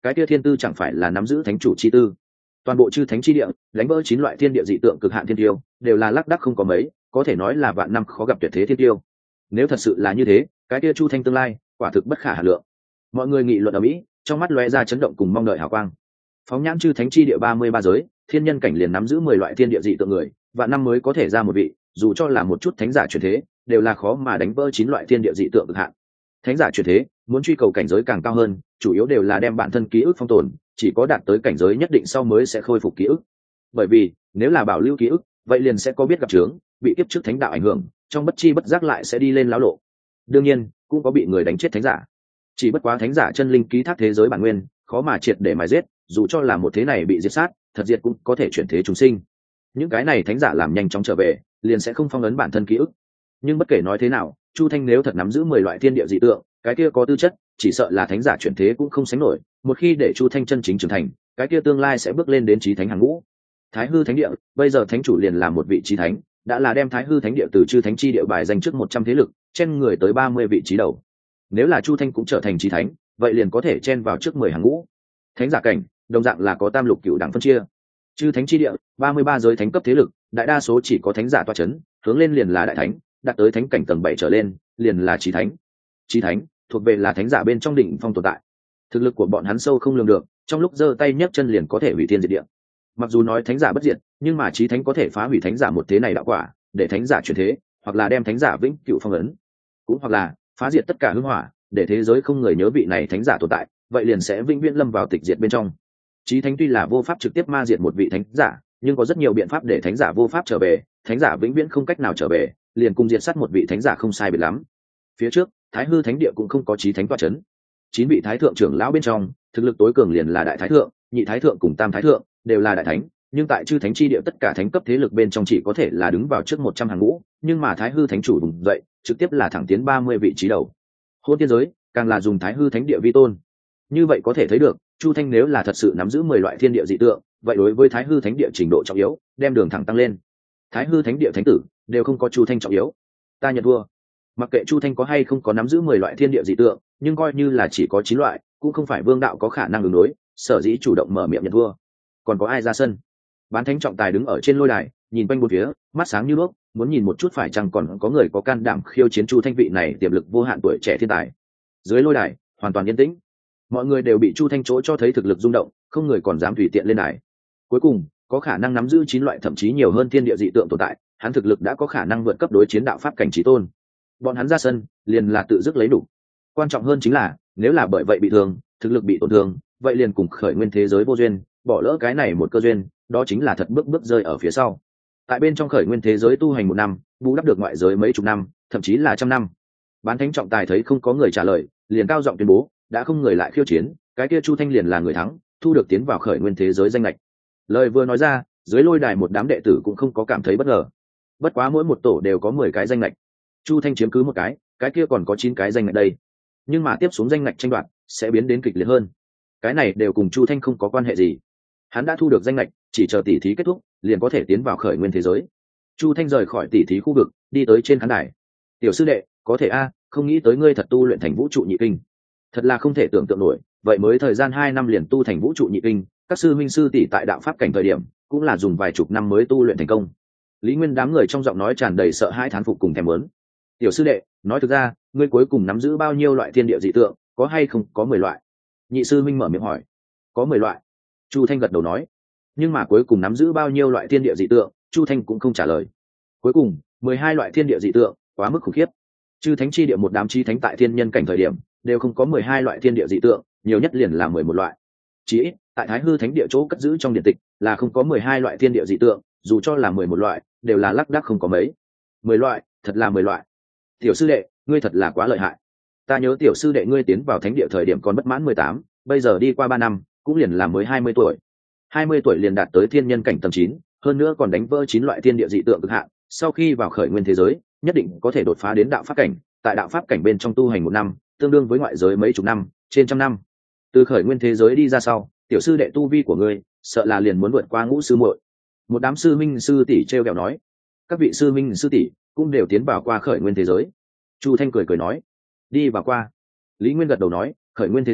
cái kia thiên tư chẳng phải là nắm giữ thánh chủ chi tư. Toàn bộ chư thánh chi địa đánh vỡ chín loại thiên địa dị tượng cực hạn thiên tiêu đều là lác đác không có mấy, có thể nói là vạn năm khó gặp tuyệt thế thiên tiêu. Nếu thật sự là như thế, cái kia Chu Thanh tương lai quả thực bất khả hà lượng. Mọi người nghị luận ở mỹ, trong mắt lóe ra chấn động cùng mong đợi hào quang. Phóng nhãn chư thánh chi địa ba mươi ba giới, thiên nhân cảnh liền nắm giữ mười loại thiên địa dị tượng người, vạn năm mới có thể ra một vị, dù cho là một chút thánh giả chuyển thế, đều là khó mà đánh vỡ chín loại thiên địa dị tượng cực hạn. Thánh giả chuyển thế, muốn truy cầu cảnh giới càng cao hơn, chủ yếu đều là đem bản thân ký ức phong tồn, chỉ có đạt tới cảnh giới nhất định sau mới sẽ khôi phục ký ức. Bởi vì, nếu là bảo lưu ký ức, vậy liền sẽ có biết gặp chướng, bị kiếp trước thánh đạo ảnh hưởng, trong bất chi bất giác lại sẽ đi lên lão lộ. Đương nhiên, cũng có bị người đánh chết thánh giả. Chỉ bất quá thánh giả chân linh ký thác thế giới bản nguyên, khó mà triệt để mà giết, dù cho là một thế này bị diệt sát, thật diệt cũng có thể chuyển thế chúng sinh. Những cái này thánh giả làm nhanh chóng trở về, liền sẽ không phong ấn bản thân ký ức. Nhưng bất kể nói thế nào, Chu Thanh nếu thật nắm giữ mười loại thiên địa dị tượng, cái kia có tư chất, chỉ sợ là thánh giả chuyển thế cũng không sánh nổi. Một khi để Chu Thanh chân chính trưởng thành, cái kia tương lai sẽ bước lên đến chí thánh hàng ngũ. Thái Hư Thánh địa, bây giờ thánh chủ liền là một vị chí thánh, đã là đem Thái Hư Thánh địa từ chư thánh chi địa bài danh trước một trăm thế lực, chen người tới ba mươi vị trí đầu. Nếu là Chu Thanh cũng trở thành chí thánh, vậy liền có thể chen vào trước mười hàng ngũ. Thánh giả cảnh, đồng dạng là có tam lục cửu đẳng phân chia. Chư thánh chi địa, ba mươi ba giới thánh cấp thế lực, đại đa số chỉ có thánh giả tọa chấn, hướng lên liền là đại thánh, đạt tới thánh cảnh tầng bảy trở lên, liền là chí thánh. Chí thánh thuộc về là thánh giả bên trong đỉnh phong tồn tại. Thực lực của bọn hắn sâu không lường được, trong lúc giơ tay nhấc chân liền có thể hủy thiên diệt địa. Mặc dù nói thánh giả bất diệt, nhưng mà chí thánh có thể phá hủy thánh giả một thế này đạo quả, để thánh giả chuyển thế, hoặc là đem thánh giả vĩnh cửu phong ấn, cũng hoặc là phá diệt tất cả hương hỏa, để thế giới không người nhớ vị này thánh giả tồn tại, vậy liền sẽ vĩnh viễn lâm vào tịch diệt bên trong. Chí thánh tuy là vô pháp trực tiếp ma diệt một vị thánh giả, nhưng có rất nhiều biện pháp để thánh giả vô pháp trở về, thánh giả vĩnh viễn không cách nào trở về, liền cùng diệt sát một vị thánh giả không sai biệt lắm. Phía trước, Thái Hư Thánh địa cũng không có chí thánh tọa chấn. Chín vị thái thượng trưởng lão bên trong, thực lực tối cường liền là đại thái thượng, nhị thái thượng cùng tam thái thượng, đều là đại thánh, nhưng tại chư thánh chi địa tất cả thánh cấp thế lực bên trong chỉ có thể là đứng vào trước một trăm hàng ngũ, nhưng mà Thái Hư Thánh chủ vùng dậy, trực tiếp là thẳng tiến ba mươi vị trí đầu. Hôn tiên giới, càng là dùng Thái Hư Thánh địa vi tôn. Như vậy có thể thấy được, Chu Thanh nếu là thật sự nắm giữ mười loại thiên địa dị tượng, vậy đối với Thái Hư Thánh địa trình độ trọng yếu, đem đường thẳng tăng lên. Thái Hư Thánh địa thánh tử đều không có Chu Thanh trọng yếu. Ta nhận thua. Mặc kệ Chu Thanh có hay không có nắm giữ mười loại thiên địa dị tượng, nhưng coi như là chỉ có chín loại, cũng không phải Vương đạo có khả năng ứng đối, sở dĩ chủ động mở miệng nhận thua. Còn có ai ra sân? Bán thánh trọng tài đứng ở trên lôi đài, nhìn quanh bốn phía, mắt sáng như đuốc, muốn nhìn một chút phải chăng còn có người có can đảm khiêu chiến Chu Thanh vị này tiềm lực vô hạn tuổi trẻ thiên tài. Dưới lôi đài, hoàn toàn yên tĩnh. Mọi người đều bị Chu Thanh chỗ cho thấy thực lực rung động, không người còn dám tùy tiện lên đài. Cuối cùng, có khả năng nắm giữ chín loại thậm chí nhiều hơn thiên địa dị tượng tồn tại, hắn thực lực đã có khả năng vượt cấp đối chiến đạo pháp cảnh chí tôn. Bọn hắn ra sân, liền là tự dứt lấy đủ. Quan trọng hơn chính là, nếu là bởi vậy bị thương, thực lực bị tổn thương, vậy liền cùng khởi nguyên thế giới vô duyên, bỏ lỡ cái này một cơ duyên, đó chính là thật bước bước rơi ở phía sau. Tại bên trong khởi nguyên thế giới tu hành một năm, bù đắp được ngoại giới mấy chục năm, thậm chí là trăm năm. Bán thánh trọng tài thấy không có người trả lời, liền cao giọng tuyên bố, đã không người lại khiêu chiến, cái kia Chu Thanh liền là người thắng, thu được tiến vào khởi nguyên thế giới danh lệch. Lời vừa nói ra, dưới lôi đài một đám đệ tử cũng không có cảm thấy bất ngờ. Bất quá mỗi một tổ đều có mười cái danh lệch. Chu Thanh chiếm cứ một cái, cái kia còn có chín cái danh lệch đây. Nhưng mà tiếp xuống danh lệch tranh đoạt sẽ biến đến kịch liệt hơn. Cái này đều cùng Chu Thanh không có quan hệ gì. Hắn đã thu được danh lệch, chỉ chờ tỉ thí kết thúc, liền có thể tiến vào khởi nguyên thế giới. Chu Thanh rời khỏi tỉ thí khu vực, đi tới trên khán đài. Tiểu sư đệ, có thể a, không nghĩ tới ngươi thật tu luyện thành vũ trụ nhị kinh. Thật là không thể tưởng tượng nổi, vậy mới thời gian hai năm liền tu thành vũ trụ nhị kinh, các sư minh sư tỷ tại đạo pháp cảnh thời điểm, cũng là dùng vài chục năm mới tu luyện thành công. Lý Nguyên đám người trong giọng nói tràn đầy sợ hãi thán phục cùng thèm muốn. Tiểu sư đệ, nói thực ra, ngươi cuối cùng nắm giữ bao nhiêu loại thiên địa dị tượng, có hay không? Có mười loại. Nhị sư minh mở miệng hỏi. Có mười loại. Chu Thanh gật đầu nói. Nhưng mà cuối cùng nắm giữ bao nhiêu loại thiên địa dị tượng, Chu Thanh cũng không trả lời. Cuối cùng, mười hai loại thiên địa dị tượng, quá mức khủng khiếp. Chư thánh chi địa một đám chi thánh tại thiên nhân cảnh thời điểm, đều không có mười hai loại thiên địa dị tượng, nhiều nhất liền là mười một loại. Chỉ ít, tại Thái Hư Thánh địa chỗ cất giữ trong điện tịch, là không có mười hai loại thiên địa dị tượng, dù cho là mười một loại, đều là lác đác không có mấy. mười loại, thật là mười loại. Tiểu sư đệ, ngươi thật là quá lợi hại. Ta nhớ tiểu sư đệ ngươi tiến vào thánh địa thời điểm còn bất mãn mười tám, bây giờ đi qua ba năm, cũng liền là mới hai mươi tuổi. hai mươi tuổi liền đạt tới thiên nhân cảnh tầng chín, hơn nữa còn đánh vỡ chín loại thiên địa dị tượng cực hạn, sau khi vào khởi nguyên thế giới, nhất định có thể đột phá đến đạo pháp cảnh, tại đạo pháp cảnh bên trong tu hành một năm, tương đương với ngoại giới mấy chục năm, trên trăm năm. Từ khởi nguyên thế giới đi ra sau, tiểu sư đệ tu vi của ngươi, sợ là liền muốn vượt qua ngũ sư muội. Một đám sư minh sư tỷ treo kẹo nói. Các vị sư minh sư tỷ cũng đều tiến vào qua khởi nguyên thế giới. Chu Thanh cười cười nói, đi vào qua. Lý Nguyên gật đầu nói, khởi nguyên thế giới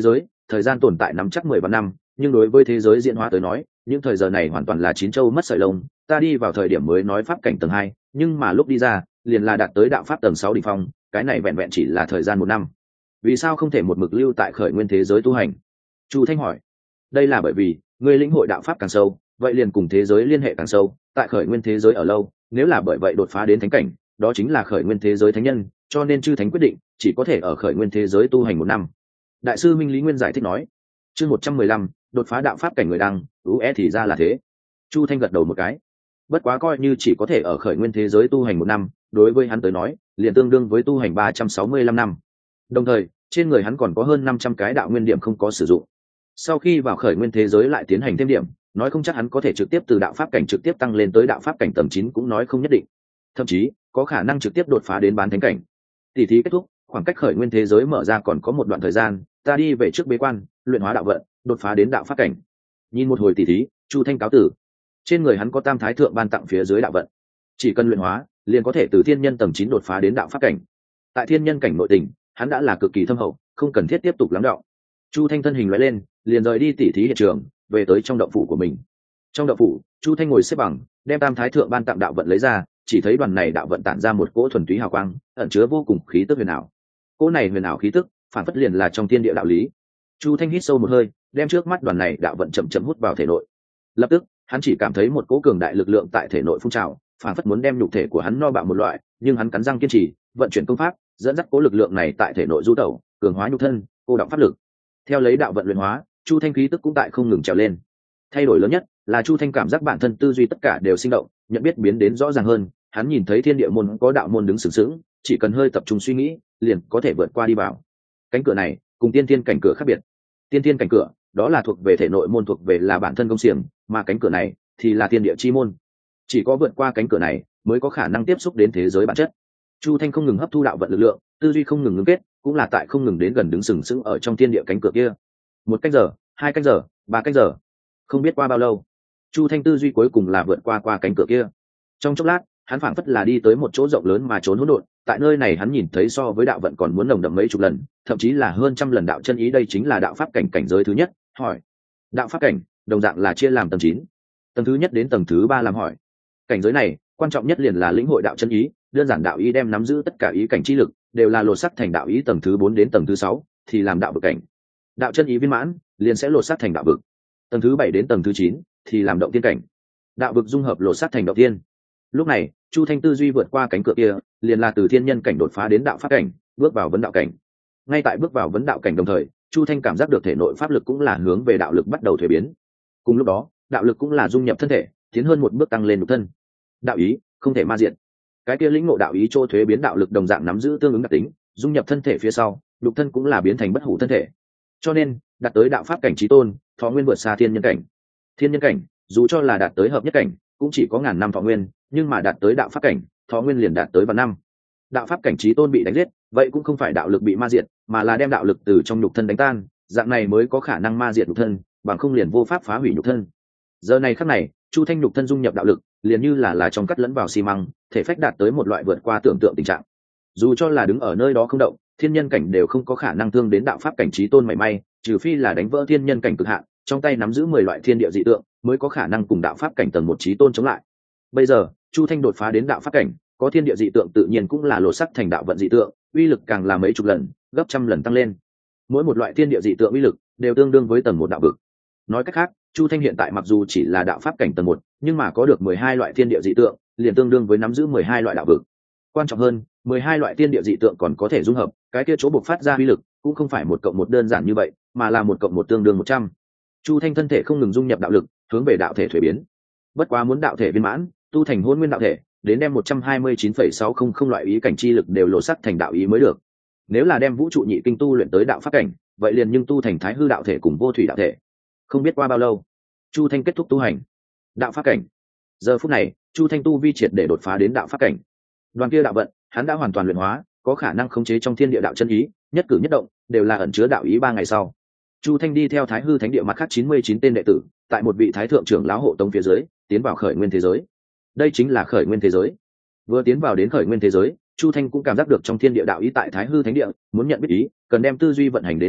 thời gian tồn tại nắm chắc mười vạn năm, nhưng đối với thế giới diễn hóa tới nói, những thời giờ này hoàn toàn là chín châu mất sợi lông. Ta đi vào thời điểm mới nói pháp cảnh tầng hai, nhưng mà lúc đi ra liền là đạt tới đạo pháp tầng sáu đỉnh phong, cái này vẹn vẹn chỉ là thời gian một năm. Vì sao không thể một mực lưu tại khởi nguyên thế giới tu hành? Chu Thanh hỏi. Đây là bởi vì người lĩnh hội đạo pháp càng sâu, vậy liền cùng thế giới liên hệ càng sâu, tại khởi nguyên thế giới ở lâu, nếu là bởi vậy đột phá đến thánh cảnh, đó chính là khởi nguyên thế giới thánh nhân, cho nên chư thánh quyết định chỉ có thể ở khởi nguyên thế giới tu hành một năm. Đại sư Minh Lý Nguyên giải thích nói. Chương một trăm mười lăm, đột phá đạo pháp cảnh người đăng, ú é thì ra là thế. Chu Thanh gật đầu một cái. Bất quá coi như chỉ có thể ở khởi nguyên thế giới tu hành một năm, đối với hắn tới nói liền tương đương với tu hành ba trăm sáu mươi lăm năm. Đồng thời trên người hắn còn có hơn năm trăm cái đạo nguyên điểm không có sử dụng. Sau khi vào khởi nguyên thế giới lại tiến hành thêm điểm, nói không chắc hắn có thể trực tiếp từ đạo pháp cảnh trực tiếp tăng lên tới đạo pháp cảnh tầng chín cũng nói không nhất định. Thậm chí có khả năng trực tiếp đột phá đến bán thánh cảnh. Tỷ thí kết thúc, khoảng cách khởi nguyên thế giới mở ra còn có một đoạn thời gian, ta đi về trước bế quan, luyện hóa đạo vận, đột phá đến đạo pháp cảnh. Nhìn một hồi tỷ thí, Chu Thanh cáo tử. Trên người hắn có Tam Thái Thượng ban tặng phía dưới đạo vận, chỉ cần luyện hóa liền có thể từ thiên nhân tầng chín đột phá đến đạo pháp cảnh. Tại thiên nhân cảnh nội tình hắn đã là cực kỳ thâm hậu, không cần thiết tiếp tục lắng đọng. Chu Thanh thân hình lóe lên liền rời đi tỉ thí hiện trường, về tới trong động phủ của mình. Trong động phủ, Chu Thanh ngồi xếp bằng, đem Tam Thái Thượng ban tặng đạo vận lấy ra, chỉ thấy đoàn này đạo vận tản ra một cỗ thuần túy hào quang, ẩn chứa vô cùng khí tức huyền ảo. Cỗ này huyền ảo khí tức phản phất liền là trong thiên địa đạo lý. Chu Thanh hít sâu một hơi, đem trước mắt đoàn này đạo vận chậm chậm hút vào thể nội. Lập tức hắn chỉ cảm thấy một cỗ cường đại lực lượng tại thể nội phun trào, phản phất muốn đem nhục thể của hắn no bạo một loại, nhưng hắn cắn răng kiên trì, vận chuyển công pháp, dẫn dắt cỗ lực lượng này tại thể nội du tẩu, cường hóa nhục thân, cô động pháp lực. Theo lấy đạo vận luyện hóa, Chu Thanh khí tức cũng tại không ngừng trèo lên. Thay đổi lớn nhất là Chu Thanh cảm giác bản thân tư duy tất cả đều sinh động, nhận biết biến đến rõ ràng hơn. Hắn nhìn thấy thiên địa môn có đạo môn đứng sừng sững, chỉ cần hơi tập trung suy nghĩ, liền có thể vượt qua đi vào. Cánh cửa này cùng tiên thiên cảnh cửa khác biệt. Tiên thiên cảnh cửa đó là thuộc về thể nội môn, thuộc về là bản thân công xiềng, mà cánh cửa này thì là thiên địa chi môn. Chỉ có vượt qua cánh cửa này mới có khả năng tiếp xúc đến thế giới bản chất. Chu Thanh không ngừng hấp thu đạo vận lực lượng, tư duy không ngừng ngưng kết, cũng là tại không ngừng đến gần đứng sừng sững ở trong thiên địa cánh cửa kia. Một canh giờ, hai canh giờ, ba canh giờ, không biết qua bao lâu, Chu Thanh tư duy cuối cùng là vượt qua qua cánh cửa kia. Trong chốc lát, hắn phảng phất là đi tới một chỗ rộng lớn mà trốn hỗn độn. Tại nơi này hắn nhìn thấy so với đạo vận còn muốn nồng đậm mấy chục lần, thậm chí là hơn trăm lần đạo chân ý. Đây chính là đạo pháp cảnh cảnh giới thứ nhất. Hỏi, đạo pháp cảnh đồng dạng là chia làm tầng chín, tầng thứ nhất đến tầng thứ ba làm hỏi. Cảnh giới này quan trọng nhất liền là lĩnh hội đạo chân ý, đơn giản đạo ý đem nắm giữ tất cả ý cảnh chi lực, đều là lột sắc thành đạo ý. Tầng thứ bốn đến tầng thứ sáu thì làm đạo vực cảnh, đạo chân ý viên mãn liền sẽ lột sắc thành đạo vực. Tầng thứ bảy đến tầng thứ chín thì làm động tiên cảnh, đạo vực dung hợp lột sắc thành động tiên. Lúc này Chu Thanh tư duy vượt qua cánh cửa kia, liền là từ thiên nhân cảnh đột phá đến đạo pháp cảnh, bước vào vấn đạo cảnh. Ngay tại bước vào vấn đạo cảnh đồng thời, Chu Thanh cảm giác được thể nội pháp lực cũng là hướng về đạo lực bắt đầu thuế biến. Cùng lúc đó đạo lực cũng là dung nhập thân thể, tiến hơn một bước tăng lên nhục thân. Đạo ý không thể ma diện, cái kia lĩnh ngộ đạo ý chỗ thuế biến đạo lực đồng dạng nắm giữ tương ứng đặc tính, dung nhập thân thể phía sau, nhục thân cũng là biến thành bất hủ thân thể. Cho nên đạt tới đạo pháp cảnh chí tôn, thọ nguyên vượt xa thiên nhân cảnh. Thiên nhân cảnh dù cho là đạt tới hợp nhất cảnh cũng chỉ có ngàn năm thọ nguyên, nhưng mà đạt tới đạo pháp cảnh, thọ nguyên liền đạt tới vạn năm. Đạo pháp cảnh chí tôn bị đánh giết, vậy cũng không phải đạo lực bị ma diệt, mà là đem đạo lực từ trong nhục thân đánh tan, dạng này mới có khả năng ma diệt nhục thân, bằng không liền vô pháp phá hủy nhục thân. Giờ này khắc này, Chu Thanh nhục thân dung nhập đạo lực, liền như là là trong cắt lẫn vào xi măng, thể phách đạt tới một loại vượt qua tưởng tượng tình trạng. Dù cho là đứng ở nơi đó không động, thiên nhân cảnh đều không có khả năng thương đến đạo pháp cảnh chí tôn mảy may, trừ phi là đánh vỡ thiên nhân cảnh cực hạn, trong tay nắm giữ mười loại thiên địa dị tượng, mới có khả năng cùng đạo pháp cảnh tầng một chí tôn chống lại. Bây giờ, Chu Thanh đột phá đến đạo pháp cảnh, có thiên địa dị tượng tự nhiên cũng là lột sắc thành đạo vận dị tượng, uy lực càng là mấy chục lần, gấp trăm lần tăng lên. Mỗi một loại thiên địa dị tượng uy lực đều tương đương với tầng một đạo vực. Nói cách khác, Chu Thanh hiện tại mặc dù chỉ là đạo pháp cảnh tầng một, nhưng mà có được mười hai loại thiên địa dị tượng, liền tương đương với nắm giữ mười hai loại đạo vực. Quan trọng hơn, mười hai loại thiên địa dị tượng còn có thể dung hợp, cái kia chỗ bộc phát ra uy lực cũng không phải một cộng một đơn giản như vậy, mà là một cộng một tương đương một trăm. Chu Thanh thân thể không ngừng dung nhập đạo lực, hướng về đạo thể thuế biến. Bất quá muốn đạo thể viên mãn, tu thành hôn nguyên đạo thể, đến đem một trăm hai mươi chín phẩy sáu không không loại ý cảnh chi lực đều lột sắc thành đạo ý mới được. Nếu là đem vũ trụ nhị kinh tu luyện tới đạo pháp cảnh, vậy liền nhưng tu thành thái hư đạo thể cùng vô thủy đạo thể. Không biết qua bao lâu, Chu Thanh kết thúc tu hành đạo pháp cảnh. Giờ phút này, Chu Thanh tu vi triệt để đột phá đến đạo pháp cảnh. Đoàn kia đạo vận, hắn đã hoàn toàn luyện hóa, có khả năng khống chế trong thiên địa đạo chân ý, nhất cử nhất động đều là ẩn chứa đạo ý. Ba ngày sau, Chu Thanh đi theo Thái Hư Thánh địa mặt khác chín mươi chín tên đệ tử, tại một vị thái thượng trưởng lão hộ tống phía dưới, tiến vào khởi nguyên thế giới. Đây chính là khởi nguyên thế giới. Vừa tiến vào đến khởi nguyên thế giới, Chu Thanh cũng cảm giác được trong thiên địa đạo ý tại Thái Hư Thánh địa, muốn nhận biết ý, cần đem tư duy vận hành đến cực hạn,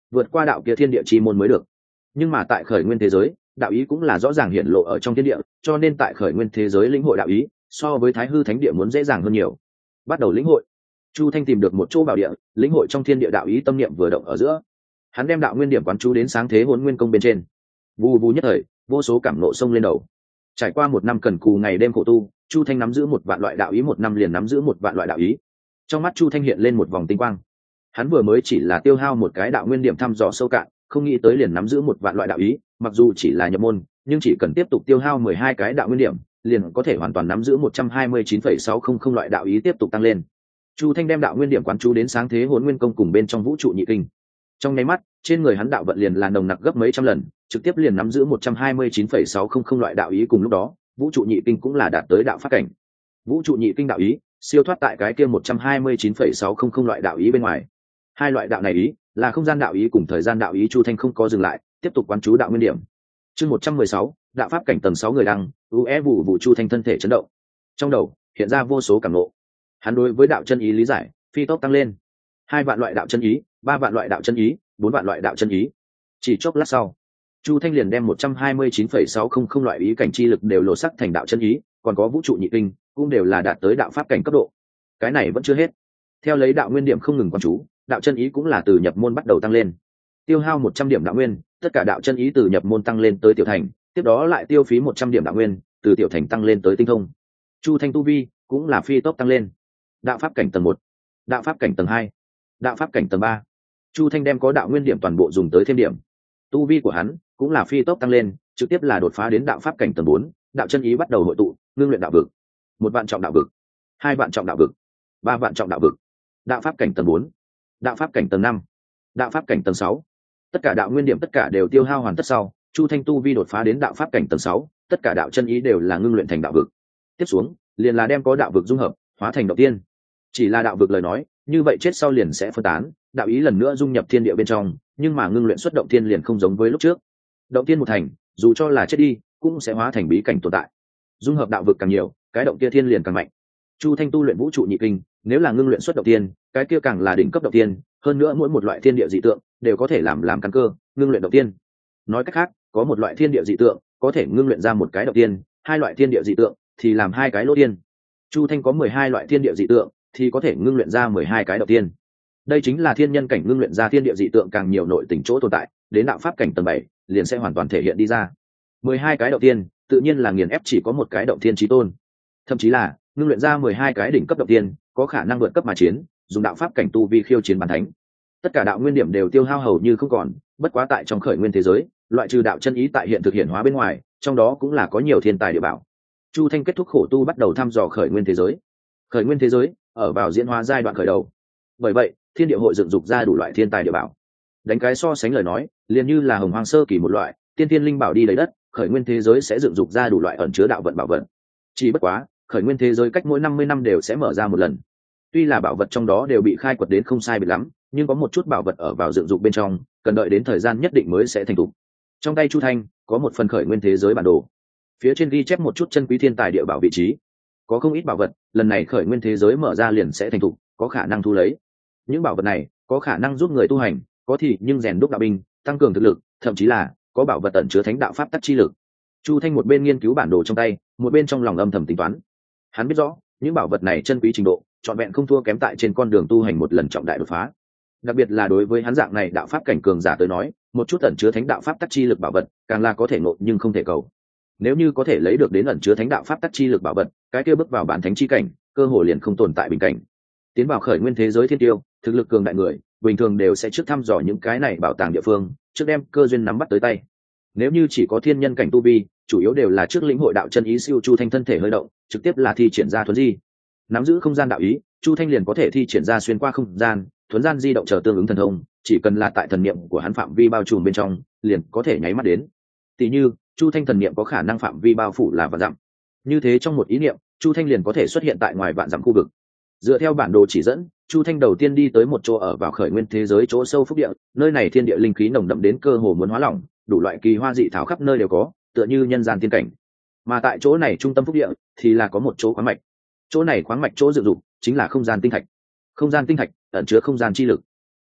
vượt qua đạo kia thiên địa chi môn mới được. Nhưng mà tại khởi nguyên thế giới, đạo ý cũng là rõ ràng hiển lộ ở trong thiên địa, cho nên tại khởi nguyên thế giới lĩnh hội đạo ý so với thái hư thánh địa muốn dễ dàng hơn nhiều. Bắt đầu lĩnh hội. Chu Thanh tìm được một chỗ bảo địa, lĩnh hội trong thiên địa đạo ý, tâm niệm vừa động ở giữa, hắn đem đạo nguyên điểm quán chú đến sáng thế hồn nguyên công bên trên. Vù vù nhất thời, vô số cảm nộ sông lên đầu. Trải qua một năm cần cù ngày đêm khổ tu, Chu Thanh nắm giữ một vạn loại đạo ý, một năm liền nắm giữ một vạn loại đạo ý. Trong mắt Chu Thanh hiện lên một vòng tinh quang. Hắn vừa mới chỉ là tiêu hao một cái đạo nguyên điểm thăm dò sâu cạn, không nghĩ tới liền nắm giữ một vạn loại đạo ý, mặc dù chỉ là nhập môn, nhưng chỉ cần tiếp tục tiêu hao mười hai cái đạo nguyên điểm, liền có thể hoàn toàn nắm giữ một trăm hai mươi chín phẩy sáu không không loại đạo ý tiếp tục tăng lên. Chu Thanh đem đạo nguyên điểm quán chú đến sáng thế hồn nguyên công cùng bên trong vũ trụ nhị kinh. Trong nháy mắt, trên người hắn đạo vận liền là nồng nặc gấp mấy trăm lần, trực tiếp liền nắm giữ một trăm hai mươi chín phẩy sáu không không loại đạo ý, cùng lúc đó, vũ trụ nhị kinh cũng là đạt tới đạo pháp cảnh. Vũ trụ nhị kinh đạo ý siêu thoát tại cái kia một trăm hai mươi chín phẩy sáu không không loại đạo ý bên ngoài. Hai loại đạo này ý là không gian đạo ý cùng thời gian đạo ý. Chu Thanh không có dừng lại, tiếp tục quán chú đạo nguyên điểm. Chương một trăm mười sáu, đạo pháp cảnh tầng sáu người đăng, ue vụ vụ. Chu Thanh thân thể chấn động, trong đầu hiện ra vô số cảm ngộ. Hắn đối với đạo chân ý lý giải phi tốc tăng lên. Hai vạn loại đạo chân ý, ba vạn loại đạo chân ý, bốn vạn loại đạo chân ý. Chỉ chốc lát sau, Chu Thanh liền đem một trăm hai mươi chín phẩy sáu không không loại ý cảnh chi lực đều lộ sắc thành đạo chân ý, còn có vũ trụ nhị kinh cũng đều là đạt tới đạo pháp cảnh cấp độ. Cái này vẫn chưa hết. Theo lấy đạo nguyên điểm không ngừng quan chú, đạo chân ý cũng là từ nhập môn bắt đầu tăng lên. Tiêu hao một trăm điểm đạo nguyên, tất cả đạo chân ý từ nhập môn tăng lên tới tiểu thành, tiếp đó lại tiêu phí một trăm điểm đạo nguyên, từ tiểu thành tăng lên tới tinh thông. Chu Thanh tu vi cũng là phi tốc tăng lên. Đạo pháp cảnh tầng một, đạo pháp cảnh tầng hai, đạo pháp cảnh tầng ba. Chu Thanh đem có đạo nguyên điểm toàn bộ dùng tới thêm điểm. Tu vi của hắn cũng là phi tốc tăng lên, trực tiếp là đột phá đến đạo pháp cảnh tầng bốn, đạo chân ý bắt đầu hội tụ, ngưng luyện đạo vực. Một vạn trọng đạo vực, hai vạn trọng đạo vực, ba vạn trọng đạo vực. Đạo pháp cảnh tầng bốn, đạo pháp cảnh tầng năm, đạo pháp cảnh tầng sáu. Tất cả đạo nguyên điểm tất cả đều tiêu hao hoàn tất sau, Chu Thanh tu vi đột phá đến đạo pháp cảnh tầng sáu, tất cả đạo chân ý đều là ngưng luyện thành đạo vực. Tiếp xuống, liền là đem có đạo vực dung hợp, hóa thành đạo tiên. Chỉ là đạo vực lời nói, như vậy chết sau liền sẽ phân tán, đạo ý lần nữa dung nhập thiên địa bên trong, nhưng mà ngưng luyện xuất động tiên liền không giống với lúc trước. Động tiên một thành, dù cho là chết đi, cũng sẽ hóa thành bí cảnh tồn tại. Dung hợp đạo vực càng nhiều, cái động kia thiên liền càng mạnh. Chu Thanh tu luyện vũ trụ nhị kinh, nếu là ngưng luyện xuất động tiên, cái kia càng là đỉnh cấp động tiên, hơn nữa mỗi một loại thiên địa dị tượng đều có thể làm làm căn cơ, ngưng luyện động tiên. Nói cách khác, có một loại thiên địa dị tượng có thể ngưng luyện ra một cái động tiên, hai loại thiên địa dị tượng thì làm hai cái lỗ tiên. Chu Thanh có mười hai loại thiên địa dị tượng thì có thể ngưng luyện ra mười hai cái động tiên. Đây chính là thiên nhân cảnh ngưng luyện ra thiên địa dị tượng càng nhiều nội tình chỗ tồn tại, đến đạo pháp cảnh tầng bảy liền sẽ hoàn toàn thể hiện đi ra. mười hai cái động tiên, tự nhiên là nghiền ép chỉ có một cái động tiên chí tôn. Thậm chí là ngưng luyện ra mười hai cái đỉnh cấp động tiên, có khả năng vượt cấp mà chiến, dùng đạo pháp cảnh tu vi khiêu chiến bản thánh. Tất cả đạo nguyên điểm đều tiêu hao hầu như không còn, bất quá tại trong khởi nguyên thế giới, loại trừ đạo chân ý tại hiện thực hiện hóa bên ngoài, trong đó cũng là có nhiều thiên tài địa bảo. Chu Thanh kết thúc khổ tu bắt đầu thăm dò khởi nguyên thế giới. Khởi nguyên thế giới ở vào diễn hóa giai đoạn khởi đầu, bởi vậy thiên địa hội dựng dục ra đủ loại thiên tài địa bảo. Đánh cái so sánh lời nói, liền như là hồng hoang sơ kỳ một loại tiên tiên linh bảo đi đầy đất, khởi nguyên thế giới sẽ dựng dục ra đủ loại ẩn chứa đạo vận bảo vật. Chỉ bất quá, khởi nguyên thế giới cách mỗi năm mươi năm đều sẽ mở ra một lần. Tuy là bảo vật trong đó đều bị khai quật đến không sai biệt lắm, nhưng có một chút bảo vật ở vào dựng dục bên trong, cần đợi đến thời gian nhất định mới sẽ thành thục. Trong tay Chu Thanh có một phần khởi nguyên thế giới bản đồ, phía trên ghi chép một chút chân quý thiên tài địa bảo vị trí. Có không ít bảo vật, lần này khởi nguyên thế giới mở ra liền sẽ thành thục, có khả năng thu lấy. Những bảo vật này có khả năng giúp người tu hành, có thì nhưng rèn đúc đạo binh, tăng cường thực lực, thậm chí là có bảo vật tẩn chứa thánh đạo pháp tắc chi lực. Chu Thanh một bên nghiên cứu bản đồ trong tay, một bên trong lòng âm thầm tính toán. Hắn biết rõ, những bảo vật này chân quý trình độ, trọn vẹn không thua kém tại trên con đường tu hành một lần trọng đại đột phá. Đặc biệt là đối với hắn dạng này đạo pháp cảnh cường giả tới nói, một chút ẩn chứa thánh đạo pháp tắc chi lực bảo vật, càng là có thể ngộ nhưng không thể cầu. Nếu như có thể lấy được đến ẩn chứa thánh đạo pháp tắc chi lực bảo vật, cái kia bước vào bản thánh chi cảnh, cơ hội liền không tồn tại bình cảnh. Tiến vào khởi nguyên thế giới thiên tiêu, thực lực cường đại người, bình thường đều sẽ trước thăm dò những cái này bảo tàng địa phương, trước đem cơ duyên nắm bắt tới tay. Nếu như chỉ có thiên nhân cảnh tu vi, chủ yếu đều là trước lĩnh hội đạo chân ý siêu Chu Thanh thân thể hơi động, trực tiếp là thi triển ra thuấn di. Nắm giữ không gian đạo ý, Chu Thanh liền có thể thi triển ra xuyên qua không gian, thuấn gian di động chờ tương ứng thần thông, chỉ cần là tại thần niệm của hắn phạm vi bao trùm bên trong, liền có thể nháy mắt đến. Tỷ như, Chu Thanh thần niệm có khả năng phạm vi bao phủ là vạn dặm. Như thế trong một ý niệm, Chu Thanh liền có thể xuất hiện tại ngoài vạn dặm khu vực. Dựa theo bản đồ chỉ dẫn, Chu Thanh đầu tiên đi tới một chỗ ở vào khởi nguyên thế giới chỗ sâu phúc địa, nơi này thiên địa linh khí nồng đậm đến cơ hồ muốn hóa lỏng, đủ loại kỳ hoa dị thảo khắp nơi đều có, tựa như nhân gian tiên cảnh. Mà tại chỗ này trung tâm phúc địa thì là có một chỗ khoáng mạch. Chỗ này khoáng mạch chỗ dựng dục chính là không gian tinh thạch. Không gian tinh thạch ẩn chứa không gian chi lực.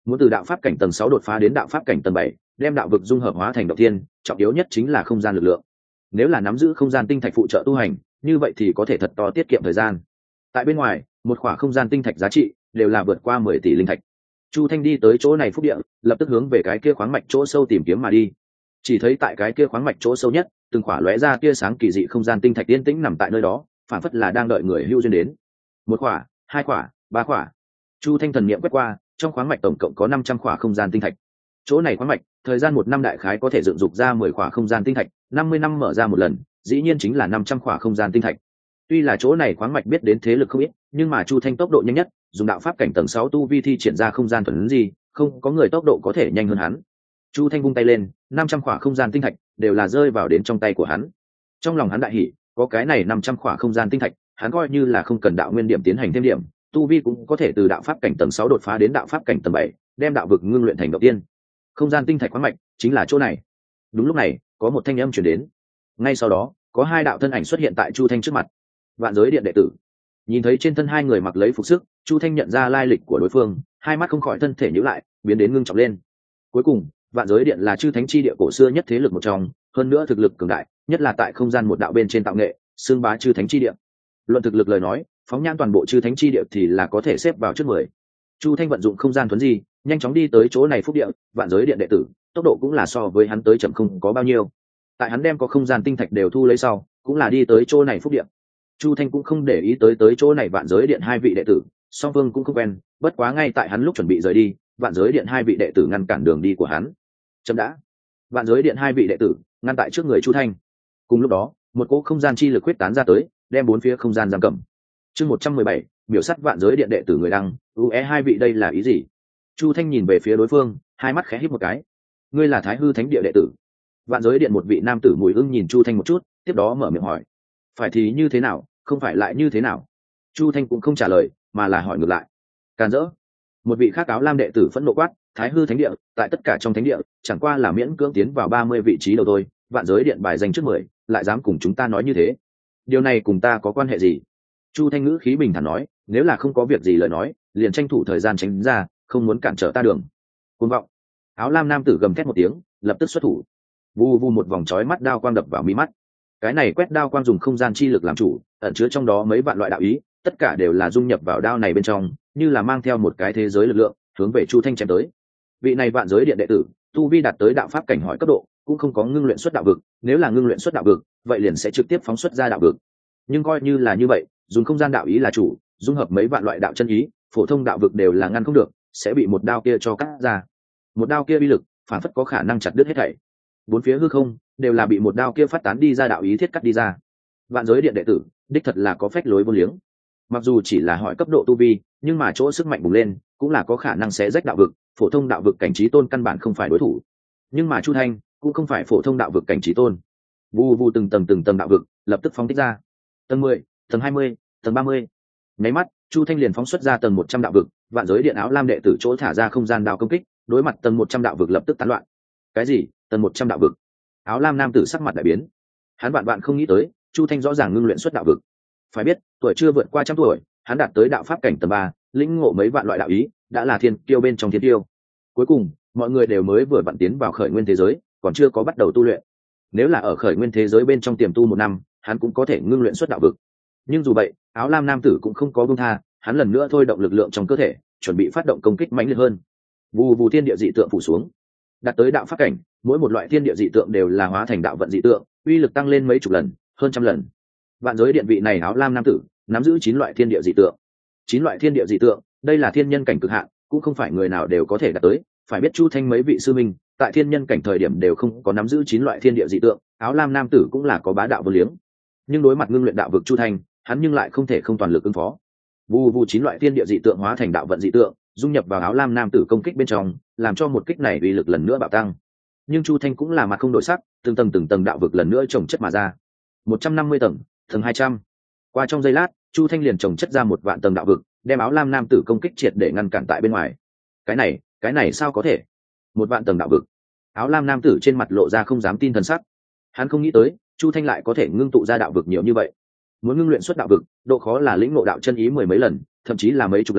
muốn từ đạo pháp cảnh tầng sáu đột phá đến đạo pháp cảnh tầng bảy, đem đạo vực dung hợp hóa thành động thiên, trọng yếu nhất chính là không gian lực lượng. Nếu là nắm giữ không gian tinh thạch phụ trợ tu hành, như vậy thì có thể thật to tiết kiệm thời gian. Tại bên ngoài, một khỏa không gian tinh thạch giá trị đều là vượt qua mười tỷ linh thạch. Chu Thanh đi tới chỗ này phúc địa, lập tức hướng về cái kia khoáng mạch chỗ sâu tìm kiếm mà đi. Chỉ thấy tại cái kia khoáng mạch chỗ sâu nhất, từng khỏa lóe ra tia sáng kỳ dị không gian tinh thạch yên tĩnh nằm tại nơi đó, phản phất là đang đợi người hưu duyên đến. Một khỏa, hai khỏa, ba khỏa. Chu Thanh thần niệm quét qua, trong khoáng mạch tổng cộng có năm trăm khỏa không gian tinh thạch. Chỗ này khoáng mạch, thời gian một năm đại khái có thể dựng dục ra mười khỏa không gian tinh thạch, năm mươi năm mở ra một lần, dĩ nhiên chính là năm trăm khỏa không gian tinh thạch. Tuy là chỗ này khoáng mạch biết đến thế lực không ít, nhưng mà Chu Thanh tốc độ nhanh nhất, dùng đạo pháp cảnh tầng sáu tu vi thi triển ra không gian thuần gì, không có người tốc độ có thể nhanh hơn hắn. Chu Thanh vung tay lên, năm trăm khỏa không gian tinh thạch đều là rơi vào đến trong tay của hắn. Trong lòng hắn đại hỉ, có cái này năm trăm khỏa không gian tinh thạch, hắn coi như là không cần đạo nguyên điểm tiến hành thêm điểm, tu vi cũng có thể từ đạo pháp cảnh tầng sáu đột phá đến đạo pháp cảnh tầng bảy, đem đạo vực ngưng luyện thành động tiên. Không gian tinh thạch khoáng mạch chính là chỗ này. Đúng lúc này, có một thanh âm truyền đến. Ngay sau đó, có hai đạo thân ảnh xuất hiện tại Chu Thanh trước mặt. Vạn Giới Điện đệ tử. Nhìn thấy trên thân hai người mặc lấy phục sức, Chu Thanh nhận ra lai lịch của đối phương, hai mắt không khỏi thân thể nhíu lại, biến đến ngưng trọng lên. Cuối cùng, Vạn Giới Điện là chư thánh chi địa cổ xưa nhất thế lực một trong, hơn nữa thực lực cường đại, nhất là tại không gian một đạo bên trên tạo nghệ, xương bá chư thánh chi địa. Luận thực lực lời nói, phóng nhãn toàn bộ chư thánh chi địa thì là có thể xếp vào trước mười. Chu Thanh vận dụng không gian thuấn di, nhanh chóng đi tới chỗ này phúc địa, Vạn Giới Điện đệ tử, tốc độ cũng là so với hắn tới chậm không có bao nhiêu. Tại hắn đem có không gian tinh thạch đều thu lấy sau, cũng là đi tới chỗ này phúc địa. Chu Thanh cũng không để ý tới tới chỗ này Vạn Giới Điện hai vị đệ tử, song phương cũng không quen, bất quá ngay tại hắn lúc chuẩn bị rời đi, Vạn Giới Điện hai vị đệ tử ngăn cản đường đi của hắn. Chậm đã. Vạn Giới Điện hai vị đệ tử ngăn tại trước người Chu Thanh. Cùng lúc đó, một cỗ không gian chi lực huyết tán ra tới, đem bốn phía không gian giam cầm. Chương một trăm mười bảy, biểu sắt Vạn Giới Điện đệ tử người đăng, u e hai vị đây là ý gì? Chu Thanh nhìn về phía đối phương, hai mắt khẽ híp một cái. Ngươi là Thái Hư Thánh Địa đệ tử? Vạn Giới Điện một vị nam tử mùi ưng nhìn Chu Thanh một chút, tiếp đó mở miệng hỏi. Phải thì như thế nào, không phải lại như thế nào? Chu Thanh cũng không trả lời, mà là hỏi ngược lại. Càn rỡ. Một vị khác áo lam đệ tử phẫn nộ quát, Thái Hư Thánh Địa, tại tất cả trong thánh địa, chẳng qua là miễn cưỡng tiến vào ba mươi vị trí đầu thôi, Vạn Giới Điện bài danh trước mười, lại dám cùng chúng ta nói như thế. Điều này cùng ta có quan hệ gì? Chu Thanh ngữ khí bình thản nói, nếu là không có việc gì lời nói, liền tranh thủ thời gian tránh ra, không muốn cản trở ta đường. Cuồng vọng. Áo lam nam tử gầm thét một tiếng, lập tức xuất thủ. Vu vu một vòng chói mắt đao quang đập vào mí mắt. Cái này quét đao quang dùng không gian chi lực làm chủ, ẩn chứa trong đó mấy vạn loại đạo ý, tất cả đều là dung nhập vào đao này bên trong, như là mang theo một cái thế giới lực lượng, hướng về Chu Thanh chém tới. Vị này Vạn Giới Điện đệ tử, tu vi đạt tới đạo pháp cảnh hỏi cấp độ, cũng không có ngưng luyện xuất đạo vực, nếu là ngưng luyện xuất đạo vực, vậy liền sẽ trực tiếp phóng xuất ra đạo vực. Nhưng coi như là như vậy, dùng không gian đạo ý là chủ, dung hợp mấy vạn loại đạo chân ý, phổ thông đạo vực đều là ngăn không được, sẽ bị một đao kia cho cắt ra. Một đao kia uy lực, phản phất có khả năng chặt đứt hết thảy. Bốn phía hư không đều là bị một đao kia phát tán đi ra đạo ý thiết cắt đi ra. Vạn Giới Điện đệ tử, đích thật là có phách lối vô liếng. Mặc dù chỉ là hỏi cấp độ tu vi, nhưng mà chỗ sức mạnh bùng lên, cũng là có khả năng xé rách đạo vực, phổ thông đạo vực cảnh trí tôn căn bản không phải đối thủ. Nhưng mà Chu Thanh cũng không phải phổ thông đạo vực cảnh trí tôn. Vù vù từng tầng từng tầng đạo vực, lập tức phóng thích ra. Tầng mười, tầng hai mươi, tầng ba mươi. Nháy mắt, Chu Thanh liền phóng xuất ra tầng một trăm đạo vực, Vạn Giới Điện áo lam đệ tử chỗ thả ra không gian đạo công kích, đối mặt tầng một trăm đạo vực lập tức tán loạn. Cái gì? Tầng một trăm đạo vực? Áo lam nam tử sắc mặt đại biến. Hắn vạn vạn không nghĩ tới, Chu Thanh rõ ràng ngưng luyện xuất đạo vực. Phải biết, tuổi chưa vượt qua trăm tuổi, hắn đạt tới đạo pháp cảnh tầng ba, lĩnh ngộ mấy vạn loại đạo ý, đã là thiên kiêu bên trong thiên kiêu. Cuối cùng, mọi người đều mới vừa vặn tiến vào khởi nguyên thế giới, còn chưa có bắt đầu tu luyện. Nếu là ở khởi nguyên thế giới bên trong tiềm tu một năm, hắn cũng có thể ngưng luyện xuất đạo vực. Nhưng dù vậy, áo lam nam tử cũng không có buông tha, hắn lần nữa thôi động lực lượng trong cơ thể, chuẩn bị phát động công kích mãnh liệt hơn. Vù vù thiên địa dị tượng phủ xuống. Đạt tới đạo pháp cảnh, mỗi một loại thiên địa dị tượng đều là hóa thành đạo vận dị tượng, uy lực tăng lên mấy chục lần, hơn trăm lần. Vạn Giới Điện vị này áo lam nam tử, nắm giữ chín loại thiên địa dị tượng. Chín loại thiên địa dị tượng, đây là thiên nhân cảnh cực hạn, cũng không phải người nào đều có thể đạt tới, phải biết Chu Thanh mấy vị sư minh, tại thiên nhân cảnh thời điểm đều không có nắm giữ chín loại thiên địa dị tượng, áo lam nam tử cũng là có bá đạo vô liếng. Nhưng đối mặt ngưng luyện đạo vực Chu Thanh, hắn nhưng lại không thể không toàn lực ứng phó. Vù vù chín loại thiên địa dị tượng hóa thành đạo vận dị tượng, dung nhập vào áo lam nam tử công kích bên trong, làm cho một kích này uy lực lần nữa bạo tăng. Nhưng Chu Thanh cũng là mặt không đổi sắc, từng tầng từng tầng đạo vực lần nữa chồng chất mà ra. một trăm năm mươi tầng, tầng hai trăm. Qua trong giây lát, Chu Thanh liền chồng chất ra một vạn tầng đạo vực, đem áo lam nam tử công kích triệt để ngăn cản tại bên ngoài. Cái này, cái này sao có thể? Một vạn tầng đạo vực. Áo lam nam tử trên mặt lộ ra không dám tin thần sắc. Hắn không nghĩ tới, Chu Thanh lại có thể ngưng tụ ra đạo vực nhiều như vậy. Muốn ngưng luyện xuất đạo vực, độ khó là lĩnh ngộ đạo chân ý mười mấy lần, thậm chí là mấy chục lần,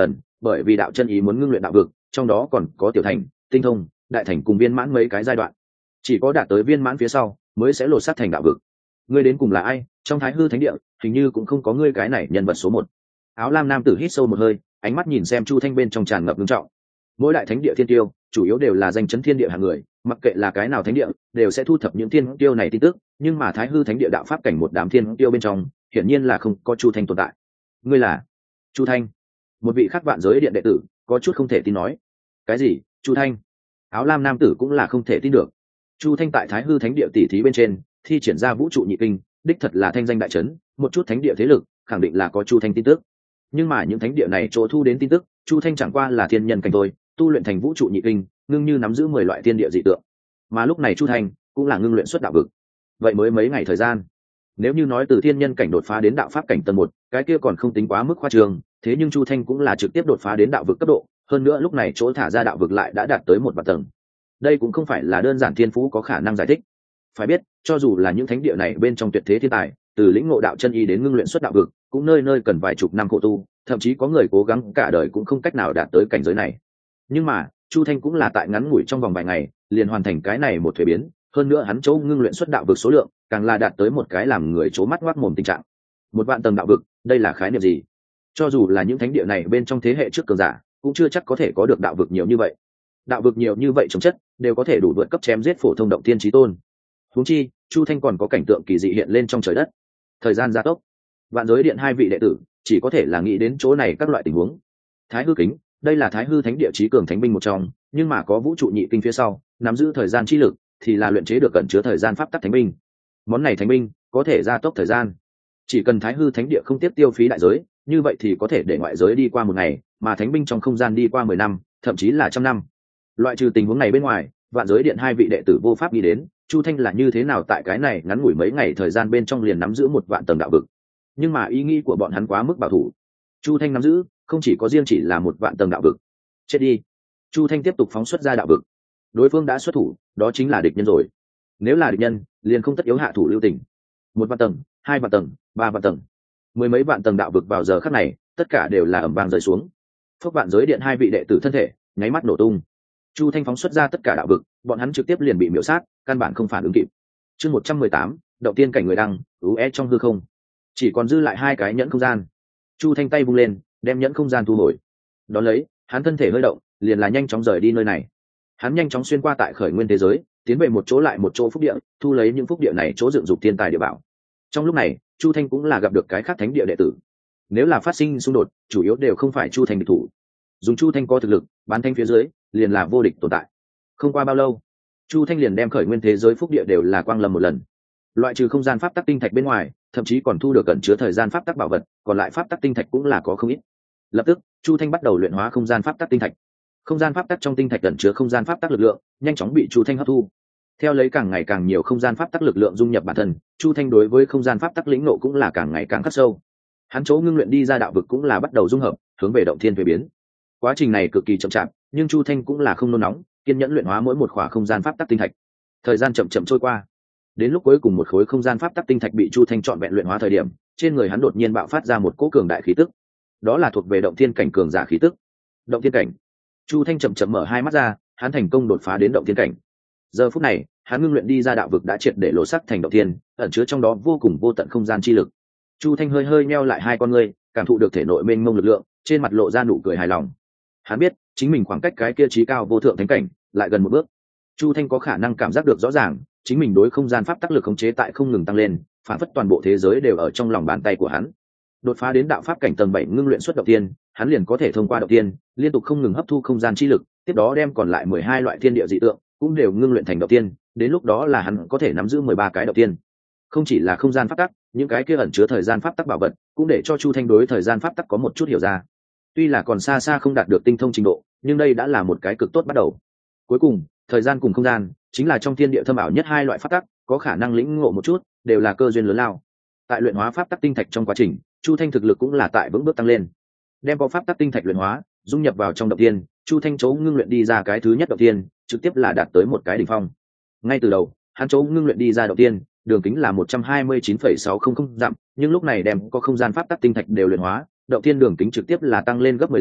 bởi vì đạo chân ý muốn ngưng luyện đạo vực, trong đó còn có tiểu thành, tinh thông, đại thành cùng viên mãn mấy cái giai đoạn, chỉ có đạt tới viên mãn phía sau mới sẽ lột xác thành đạo vực. Ngươi đến cùng là ai? Trong Thái Hư Thánh Địa hình như cũng không có ngươi cái này nhân vật số một. Áo lam nam tử hít sâu một hơi, ánh mắt nhìn xem Chu Thanh bên trong tràn ngập nghiêm trọng. Mỗi đại thánh địa thiên tiêu chủ yếu đều là danh chấn thiên địa hạng người, mặc kệ là cái nào thánh địa đều sẽ thu thập những thiên tiêu này tin tức, nhưng mà Thái Hư Thánh Địa đạo pháp cảnh một đám thiên tiêu bên trong hiển nhiên là không có Chu Thanh tồn tại. Ngươi là Chu Thanh? Một vị khác vạn giới điện đệ tử có chút không thể tin nói. Cái gì? Chu Thanh? Áo lam nam tử cũng là không thể tin được. Chu Thanh tại Thái Hư Thánh Địa tỷ thí bên trên thi triển ra vũ trụ nhị kinh, đích thật là thanh danh đại chấn, một chút thánh địa thế lực khẳng định là có Chu Thanh tin tức. Nhưng mà những thánh địa này chỗ thu đến tin tức, Chu Thanh chẳng qua là thiên nhân cảnh thôi, tu luyện thành vũ trụ nhị kinh, ngưng như nắm giữ mười loại thiên địa dị tượng. Mà lúc này Chu Thanh cũng là ngưng luyện xuất đạo vực. Vậy mới mấy ngày thời gian. Nếu như nói từ thiên nhân cảnh đột phá đến đạo pháp cảnh tầng một, cái kia còn không tính quá mức khoa trương, thế nhưng Chu Thanh cũng là trực tiếp đột phá đến đạo vực cấp độ, hơn nữa lúc này chỗ thả ra đạo vực lại đã đạt tới một vạn tầng. Đây cũng không phải là đơn giản thiên phú có khả năng giải thích. Phải biết, cho dù là những thánh địa này bên trong tuyệt thế thiên tài, từ lĩnh ngộ đạo chân ý đến ngưng luyện xuất đạo vực, cũng nơi nơi cần vài chục năm khổ tu, thậm chí có người cố gắng cả đời cũng không cách nào đạt tới cảnh giới này. Nhưng mà Chu Thanh cũng là tại ngắn ngủi trong vòng vài ngày liền hoàn thành cái này một thuế biến, hơn nữa hắn chỗ ngưng luyện xuất đạo vực số lượng càng là đạt tới một cái làm người c mắt ngoác mồm tình trạng. Một vạn tầng đạo vực, đây là khái niệm gì? Cho dù là những thánh địa này bên trong thế hệ trước cường giả cũng chưa chắc có thể có được đạo vực nhiều như vậy. Đạo vực nhiều như vậy chống chất đều có thể đủ vượt cấp chém giết phổ thông động tiên chí tôn. Huống chi Chu Thanh còn có cảnh tượng kỳ dị hiện lên trong trời đất. Thời gian gia tốc, vạn giới điện hai vị đệ tử chỉ có thể là nghĩ đến chỗ này các loại tình huống. Thái Hư kính, đây là Thái Hư Thánh Địa chí cường thánh binh một trong, nhưng mà có vũ trụ nhị kinh phía sau nắm giữ thời gian chi lực, thì là luyện chế được cẩn chứa thời gian pháp tắc thánh binh. Món này thánh binh có thể gia tốc thời gian, chỉ cần Thái Hư Thánh Địa không tiếp tiêu phí đại giới, như vậy thì có thể để ngoại giới đi qua một ngày, mà thánh binh trong không gian đi qua mười năm, thậm chí là trăm năm. Loại trừ tình huống này bên ngoài, vạn giới điện hai vị đệ tử vô pháp nghĩ đến Chu Thanh là như thế nào tại cái này ngắn ngủi mấy ngày thời gian bên trong liền nắm giữ một vạn tầng đạo vực. Nhưng mà ý nghĩ của bọn hắn quá mức bảo thủ. Chu Thanh nắm giữ không chỉ có riêng chỉ là một vạn tầng đạo vực. Chết đi. Chu Thanh tiếp tục phóng xuất ra đạo vực. Đối phương đã xuất thủ, đó chính là địch nhân rồi. Nếu là địch nhân, liền không tất yếu hạ thủ lưu tình. Một vạn tầng, hai vạn tầng, ba vạn tầng, mười mấy vạn tầng đạo vực vào giờ khắc này, tất cả đều là ầm vang rơi xuống. Phước vạn giới điện hai vị đệ tử thân thể nháy mắt nổ tung. Chu Thanh phóng xuất ra tất cả đạo vực, bọn hắn trực tiếp liền bị miểu sát, căn bản không phản ứng kịp. Chương một trăm mười tám, động tiên cảnh người đăng, ú é trong hư không. Chỉ còn dư lại hai cái nhẫn không gian. Chu Thanh tay vung lên, đem nhẫn không gian thu hồi. Đón lấy, hắn thân thể hơi động, liền là nhanh chóng rời đi nơi này. Hắn nhanh chóng xuyên qua tại khởi nguyên thế giới, tiến về một chỗ lại một chỗ phúc địa, thu lấy những phúc địa này chỗ dựng dục thiên tài địa bảo. Trong lúc này, Chu Thanh cũng là gặp được cái khác thánh địa đệ tử. Nếu là phát sinh xung đột, chủ yếu đều không phải Chu Thanh địch thủ. Dùng Chu Thanh có thực lực, bán thanh phía dưới liền là vô địch tồn tại. Không qua bao lâu, Chu Thanh liền đem khởi nguyên thế giới phúc địa đều là quang lâm một lần. Loại trừ không gian pháp tắc tinh thạch bên ngoài, thậm chí còn thu được cẩn chứa thời gian pháp tắc bảo vật, còn lại pháp tắc tinh thạch cũng là có không ít. Lập tức, Chu Thanh bắt đầu luyện hóa không gian pháp tắc tinh thạch. Không gian pháp tắc trong tinh thạch cẩn chứa không gian pháp tắc lực lượng, nhanh chóng bị Chu Thanh hấp thu. Theo lấy càng ngày càng nhiều không gian pháp tắc lực lượng dung nhập bản thân, Chu Thanh đối với không gian pháp tắc lĩnh ngộ cũng là càng ngày càng khắc sâu. Hắn chỗ ngưng luyện đi ra đạo vực cũng là bắt đầu dung hợp, hướng về động thiên thuế biến. Quá trình này cực kỳ chậm chạp, nhưng Chu Thanh cũng là không nôn nóng, kiên nhẫn luyện hóa mỗi một khỏa không gian pháp tắc tinh thạch. Thời gian chậm chậm trôi qua, đến lúc cuối cùng một khối không gian pháp tắc tinh thạch bị Chu Thanh trọn vẹn luyện hóa thời điểm, trên người hắn đột nhiên bạo phát ra một cỗ cường đại khí tức. Đó là thuộc về động thiên cảnh cường giả khí tức. Động thiên cảnh. Chu Thanh chậm chậm mở hai mắt ra, hắn thành công đột phá đến động thiên cảnh. Giờ phút này, hắn ngưng luyện đi ra đạo vực đã triệt để lộ sắc thành động thiên, ẩn chứa trong đó vô cùng vô tận không gian chi lực. Chu Thanh hơi hơi nheo lại hai con ngươi, cảm thụ được thể nội mênh mông lực lượng, trên mặt lộ ra nụ cười hài lòng. Hắn biết, chính mình khoảng cách cái kia chí cao vô thượng thánh cảnh lại gần một bước. Chu Thanh có khả năng cảm giác được rõ ràng, chính mình đối không gian pháp tắc lực khống chế tại không ngừng tăng lên, phản phất toàn bộ thế giới đều ở trong lòng bàn tay của hắn. Đột phá đến đạo pháp cảnh tầng bảy ngưng luyện xuất động tiên, hắn liền có thể thông qua động tiên, liên tục không ngừng hấp thu không gian chi lực, tiếp đó đem còn lại mười hai loại thiên địa dị tượng cũng đều ngưng luyện thành động tiên, đến lúc đó là hắn có thể nắm giữ mười ba cái động tiên. Không chỉ là không gian pháp tắc, những cái kia ẩn chứa thời gian pháp tắc bảo vật, cũng để cho Chu Thanh đối thời gian pháp tắc có một chút hiểu ra. Tuy là còn xa xa không đạt được tinh thông trình độ, nhưng đây đã là một cái cực tốt bắt đầu. Cuối cùng, thời gian cùng không gian chính là trong thiên địa thâm ảo nhất hai loại pháp tắc, có khả năng lĩnh ngộ một chút, đều là cơ duyên lớn lao. Tại luyện hóa pháp tắc tinh thạch trong quá trình, Chu Thanh thực lực cũng là tại vững bước tăng lên. Đem có pháp tắc tinh thạch luyện hóa, dung nhập vào trong động tiên, Chu Thanh chỗ ngưng luyện đi ra cái thứ nhất động tiên, trực tiếp là đạt tới một cái đỉnh phong. Ngay từ đầu, hắn chỗ ngưng luyện đi ra động tiên, đường kính là một trăm hai mươi chín phẩy sáu không không dặm, nhưng lúc này đem có không gian pháp tắc tinh thạch đều luyện hóa, động tiên đường kính trực tiếp là tăng lên gấp mười lần,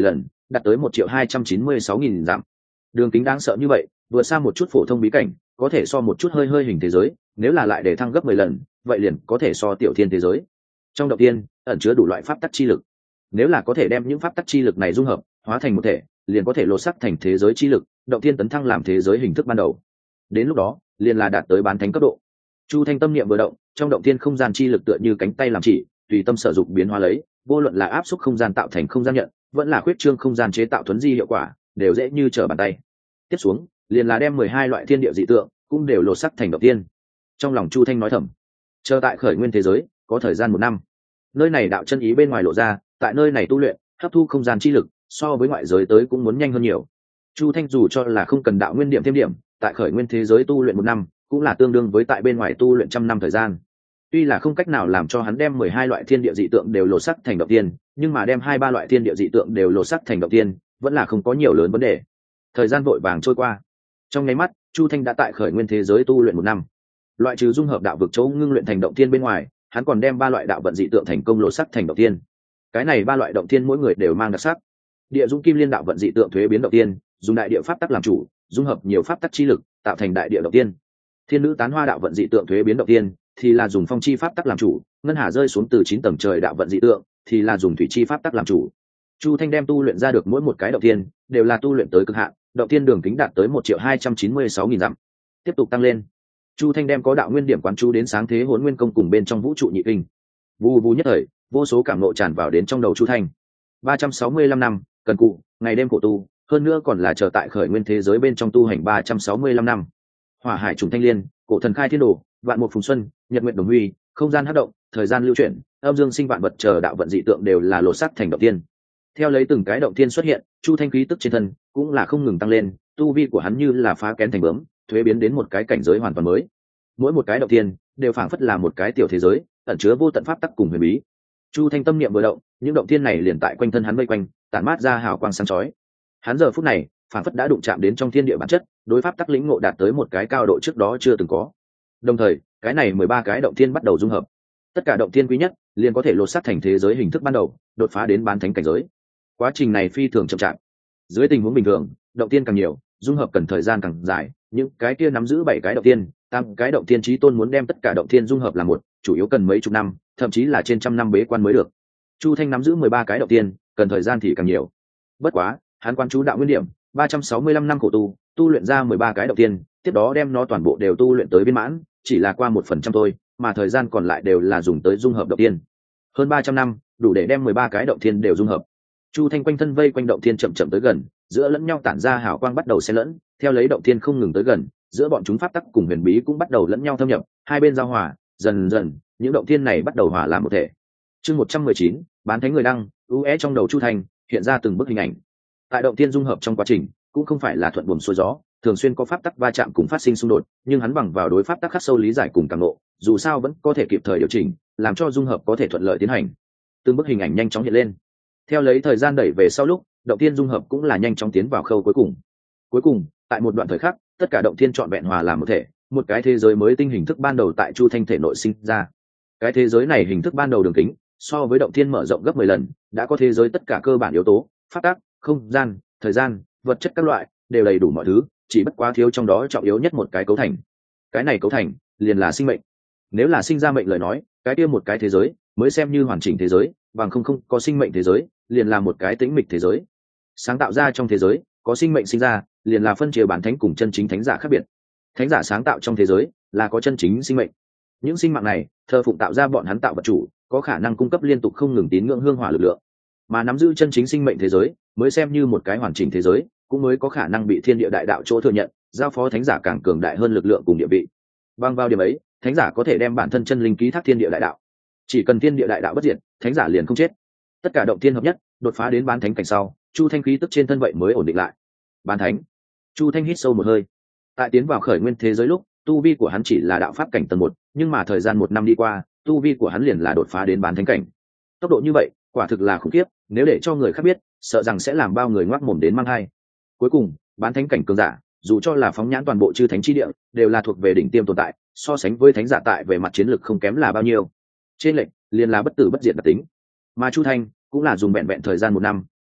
đạt tới một triệu hai trăm chín mươi sáu nghìn dặm. Đường kính đáng sợ như vậy, vừa xa một chút phổ thông bí cảnh, có thể so một chút hơi hơi hình thế giới, nếu là lại để thăng gấp mười lần, vậy liền có thể so tiểu thiên thế giới. Trong động tiên ẩn chứa đủ loại pháp tắc chi lực, nếu là có thể đem những pháp tắc chi lực này dung hợp, hóa thành một thể, liền có thể lột xác thành thế giới chi lực, động tiên tấn thăng làm thế giới hình thức ban đầu. Đến lúc đó, liền là đạt tới bán thánh cấp độ. Chu Thanh tâm niệm vừa động, trong động tiên không gian chi lực tựa như cánh tay làm chỉ, tùy tâm sử dụng biến hóa lấy, vô luận là áp suất không gian tạo thành không gian nhận, vẫn là khuyết trương không gian chế tạo thuấn di hiệu quả, đều dễ như trở bàn tay. Tiếp xuống, liền là đem mười hai loại thiên địa dị tượng, cũng đều lột sắc thành động tiên. Trong lòng Chu Thanh nói thầm, chờ tại khởi nguyên thế giới, có thời gian một năm. Nơi này đạo chân ý bên ngoài lộ ra, tại nơi này tu luyện, hấp thu không gian chi lực, so với ngoại giới tới cũng muốn nhanh hơn nhiều. Chu Thanh dù cho là không cần đạo nguyên điểm thêm điểm, tại khởi nguyên thế giới tu luyện một năm, cũng là tương đương với tại bên ngoài tu luyện trăm năm thời gian. Tuy là không cách nào làm cho hắn đem mười hai loại thiên địa dị tượng đều lột sắc thành động tiên, nhưng mà đem hai ba loại thiên địa dị tượng đều lột sắc thành động tiên, vẫn là không có nhiều lớn vấn đề. Thời gian vội vàng trôi qua. Trong nháy mắt, Chu Thanh đã tại khởi nguyên thế giới tu luyện một năm. Loại trừ dung hợp đạo vực chỗ ngưng luyện thành động tiên bên ngoài, hắn còn đem ba loại đạo vận dị tượng thành công lột sắc thành động tiên. Cái này ba loại động tiên mỗi người đều mang đặc sắc. Địa Dung Kim Liên đạo vận dị tượng thuế biến động tiên, dùng đại địa pháp tắc làm chủ, dung hợp nhiều pháp tắc chi lực, tạo thành đại địa động tiên. Thiên Nữ Tán Hoa đạo vận dị tượng thuế biến động tiên, thì là dùng phong chi pháp tắc làm chủ, ngân hà rơi xuống từ chín tầng trời đạo vận dị tượng, thì là dùng thủy chi pháp tắc làm chủ. Chu Thanh đem tu luyện ra được mỗi một cái động tiên, đều là tu luyện tới cực hạn, động tiên đường kính đạt tới một triệu hai trăm chín mươi sáu nghìn dặm. Tiếp tục tăng lên. Chu Thanh đem có đạo nguyên điểm quán chú đến sáng thế hỗn nguyên công cùng bên trong vũ trụ nhị kinh. Vù vù nhất thời, vô số cảm ngộ tràn vào đến trong đầu Chu Thanh. ba trăm sáu mươi lăm năm, cần cụ, ngày đêm khổ tu, hơn nữa còn là chờ tại khởi nguyên thế giới bên trong tu hành ba trăm sáu mươi lăm năm. Hỏa hải trùng thanh liên, cổ thần khai thiên đồ, vạn mục phùng xuân, nhật nguyện đồng huy, không gian hấp động, thời gian lưu chuyển, âm dương sinh vạn vật chờ đạo vận dị tượng đều là lột sắc thành động tiên. Theo lấy từng cái động tiên xuất hiện, Chu Thanh khí tức trên thân cũng là không ngừng tăng lên, tu vi của hắn như là phá kén thành bướm, thuế biến đến một cái cảnh giới hoàn toàn mới. Mỗi một cái động tiên đều phảng phất là một cái tiểu thế giới, ẩn chứa vô tận pháp tắc cùng huyền bí. Chu Thanh tâm niệm vừa động, những động tiên này liền tại quanh thân hắn vây quanh, tản mát ra hào quang sáng chói. Hắn giờ phút này, phảng phất đã đụng chạm đến trong thiên địa bản chất, đối pháp tắc lĩnh ngộ đạt tới một cái cao độ trước đó chưa từng có. Đồng thời, cái này mười ba cái động tiên bắt đầu dung hợp. Tất cả động tiên quý nhất, liền có thể lột xác thành thế giới hình thức ban đầu, đột phá đến bán thánh cảnh giới. Quá trình này phi thường chậm chạp. Dưới tình huống bình thường, động tiên càng nhiều, dung hợp cần thời gian càng dài, những cái kia nắm giữ bảy cái động tiên, tám cái động tiên chí tôn muốn đem tất cả động tiên dung hợp làm một, chủ yếu cần mấy chục năm, thậm chí là trên trăm năm bế quan mới được. Chu Thanh nắm giữ mười ba cái động tiên, cần thời gian thì càng nhiều. Bất quá, hắn quan chú đạo nguyên điểm, ba trăm sáu mươi lăm năm khổ tu, tu luyện ra mười ba cái động tiên, tiếp đó đem nó toàn bộ đều tu luyện tới viên mãn, chỉ là qua một phần trăm thôi, mà thời gian còn lại đều là dùng tới dung hợp động tiên. Hơn ba trăm năm, đủ để đem mười ba cái động tiên đều dung hợp. Chu Thanh quanh thân vây quanh động tiên chậm chậm tới gần, giữa lẫn nhau tản ra hào quang bắt đầu xen lẫn, theo lấy động tiên không ngừng tới gần, giữa bọn chúng pháp tắc cùng huyền bí cũng bắt đầu lẫn nhau thâm nhập, hai bên giao hòa, dần dần, những động tiên này bắt đầu hòa làm một thể. Chương một trăm mười chín, bán thánh người đăng, ue trong đầu Chu Thanh hiện ra từng bức hình ảnh. Tại động tiên dung hợp trong quá trình, cũng không phải là thuận buồm xuôi gió, thường xuyên có pháp tắc va chạm cùng phát sinh xung đột, nhưng hắn bằng vào đối pháp tắc khắc sâu lý giải cùng cảm ngộ, dù sao vẫn có thể kịp thời điều chỉnh, làm cho dung hợp có thể thuận lợi tiến hành. Từng bức hình ảnh nhanh chóng hiện lên. Theo lấy thời gian đẩy về sau lúc, động tiên dung hợp cũng là nhanh chóng tiến vào khâu cuối cùng. Cuối cùng, tại một đoạn thời khắc, tất cả động tiên trọn vẹn hòa làm một thể, một cái thế giới mới tinh hình thức ban đầu tại Chu Thanh thể nội sinh ra. Cái thế giới này hình thức ban đầu đường kính, so với động tiên mở rộng gấp mười lần, đã có thế giới tất cả cơ bản yếu tố, pháp tắc, không gian, thời gian, vật chất các loại, đều đầy đủ mọi thứ, chỉ bất quá thiếu trong đó trọng yếu nhất một cái cấu thành. Cái này cấu thành, liền là sinh mệnh. Nếu là sinh ra mệnh lời nói, cái kia một cái thế giới mới xem như hoàn chỉnh thế giới, bằng không không có sinh mệnh thế giới, liền là một cái tĩnh mịch thế giới. Sáng tạo ra trong thế giới, có sinh mệnh sinh ra, liền là phân chia bản thánh cùng chân chính thánh giả khác biệt. Thánh giả sáng tạo trong thế giới, là có chân chính sinh mệnh. Những sinh mạng này, thờ phụng tạo ra bọn hắn tạo vật chủ, có khả năng cung cấp liên tục không ngừng tín ngưỡng hương hỏa lực lượng. Mà nắm giữ chân chính sinh mệnh thế giới, mới xem như một cái hoàn chỉnh thế giới, cũng mới có khả năng bị thiên địa đại đạo chỗ thừa nhận, giao phó thánh giả càng cường đại hơn lực lượng cùng địa vị. Bằng vào điểm ấy, thánh giả có thể đem bản thân chân linh ký thác thiên địa đại đạo. Chỉ cần thiên địa đại đạo bất diệt, thánh giả liền không chết. Tất cả động tiên hợp nhất, đột phá đến bán thánh cảnh sau, Chu Thanh khí tức trên thân vậy mới ổn định lại. Bán thánh. Chu Thanh hít sâu một hơi. Tại tiến vào khởi nguyên thế giới lúc, tu vi của hắn chỉ là đạo pháp cảnh tầng một, nhưng mà thời gian một năm đi qua, tu vi của hắn liền là đột phá đến bán thánh cảnh. Tốc độ như vậy, quả thực là khủng khiếp, nếu để cho người khác biết, sợ rằng sẽ làm bao người ngoác mồm đến mang hai. Cuối cùng, bán thánh cảnh cường giả, dù cho là phóng nhãn toàn bộ chư thánh chi địa, đều là thuộc về đỉnh tiêm tồn tại, so sánh với thánh giả tại về mặt chiến lược không kém là bao nhiêu. Trên lệnh, liền là bất tử bất diệt đặc tính. Mà Chu Thanh cũng là dùng vẹn vẹn thời gian một năm,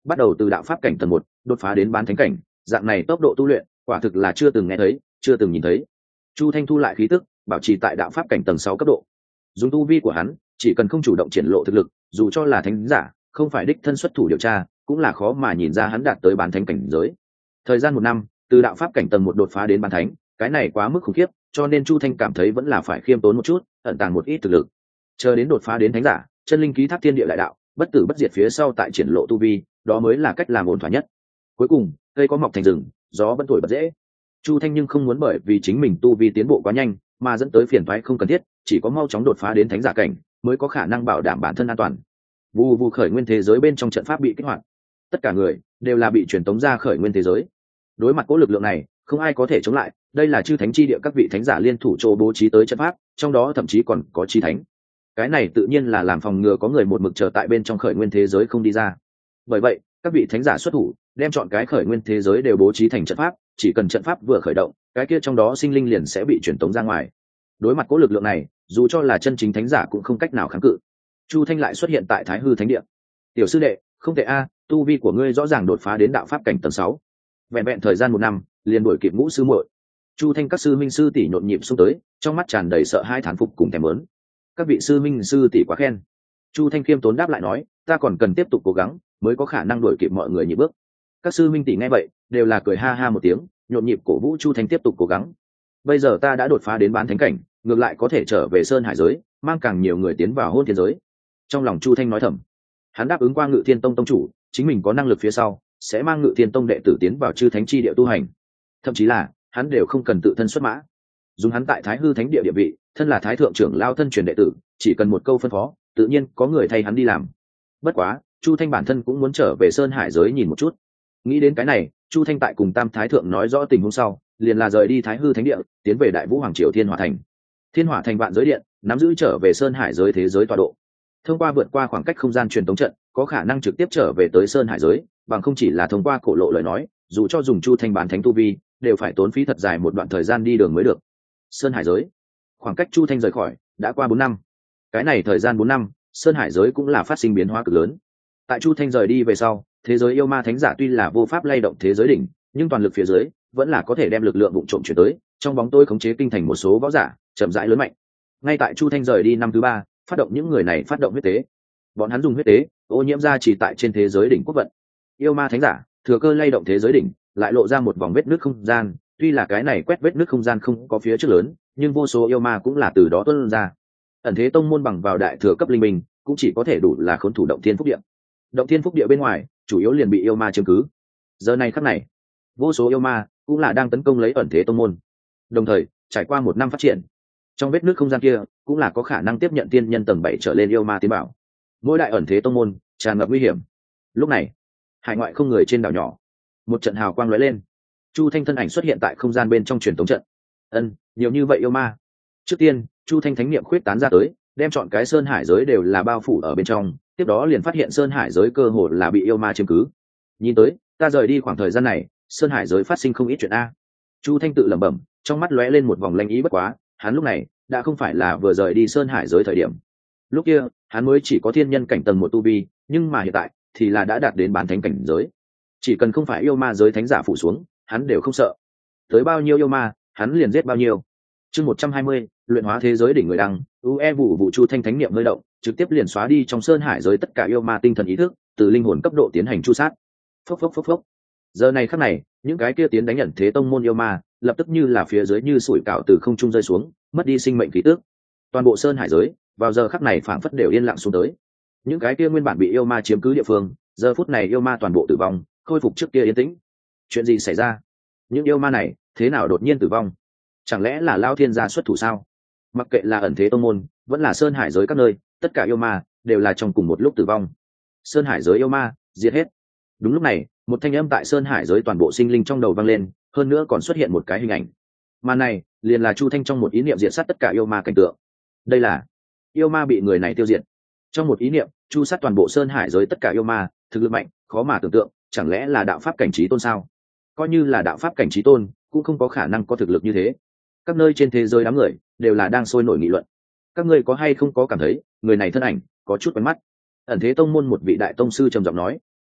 bắt đầu từ đạo pháp cảnh tầng một đột phá đến bán thánh cảnh, dạng này tốc độ tu luyện quả thực là chưa từng nghe thấy, chưa từng nhìn thấy. Chu Thanh thu lại khí tức, bảo trì tại đạo pháp cảnh tầng sáu cấp độ. Dùng tu vi của hắn, chỉ cần không chủ động triển lộ thực lực, dù cho là thánh giả, không phải đích thân xuất thủ điều tra, cũng là khó mà nhìn ra hắn đạt tới bán thánh cảnh giới. Thời gian một năm, từ đạo pháp cảnh tầng một đột phá đến bán thánh, cái này quá mức khủng khiếp, cho nên Chu Thanh cảm thấy vẫn là phải khiêm tốn một chút, ẩn tàng một ít thực lực. Chờ đến đột phá đến thánh giả, chân linh ký thác thiên địa đại đạo, bất tử bất diệt phía sau tại triển lộ tu vi, đó mới là cách làm ổn thỏa nhất. Cuối cùng, cây có mọc thành rừng, gió vẫn thổi bật dễ. Chu Thanh nhưng không muốn bởi vì chính mình tu vi tiến bộ quá nhanh, mà dẫn tới phiền toái không cần thiết, chỉ có mau chóng đột phá đến thánh giả cảnh, mới có khả năng bảo đảm bản thân an toàn. Vù vù khởi nguyên thế giới bên trong trận pháp bị kích hoạt, tất cả người đều là bị truyền tống ra khởi nguyên thế giới. Đối mặt cố lực lượng này, không ai có thể chống lại, đây là chư thánh chi địa các vị thánh giả liên thủ chỗ bố trí tới trận pháp, trong đó thậm chí còn có chi thánh. Cái này tự nhiên là làm phòng ngừa có người một mực chờ tại bên trong khởi nguyên thế giới không đi ra. Bởi vậy, các vị thánh giả xuất thủ, đem chọn cái khởi nguyên thế giới đều bố trí thành trận pháp, chỉ cần trận pháp vừa khởi động, cái kia trong đó sinh linh liền sẽ bị truyền tống ra ngoài. Đối mặt cố lực lượng này, dù cho là chân chính thánh giả cũng không cách nào kháng cự. Chu Thanh lại xuất hiện tại Thái Hư Thánh Địa. "Tiểu sư đệ, không thể a, tu vi của ngươi rõ ràng đột phá đến đạo pháp cảnh tầng sáu." Vẹn vẹn thời gian một năm, liền đuổi kịp Ngũ sư muội. Chu Thanh các sư minh sư tỷ nhộn nhịp xông tới, trong mắt tràn đầy sợ hai thán phục cùng thèm muốn. "Các vị sư minh sư tỷ quá khen." Chu Thanh khiêm tốn đáp lại nói, "Ta còn cần tiếp tục cố gắng, mới có khả năng đuổi kịp mọi người nhịp bước." Các sư minh tỷ nghe vậy, đều là cười ha ha một tiếng, nhộn nhịp cổ vũ Chu Thanh tiếp tục cố gắng. "Bây giờ ta đã đột phá đến bán thánh cảnh, ngược lại có thể trở về Sơn Hải giới, mang càng nhiều người tiến vào Hôn Thiên giới." Trong lòng Chu Thanh nói thầm, hắn đáp ứng qua Ngự Thiên Tông tông chủ, chính mình có năng lực phía sau, sẽ mang Ngự Thiên Tông đệ tử tiến vào chư thánh chi địa tu hành. Thậm chí là, hắn đều không cần tự thân xuất mã. Dùng hắn tại Thái Hư Thánh Địa địa vị, thân là Thái thượng trưởng lao thân truyền đệ tử, chỉ cần một câu phân phó, tự nhiên có người thay hắn đi làm. Bất quá, Chu Thanh bản thân cũng muốn trở về Sơn Hải giới nhìn một chút. Nghĩ đến cái này, Chu Thanh tại cùng Tam Thái thượng nói rõ tình huống sau, liền là rời đi Thái Hư Thánh Địa, tiến về Đại Vũ Hoàng Triều Thiên Hỏa Thành. Thiên Hỏa Thành vạn giới điện, nắm giữ trở về Sơn Hải giới thế giới tọa độ. Thông qua vượt qua khoảng cách không gian truyền tống trận, có khả năng trực tiếp trở về tới Sơn Hải giới, bằng không chỉ là thông qua cổ lộ lời nói, dù cho dùng Chu Thanh bán thánh tu vi, đều phải tốn phí thật dài một đoạn thời gian đi đường mới được. Sơn Hải giới, khoảng cách Chu Thanh rời khỏi đã qua bốn năm. Cái này thời gian bốn năm, Sơn Hải giới cũng là phát sinh biến hóa cực lớn. Tại Chu Thanh rời đi về sau, thế giới yêu ma thánh giả tuy là vô pháp lay động thế giới đỉnh, nhưng toàn lực phía dưới vẫn là có thể đem lực lượng vụng trộm chuyển tới, trong bóng tối khống chế kinh thành một số võ giả, chậm rãi lớn mạnh. Ngay tại Chu Thanh rời đi năm thứ ba, phát động những người này phát động huyết tế. Bọn hắn dùng huyết tế ô nhiễm ra chỉ tại trên thế giới đỉnh quốc vận. Yêu ma thánh giả thừa cơ lay động thế giới đỉnh, lại lộ ra một vòng vết nước không gian, tuy là cái này quét vết nước không gian không có phía trước lớn, nhưng vô số yêu ma cũng là từ đó tuôn ra. Ẩn thế tông môn bằng vào đại thừa cấp linh minh, cũng chỉ có thể đủ là khốn thủ động thiên phúc địa. Động thiên phúc địa bên ngoài, chủ yếu liền bị yêu ma chiếm cứ. Giờ này khắc này, vô số yêu ma cũng là đang tấn công lấy ẩn thế tông môn. Đồng thời, trải qua một năm phát triển, trong vết nước không gian kia cũng là có khả năng tiếp nhận tiên nhân tầng bảy trở lên yêu ma tiến bảo. Mỗi đại ẩn thế tông môn tràn ngập nguy hiểm. Lúc này, hải ngoại không người trên đảo nhỏ, một trận hào quang lóe lên. Chu Thanh thân ảnh xuất hiện tại không gian bên trong truyền tống trận. Ân, nhiều như vậy yêu ma. Trước tiên, Chu Thanh thánh niệm khuyết tán ra tới, đem chọn cái Sơn Hải giới đều là bao phủ ở bên trong, tiếp đó liền phát hiện Sơn Hải giới cơ hồ là bị yêu ma chiếm cứ. Nhìn tới, ta rời đi khoảng thời gian này, Sơn Hải giới phát sinh không ít chuyện a. Chu Thanh tự lẩm bẩm, trong mắt lóe lên một vòng lanh ý bất quá, hắn lúc này đã không phải là vừa rời đi Sơn Hải giới thời điểm. Lúc kia, hắn mới chỉ có thiên nhân cảnh tầng một tu vi, nhưng mà hiện tại thì là đã đạt đến bán thánh cảnh giới. Chỉ cần không phải yêu ma giới thánh giả phủ xuống, hắn đều không sợ. Tới bao nhiêu yêu ma, hắn liền giết bao nhiêu. Chương một trăm hai mươi, luyện hóa thế giới đỉnh người đăng, u e vụ vụ Chu Thanh thánh niệm hơi động, trực tiếp liền xóa đi trong Sơn Hải giới tất cả yêu ma tinh thần ý thức, từ linh hồn cấp độ tiến hành chu sát. Phốc phốc phốc phốc. Giờ này khắc này, những cái kia tiến đánh nhận thế tông môn yêu ma, lập tức như là phía dưới như sủi cảo từ không trung rơi xuống, mất đi sinh mệnh khí tức. Toàn bộ Sơn Hải giới, vào giờ khắc này phảng phất đều yên lặng xuống tới. Những cái kia nguyên bản bị yêu ma chiếm cứ địa phương, giờ phút này yêu ma toàn bộ tử vong, khôi phục trước kia yên tĩnh. Chuyện gì xảy ra? Những yêu ma này thế nào đột nhiên tử vong? Chẳng lẽ là Lao Thiên gia xuất thủ sao? Mặc kệ là ẩn thế tông môn, vẫn là Sơn Hải giới các nơi, tất cả yêu ma đều là trong cùng một lúc tử vong. Sơn Hải giới yêu ma diệt hết. Đúng lúc này, một thanh âm tại Sơn Hải giới toàn bộ sinh linh trong đầu vang lên, hơn nữa còn xuất hiện một cái hình ảnh. Màn này liền là Chu Thanh trong một ý niệm diệt sát tất cả yêu ma cảnh tượng. Đây là yêu ma bị người này tiêu diệt. Trong một ý niệm, chu sát toàn bộ Sơn Hải giới tất cả yêu ma, thực lực mạnh, khó mà tưởng tượng, chẳng lẽ là đạo pháp cảnh trí tôn sao? Coi như là đạo pháp cảnh trí tôn, cũng không có khả năng có thực lực như thế. Các nơi trên thế giới đám người đều là đang sôi nổi nghị luận. Các ngươi có hay không có cảm thấy người này thân ảnh có chút quen mắt? Ẩn thế tông môn một vị đại tông sư trầm giọng nói.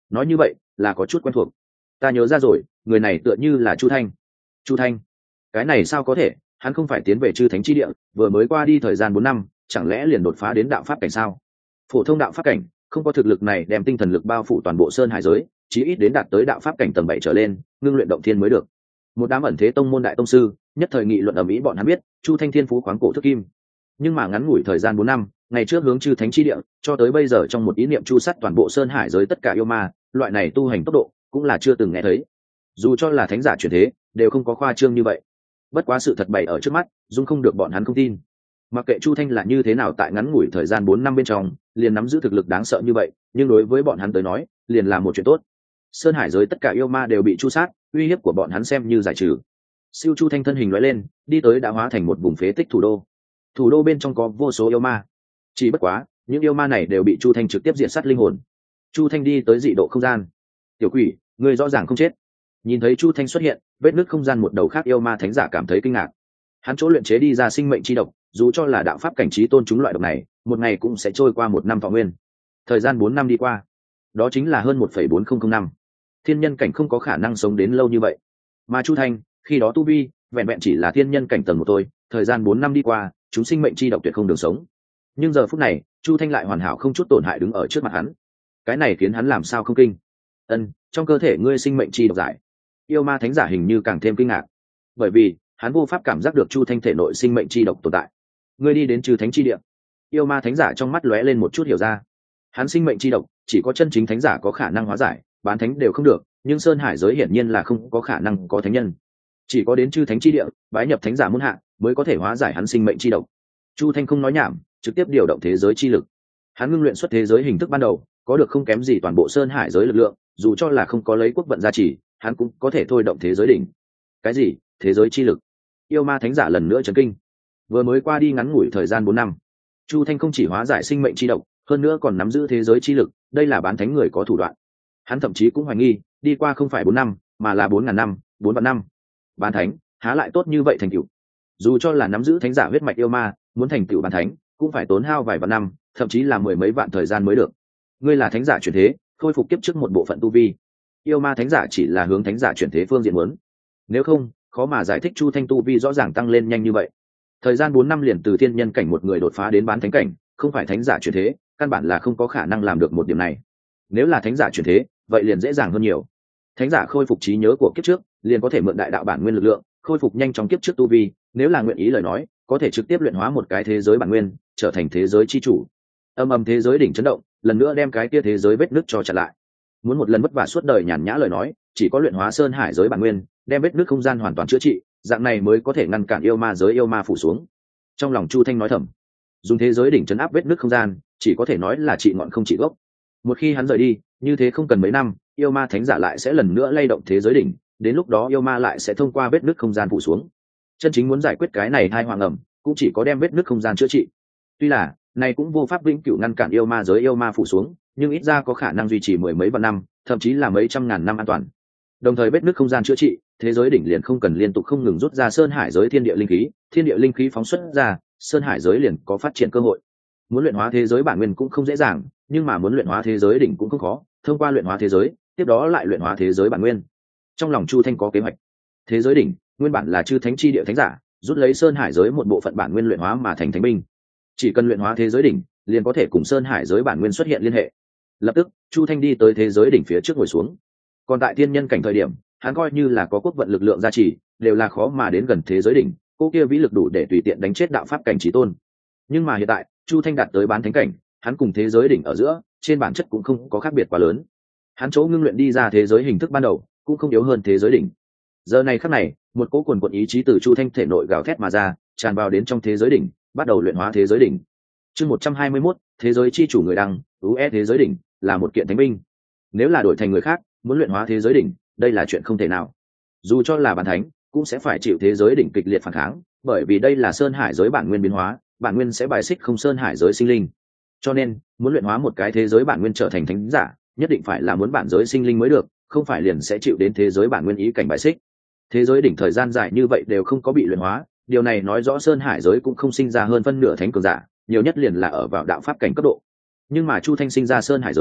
nói như vậy là có chút quen thuộc. Ta nhớ ra rồi, người này tựa như là Chu Thanh. Chu Thanh? Cái này sao có thể, hắn không phải tiến về chư thánh chi địa, vừa mới qua đi thời gian bốn năm, chẳng lẽ liền đột phá đến đạo pháp cảnh sao? Phổ thông đạo pháp cảnh không có thực lực này đem tinh thần lực bao phủ toàn bộ sơn hải giới, chí ít đến đạt tới đạo pháp cảnh tầng bảy trở lên, ngưng luyện động thiên mới được. Một đám ẩn thế tông môn đại tông sư nhất thời nghị luận ầm ĩ, bọn hắn biết Chu Thanh thiên phú khoáng cổ thức kim, nhưng mà ngắn ngủi thời gian bốn năm, ngày trước hướng chư thánh chi địa cho tới bây giờ trong một ý niệm chu sát toàn bộ sơn hải giới tất cả yêu ma, loại này tu hành tốc độ cũng là chưa từng nghe thấy. Dù cho là thánh giả chuyển thế đều không có khoa trương như vậy. Bất quá sự thật bày ở trước mắt, dung không được bọn hắn không tin. Mặc kệ Chu Thanh là như thế nào tại ngắn ngủi thời gian bốn năm bên trong liền nắm giữ thực lực đáng sợ như vậy, nhưng đối với bọn hắn tới nói liền là một chuyện tốt. Sơn hải giới tất cả yêu ma đều bị chu sát, uy hiếp của bọn hắn xem như giải trừ. Siêu Chu Thanh thân hình lóe lên, đi tới đã hóa thành một vùng phế tích thủ đô. Thủ đô bên trong có vô số yêu ma, chỉ bất quá những yêu ma này đều bị Chu Thanh trực tiếp diệt sát linh hồn. Chu Thanh đi tới dị độ không gian. Tiểu quỷ, ngươi rõ ràng không chết. Nhìn thấy Chu Thanh xuất hiện, vết nứt không gian một đầu khác yêu ma thánh giả cảm thấy kinh ngạc. Hắn chỗ luyện chế đi ra sinh mệnh chi độc, dù cho là đạo pháp cảnh trí tôn chúng loại độc này, một ngày cũng sẽ trôi qua một năm thọ nguyên. Thời gian bốn năm đi qua, đó chính là hơn một phẩy bốn không không năm. Thiên nhân cảnh không có khả năng sống đến lâu như vậy. Mà Chu Thanh, khi đó tu vi, vẹn vẹn chỉ là thiên nhân cảnh tầng một thôi, thời gian bốn năm đi qua, chúng sinh mệnh chi độc tuyệt không đường sống. Nhưng giờ phút này, Chu Thanh lại hoàn hảo không chút tổn hại đứng ở trước mặt hắn. Cái này khiến hắn làm sao không kinh. Ân, trong cơ thể ngươi sinh mệnh chi độc giải. Yêu ma thánh giả hình như càng thêm kinh ngạc, bởi vì hắn vô pháp cảm giác được Chu Thanh thể nội sinh mệnh chi độc tồn tại. Ngươi đi đến trừ thánh chi địa. Yêu ma thánh giả trong mắt lóe lên một chút hiểu ra. Hắn sinh mệnh chi độc chỉ có chân chính thánh giả có khả năng hóa giải, bán thánh đều không được, nhưng sơn hải giới hiển nhiên là không có khả năng có thánh nhân, chỉ có đến chư thánh chi địa bái nhập thánh giả muôn hạ mới có thể hóa giải hắn sinh mệnh chi độc. Chu Thanh không nói nhảm, trực tiếp điều động thế giới chi lực. Hắn ngưng luyện xuất thế giới hình thức ban đầu, có được không kém gì toàn bộ sơn hải giới lực lượng, dù cho là không có lấy quốc vận gia trì, hắn cũng có thể thôi động thế giới đỉnh. Cái gì? Thế giới chi lực? Yêu ma thánh giả lần nữa chấn kinh. Vừa mới qua đi ngắn ngủi thời gian bốn năm, Chu Thanh không chỉ hóa giải sinh mệnh chi độc, hơn nữa còn nắm giữ thế giới chi lực, đây là bán thánh người có thủ đoạn. Hắn thậm chí cũng hoài nghi, đi qua không phải bốn năm, mà là bốn ngàn năm, bốn vạn năm. Bán thánh, há lại tốt như vậy thành tựu. Dù cho là nắm giữ thánh giả huyết mạch yêu ma, muốn thành tựu bán thánh, cũng phải tốn hao vài vạn năm, thậm chí là mười mấy vạn thời gian mới được. Ngươi là thánh giả chuyển thế, khôi phục kiếp trước một bộ phận tu vi. Yêu ma thánh giả chỉ là hướng thánh giả chuyển thế phương diện muốn. Nếu không, khó mà giải thích Chu Thanh tu vi rõ ràng tăng lên nhanh như vậy. Thời gian bốn năm liền từ thiên nhân cảnh một người đột phá đến bán thánh cảnh, không phải thánh giả chuyển thế, căn bản là không có khả năng làm được một điểm này. Nếu là thánh giả chuyển thế, vậy liền dễ dàng hơn nhiều. Thánh giả khôi phục trí nhớ của kiếp trước, liền có thể mượn đại đạo bản nguyên lực lượng, khôi phục nhanh trong kiếp trước tu vi, nếu là nguyện ý lời nói, có thể trực tiếp luyện hóa một cái thế giới bản nguyên, trở thành thế giới chi chủ. Âm âm thế giới đỉnh chấn động, lần nữa đem cái kia thế giới vết nứt cho chặn lại. Muốn một lần vất vả suốt đời nhàn nhã lời nói, chỉ có luyện hóa sơn hải giới bản nguyên, đem vết nứt không gian hoàn toàn chữa trị, dạng này mới có thể ngăn cản yêu ma giới yêu ma phủ xuống. Trong lòng Chu Thanh nói thầm, dùng thế giới đỉnh chấn áp vết nứt không gian, chỉ có thể nói là trị ngọn không trị gốc. Một khi hắn rời đi, như thế không cần mấy năm, yêu ma thánh giả lại sẽ lần nữa lay động thế giới đỉnh, đến lúc đó yêu ma lại sẽ thông qua vết nứt không gian phủ xuống. Chân chính muốn giải quyết cái này hai hoàng ẩm, cũng chỉ có đem vết nứt không gian chữa trị. Tuy là này cũng vô pháp vĩnh cửu ngăn cản yêu ma giới yêu ma phủ xuống, nhưng ít ra có khả năng duy trì mười mấy vạn năm, thậm chí là mấy trăm ngàn năm an toàn. Đồng thời vết nứt không gian chữa trị, thế giới đỉnh liền không cần liên tục không ngừng rút ra sơn hải giới thiên địa linh khí, thiên địa linh khí phóng xuất ra, sơn hải giới liền có phát triển cơ hội. Muốn luyện hóa thế giới bản nguyên cũng không dễ dàng, nhưng mà muốn luyện hóa thế giới đỉnh cũng không khó, thông qua luyện hóa thế giới, tiếp đó lại luyện hóa thế giới bản nguyên. Trong lòng Chu Thanh có kế hoạch. Thế giới đỉnh nguyên bản là chư thánh chi địa thánh giả, rút lấy sơn hải giới một bộ phận bản nguyên luyện hóa mà thành thánh binh. Chỉ cần luyện hóa thế giới đỉnh, liền có thể cùng sơn hải giới bản nguyên xuất hiện liên hệ. Lập tức, Chu Thanh đi tới thế giới đỉnh phía trước ngồi xuống. Còn tại thiên nhân cảnh thời điểm, hắn coi như là có quốc vận lực lượng gia trì, đều là khó mà đến gần thế giới đỉnh, cô kia vĩ lực đủ để tùy tiện đánh chết đạo pháp cảnh chí tôn. Nhưng mà hiện tại, Chu Thanh đạt tới bán thánh cảnh, hắn cùng thế giới đỉnh ở giữa, trên bản chất cũng không có khác biệt quá lớn. Hắn chỗ ngưng luyện đi ra thế giới hình thức ban đầu, cũng không yếu hơn thế giới đỉnh. Giờ này khắc này, một cỗ quần quần ý chí từ Chu Thanh thể nội gào thét mà ra, tràn vào đến trong thế giới đỉnh, bắt đầu luyện hóa thế giới đỉnh. Chương một trăm hai mươi mốt, thế giới chi chủ người đăng, u e thế giới đỉnh là một kiện thánh binh. Nếu là đổi thành người khác, muốn luyện hóa thế giới đỉnh, đây là chuyện không thể nào. Dù cho là bản thánh, cũng sẽ phải chịu thế giới đỉnh kịch liệt phản kháng, bởi vì đây là sơn hải giới bản nguyên biến hóa, bản nguyên sẽ bài xích không sơn hải giới sinh linh. Cho nên, muốn luyện hóa một cái thế giới bản nguyên trở thành thánh giả, nhất định phải là muốn bản giới sinh linh mới được, không phải liền sẽ chịu đến thế giới bản nguyên ý cảnh bài xích. Thế giới đỉnh thời gian dài như vậy đều không có bị luyện hóa, điều này nói rõ sơn hải giới cũng không sinh ra hơn phân nửa thánh cường giả, nhiều nhất liền là ở vào đạo pháp cảnh cấp độ. Nhưng mà Chu Thanh sinh ra sơn hải giới,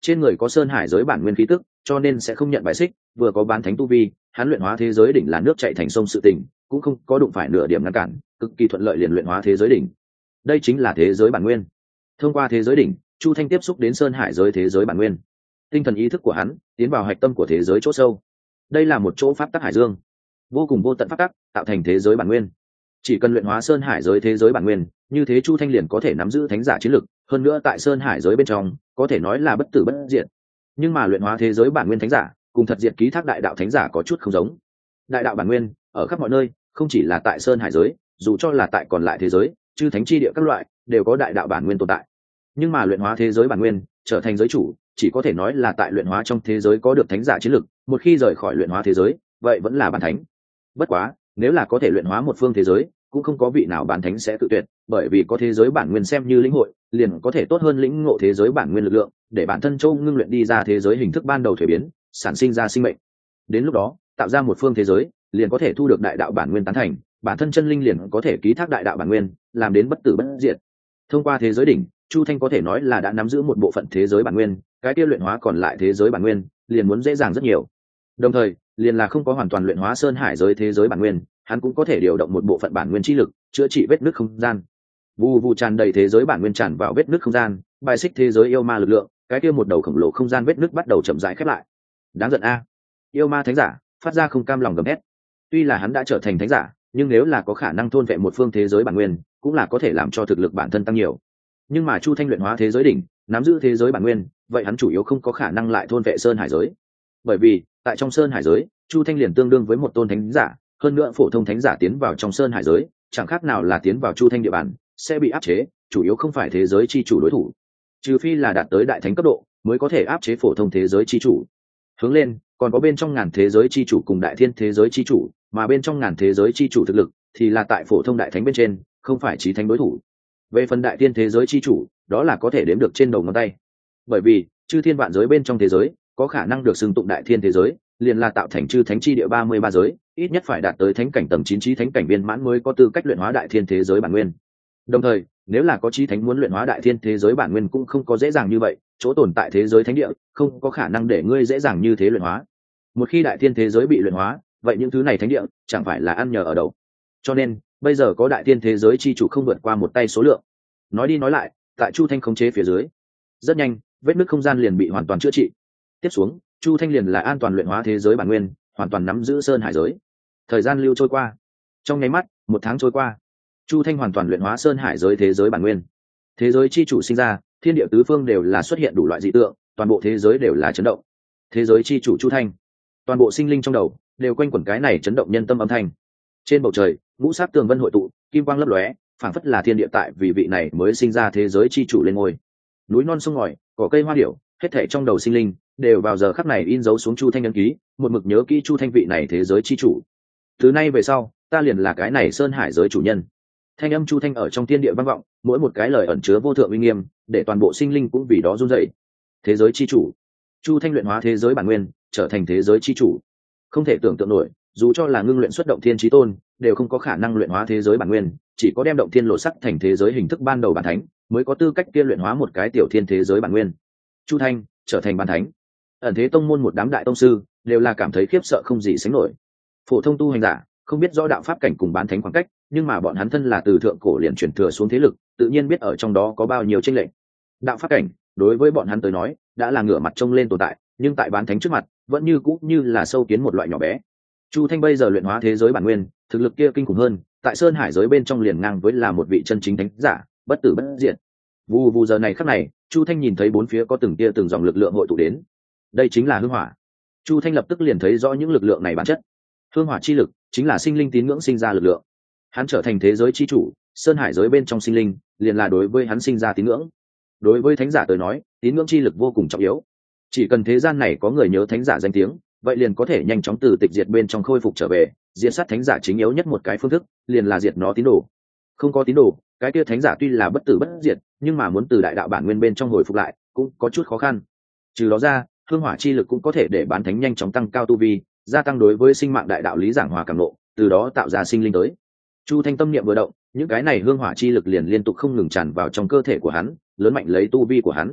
trên người có sơn hải giới bản nguyên khí tức, cho nên sẽ không nhận bài xích. Vừa có bán thánh tu vi, hắn luyện hóa thế giới đỉnh là nước chảy thành sông sự tình, cũng không có đụng phải nửa điểm ngăn cản, cực kỳ thuận lợi liền luyện hóa thế giới đỉnh. Đây chính là thế giới bản nguyên. Thông qua thế giới đỉnh, Chu Thanh tiếp xúc đến sơn hải giới thế giới bản nguyên, tinh thần ý thức của hắn tiến vào hạch tâm của thế giới chỗ sâu. Đây là một chỗ pháp tắc hải dương, vô cùng vô tận pháp tắc tạo thành thế giới bản nguyên. Chỉ cần luyện hóa sơn hải giới thế giới bản nguyên, như thế Chu Thanh liền có thể nắm giữ thánh giả chiến lực, hơn nữa tại sơn hải giới bên trong có thể nói là bất tử bất diệt. Nhưng mà luyện hóa thế giới bản nguyên thánh giả cùng thật diệt ký thác đại đạo thánh giả có chút không giống. Đại đạo bản nguyên ở khắp mọi nơi, không chỉ là tại sơn hải giới, dù cho là tại còn lại thế giới, chư thánh chi địa các loại đều có đại đạo bản nguyên tồn tại. Nhưng mà luyện hóa thế giới bản nguyên trở thành giới chủ, chỉ có thể nói là tại luyện hóa trong thế giới có được thánh giả chiến lực, một khi rời khỏi luyện hóa thế giới, vậy vẫn là bản thánh. Bất quá, nếu là có thể luyện hóa một phương thế giới, cũng không có vị nào bản thánh sẽ tự tuyệt, bởi vì có thế giới bản nguyên xem như lĩnh hội, liền có thể tốt hơn lĩnh ngộ thế giới bản nguyên lực lượng, để bản thân châu ngưng luyện đi ra thế giới hình thức ban đầu thuế biến, sản sinh ra sinh mệnh. Đến lúc đó, tạo ra một phương thế giới, liền có thể thu được đại đạo bản nguyên tán thành, bản thân chân linh liền có thể ký thác đại đạo bản nguyên, làm đến bất tử bất diệt. Thông qua thế giới đỉnh, Chu Thanh có thể nói là đã nắm giữ một bộ phận thế giới bản nguyên, cái kia luyện hóa còn lại thế giới bản nguyên, liền muốn dễ dàng rất nhiều. Đồng thời, liền là không có hoàn toàn luyện hóa sơn hải giới thế giới bản nguyên, hắn cũng có thể điều động một bộ phận bản nguyên chi lực, chữa trị vết nứt không gian. Vù vù tràn đầy thế giới bản nguyên tràn vào vết nứt không gian, bài xích thế giới yêu ma lực lượng, cái kia một đầu khổng lồ không gian vết nứt bắt đầu chậm rãi khép lại. Đáng giận a! Yêu ma thánh giả phát ra không cam lòng gầm hét. Tuy là hắn đã trở thành thánh giả, nhưng nếu là có khả năng thôn vệ một phương thế giới bản nguyên, cũng là có thể làm cho thực lực bản thân tăng nhiều. Nhưng mà Chu Thanh luyện hóa thế giới đỉnh, nắm giữ thế giới bản nguyên, vậy hắn chủ yếu không có khả năng lại thôn vệ sơn hải giới. Bởi vì, tại trong sơn hải giới, Chu Thanh liền tương đương với một tôn thánh giả, hơn nữa phổ thông thánh giả tiến vào trong sơn hải giới, chẳng khác nào là tiến vào Chu Thanh địa bàn, sẽ bị áp chế, chủ yếu không phải thế giới chi chủ đối thủ. Trừ phi là đạt tới đại thánh cấp độ, mới có thể áp chế phổ thông thế giới chi chủ. Hướng lên, còn có bên trong ngàn thế giới chi chủ cùng đại thiên thế giới chi chủ, mà bên trong ngàn thế giới chi chủ thực lực thì là tại phổ thông đại thánh bên trên, không phải chí thánh đối thủ. Về phần đại thiên thế giới chi chủ, đó là có thể đếm được trên đầu ngón tay. Bởi vì, chư thiên vạn giới bên trong thế giới, có khả năng được xưng tụng đại thiên thế giới, liền là tạo thành chư thánh chi địa ba mươi ba giới, ít nhất phải đạt tới thánh cảnh tầng chín chí thánh cảnh viên mãn mới có tư cách luyện hóa đại thiên thế giới bản nguyên. Đồng thời, nếu là có chí thánh muốn luyện hóa đại thiên thế giới bản nguyên cũng không có dễ dàng như vậy, chỗ tồn tại thế giới thánh địa không có khả năng để ngươi dễ dàng như thế luyện hóa. Một khi đại thiên thế giới bị luyện hóa, vậy những thứ này thánh địa chẳng phải là ăn nhờ ở đậu. Cho nên, bây giờ có đại thiên thế giới chi chủ không vượt qua một tay số lượng. Nói đi nói lại, tại Chu Thanh khống chế phía dưới, rất nhanh, vết nứt không gian liền bị hoàn toàn chữa trị. Tiếp xuống, Chu Thanh liền là an toàn luyện hóa thế giới bản nguyên, hoàn toàn nắm giữ sơn hải giới. Thời gian lưu trôi qua, trong nháy mắt, một tháng trôi qua, Chu Thanh hoàn toàn luyện hóa sơn hải giới thế giới bản nguyên. Thế giới chi chủ sinh ra, thiên địa tứ phương đều là xuất hiện đủ loại dị tượng, toàn bộ thế giới đều là chấn động. Thế giới chi chủ Chu Thanh, toàn bộ sinh linh trong đầu đều quanh quẩn cái này chấn động nhân tâm âm thanh. Trên bầu trời, ngũ sắc tường vân hội tụ, kim quang lấp lóe, phảng phất là thiên địa tại vì vị này mới sinh ra thế giới chi chủ lên ngôi. Núi non sông ngòi, cỏ cây hoa điểu, hết thảy trong đầu sinh linh đều vào giờ khắc này in dấu xuống Chu Thanh ấn ký, một mực nhớ kỹ Chu Thanh vị này thế giới chi chủ. Từ nay về sau, ta liền là cái này sơn hải giới chủ nhân. Thanh âm Chu Thanh ở trong thiên địa vang vọng, mỗi một cái lời ẩn chứa vô thượng uy nghiêm, để toàn bộ sinh linh cũng vì đó run rẩy. Thế giới chi chủ, Chu Thanh luyện hóa thế giới bản nguyên, trở thành thế giới chi chủ. Không thể tưởng tượng nổi, dù cho là ngưng luyện xuất động thiên chí tôn, đều không có khả năng luyện hóa thế giới bản nguyên, chỉ có đem động thiên lộ sắc thành thế giới hình thức ban đầu bản thánh, mới có tư cách kia luyện hóa một cái tiểu thiên thế giới bản nguyên. Chu Thanh trở thành bản thánh. Ẩn thế tông môn một đám đại tông sư đều là cảm thấy khiếp sợ không gì sánh nổi. Phổ thông tu hành giả không biết rõ đạo pháp cảnh cùng bán thánh khoảng cách, nhưng mà bọn hắn thân là từ thượng cổ liền truyền thừa xuống thế lực, tự nhiên biết ở trong đó có bao nhiêu chênh lệch. Đạo pháp cảnh đối với bọn hắn tới nói đã là ngửa mặt trông lên tồn tại, nhưng tại bán thánh trước mặt vẫn như cũ như là sâu kiến một loại nhỏ bé. Chu Thanh bây giờ luyện hóa thế giới bản nguyên, thực lực kia kinh khủng hơn, tại sơn hải giới bên trong liền ngang với là một vị chân chính thánh giả, bất tử bất diệt. Vù vù giờ này khắc này, Chu Thanh nhìn thấy bốn phía có từng tia từng dòng lực lượng hội tụ đến. Đây chính là hương hỏa. Chu Thanh lập tức liền thấy rõ những lực lượng này bản chất. Hương hỏa chi lực chính là sinh linh tín ngưỡng sinh ra lực lượng. Hắn trở thành thế giới chi chủ, sơn hải giới bên trong sinh linh liền là đối với hắn sinh ra tín ngưỡng. Đối với thánh giả tới nói, tín ngưỡng chi lực vô cùng trọng yếu. Chỉ cần thế gian này có người nhớ thánh giả danh tiếng, vậy liền có thể nhanh chóng từ tịch diệt bên trong khôi phục trở về. Diệt sát thánh giả chính yếu nhất một cái phương thức, liền là diệt nó tín đồ. Không có tín đồ, cái kia thánh giả tuy là bất tử bất diệt, nhưng mà muốn từ đại đạo bản nguyên bên trong hồi phục lại, cũng có chút khó khăn. Trừ đó ra, hương hỏa chi lực cũng có thể để bán thánh nhanh chóng tăng cao tu vi, gia tăng đối với sinh mạng đại đạo lý giảng hòa cảm nộ, từ đó tạo ra sinh linh tới. Chu Thanh tâm niệm vừa động, những cái này hương hỏa chi lực liền liên tục không ngừng tràn vào trong cơ thể của hắn, lớn mạnh lấy tu vi của hắn.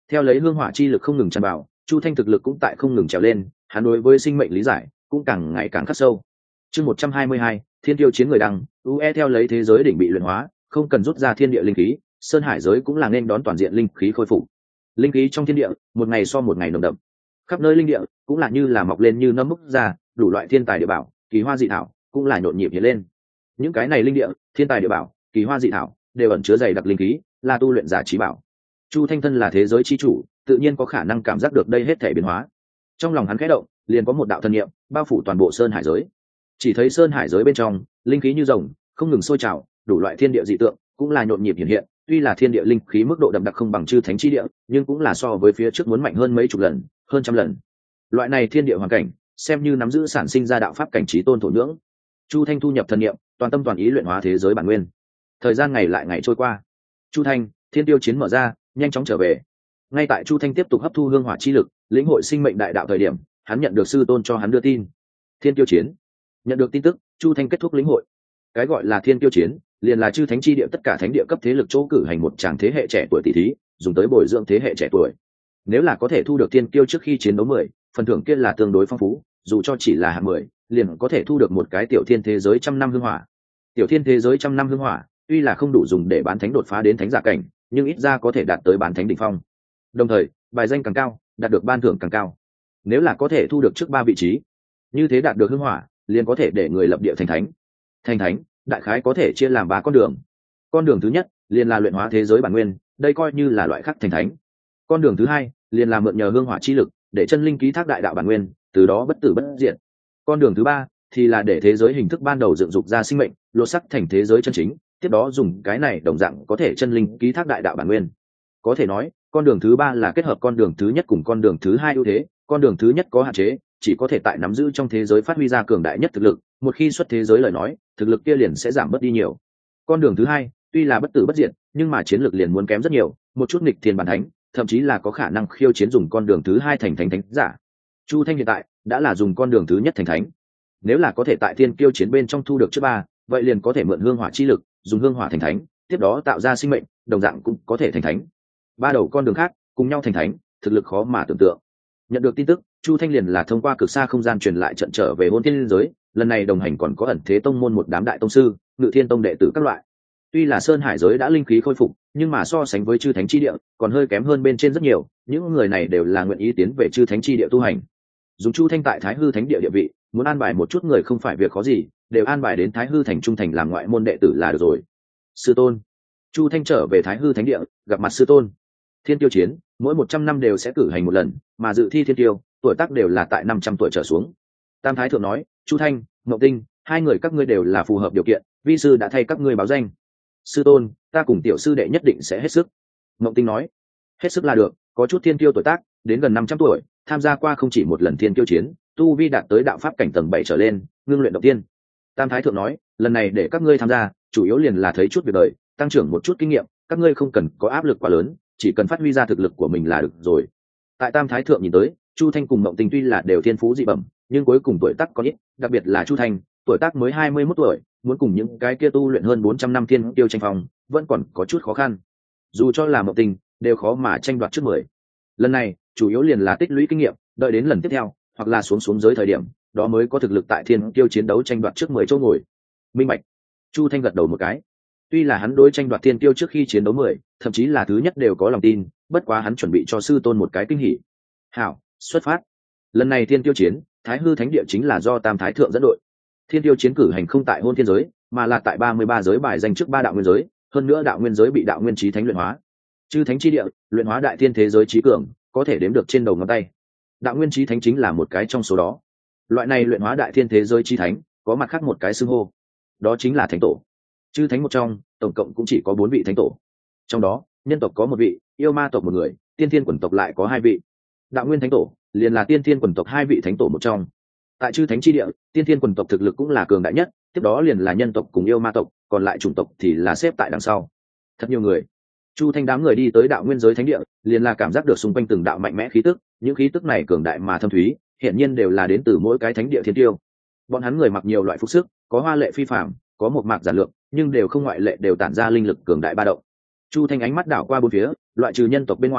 Theo lấy hương hỏa chi lực không ngừng tràn vào, Chu Thanh thực lực cũng tại không ngừng trèo lên, hắn đối với sinh mệnh lý giải cũng càng ngày càng khắc sâu. Chương một trăm hai mươi hai, Thiên Tiêu chiến người đăng, u e theo lấy thế giới đỉnh bị luyện hóa, không cần rút ra thiên địa linh khí, sơn hải giới cũng là nên đón toàn diện linh khí khôi phục. Linh khí trong thiên địa, một ngày so một ngày nồng đậm. Khắp nơi linh địa cũng là như là mọc lên như nấm mốc ra, đủ loại thiên tài địa bảo, kỳ hoa dị thảo cũng là nhộn nhịp hiện lên. Những cái này linh địa, thiên tài địa bảo, kỳ hoa dị thảo đều ẩn chứa dày đặc linh khí, là tu luyện giả trí bảo. Chu Thanh thân là thế giới chi chủ, tự nhiên có khả năng cảm giác được đây hết thể biến hóa. Trong lòng hắn khẽ động, liền có một đạo thần niệm bao phủ toàn bộ sơn hải giới. Chỉ thấy sơn hải giới bên trong, linh khí như rồng, không ngừng sôi trào, đủ loại thiên địa dị tượng cũng là nhộn nhịp hiện hiện. Tuy là thiên địa linh khí mức độ đậm đặc không bằng chư thánh chi địa, nhưng cũng là so với phía trước muốn mạnh hơn mấy chục lần, hơn trăm lần. Loại này thiên địa hoàn cảnh, xem như nắm giữ sản sinh ra đạo pháp cảnh trí tôn thổ nhưỡng. Chu Thanh thu nhập thần niệm, toàn tâm toàn ý luyện hóa thế giới bản nguyên. Thời gian ngày lại ngày trôi qua. Chu Thanh, Thiên Tiêu chiến mở ra, nhanh chóng trở về. Ngay tại Chu Thanh tiếp tục hấp thu hương hỏa chi lực, lĩnh hội sinh mệnh đại đạo thời điểm, hắn nhận được sư tôn cho hắn đưa tin. Thiên Tiêu chiến. Nhận được tin tức, Chu Thanh kết thúc lĩnh hội. Cái gọi là Thiên Tiêu chiến, liền là chư thánh chi địa tất cả thánh địa cấp thế lực chỗ cử hành một tràng thế hệ trẻ tuổi tỷ thí, dùng tới bồi dưỡng thế hệ trẻ tuổi. Nếu là có thể thu được thiên kiêu trước khi chiến đấu mười, phần thưởng kia là tương đối phong phú, dù cho chỉ là hạng mười, liền có thể thu được một cái tiểu thiên thế giới trăm năm hương hỏa. Tiểu thiên thế giới trăm năm hương hỏa, tuy là không đủ dùng để bán thánh đột phá đến thánh giả cảnh, nhưng ít ra có thể đạt tới bán thánh đỉnh phong. Đồng thời, bài danh càng cao, đạt được ban thưởng càng cao. Nếu là có thể thu được trước ba vị trí, như thế đạt được hương hỏa, liền có thể để người lập địa thành thánh. Thành thánh, đại khái có thể chia làm ba con đường. Con đường thứ nhất, liền là luyện hóa thế giới bản nguyên, đây coi như là loại khắc thành thánh. Con đường thứ hai, liền là mượn nhờ hương hỏa chi lực, để chân linh ký thác đại đạo bản nguyên, từ đó bất tử bất diệt. Con đường thứ ba, thì là để thế giới hình thức ban đầu dựng dục ra sinh mệnh, lột sắc thành thế giới chân chính, tiếp đó dùng cái này đồng dạng có thể chân linh ký thác đại đạo bản nguyên. Có thể nói, con đường thứ ba là kết hợp con đường thứ nhất cùng con đường thứ hai ưu thế, con đường thứ nhất có hạn chế, chỉ có thể tại nắm giữ trong thế giới phát huy ra cường đại nhất thực lực, một khi xuất thế giới lời nói, thực lực kia liền sẽ giảm bớt đi nhiều. Con đường thứ hai, tuy là bất tử bất diệt, nhưng mà chiến lược liền muốn kém rất nhiều, một chút nghịch thiên bản thánh, thậm chí là có khả năng khiêu chiến dùng con đường thứ hai thành thánh thánh giả. Chu Thanh hiện tại đã là dùng con đường thứ nhất thành thánh. Nếu là có thể tại thiên kiêu chiến bên trong thu được trước ba, vậy liền có thể mượn hương hỏa chi lực, dùng hương hỏa thành thánh, tiếp đó tạo ra sinh mệnh, đồng dạng cũng có thể thành thánh. Ba đầu con đường khác cùng nhau thành thánh, thực lực khó mà tưởng tượng. Nhận được tin tức, Chu Thanh liền là thông qua cực xa không gian truyền lại trận trở về hôn thiên giới, lần này đồng hành còn có ẩn thế tông môn một đám đại tông sư, ngự thiên tông đệ tử các loại. Tuy là sơn hải giới đã linh khí khôi phục, nhưng mà so sánh với chư thánh chi địa còn hơi kém hơn bên trên rất nhiều, những người này đều là nguyện ý tiến về chư thánh chi địa tu hành. Dùng Chu Thanh tại Thái Hư Thánh địa địa vị, muốn an bài một chút người không phải việc khó gì, đều an bài đến Thái Hư Thành trung thành làm ngoại môn đệ tử là được rồi. Sư tôn. Chu Thanh trở về Thái Hư Thánh địa, gặp mặt sư tôn. Thiên Tiêu chiến, mỗi một trăm năm đều sẽ cử hành một lần, mà dự thi thiên tiêu, tuổi tác đều là tại năm trăm tuổi trở xuống. Tam Thái thượng nói, Chu Thanh, Ngọc Tinh, hai người các ngươi đều là phù hợp điều kiện, vi sư đã thay các ngươi báo danh. Sư tôn, ta cùng tiểu sư đệ nhất định sẽ hết sức. Ngọc Tinh nói, hết sức là được, có chút thiên tiêu tuổi tác đến gần năm trăm tuổi, tham gia qua không chỉ một lần thiên tiêu chiến, tu vi đạt tới đạo pháp cảnh tầng bảy trở lên, ngưng luyện đầu tiên. Tam Thái thượng nói, lần này để các ngươi tham gia, chủ yếu liền là thấy chút việc đời, tăng trưởng một chút kinh nghiệm, các ngươi không cần có áp lực quá lớn, chỉ cần phát huy ra thực lực của mình là được rồi. Tại Tam Thái thượng nhìn tới, Chu Thanh cùng Mộng Tình tuy là đều thiên phú dị bẩm, nhưng cuối cùng tuổi tác có ít, đặc biệt là Chu Thanh, tuổi tác mới hai mươi mốt tuổi, muốn cùng những cái kia tu luyện hơn bốn trăm năm thiên tiêu tranh phong, vẫn còn có chút khó khăn. Dù cho là Mộng Tình, đều khó mà tranh đoạt trước mười. Lần này, chủ yếu liền là tích lũy kinh nghiệm, đợi đến lần tiếp theo, hoặc là xuống xuống giới thời điểm, đó mới có thực lực tại thiên tiêu chiến đấu tranh đoạt trước mười chỗ ngồi. Minh bạch. Chu Thanh gật đầu một cái. Tuy là hắn đối tranh đoạt thiên tiêu trước khi chiến đấu mười, thậm chí là thứ nhất đều có lòng tin, bất quá hắn chuẩn bị cho sư tôn một cái kinh hỉ. Hảo, xuất phát. Lần này thiên tiêu chiến, Thái Hư Thánh địa chính là do Tam Thái thượng dẫn đội. Thiên tiêu chiến cử hành không tại hôn thiên giới, mà là tại ba mươi ba giới bài danh trước ba đạo nguyên giới, hơn nữa đạo nguyên giới bị đạo nguyên chí thánh luyện hóa. Chư thánh chi địa, luyện hóa đại thiên thế giới chí cường, có thể đếm được trên đầu ngón tay. Đạo nguyên chí thánh chính là một cái trong số đó. Loại này luyện hóa đại thiên thế giới chí thánh, có mặt khác một cái xưng hô, đó chính là thánh tổ. Chư thánh một trong, tổng cộng cũng chỉ có bốn vị thánh tổ. Trong đó, nhân tộc có một vị, yêu ma tộc một người, tiên thiên quần tộc lại có hai vị. Đạo nguyên thánh tổ liền là tiên thiên quần tộc hai vị thánh tổ một trong. Tại chư thánh chi địa, tiên thiên quần tộc thực lực cũng là cường đại nhất, tiếp đó liền là nhân tộc cùng yêu ma tộc, còn lại chủng tộc thì là xếp tại đằng sau. Thật nhiều người. Chu Thanh đám người đi tới đạo nguyên giới thánh địa, liền là cảm giác được xung quanh từng đạo mạnh mẽ khí tức, những khí tức này cường đại mà thâm thúy, hiển nhiên đều là đến từ mỗi cái thánh địa thiên tiêu. Bọn hắn người mặc nhiều loại phục sức, có hoa lệ phi phàm, có một mạc giản lược, nhưng đều không ngoại lệ đều tản ra linh lực cường đại ba động. Chu Thanh ánh mắt đảo qua bốn phía, loại trừ nhân tộc bên ngoài,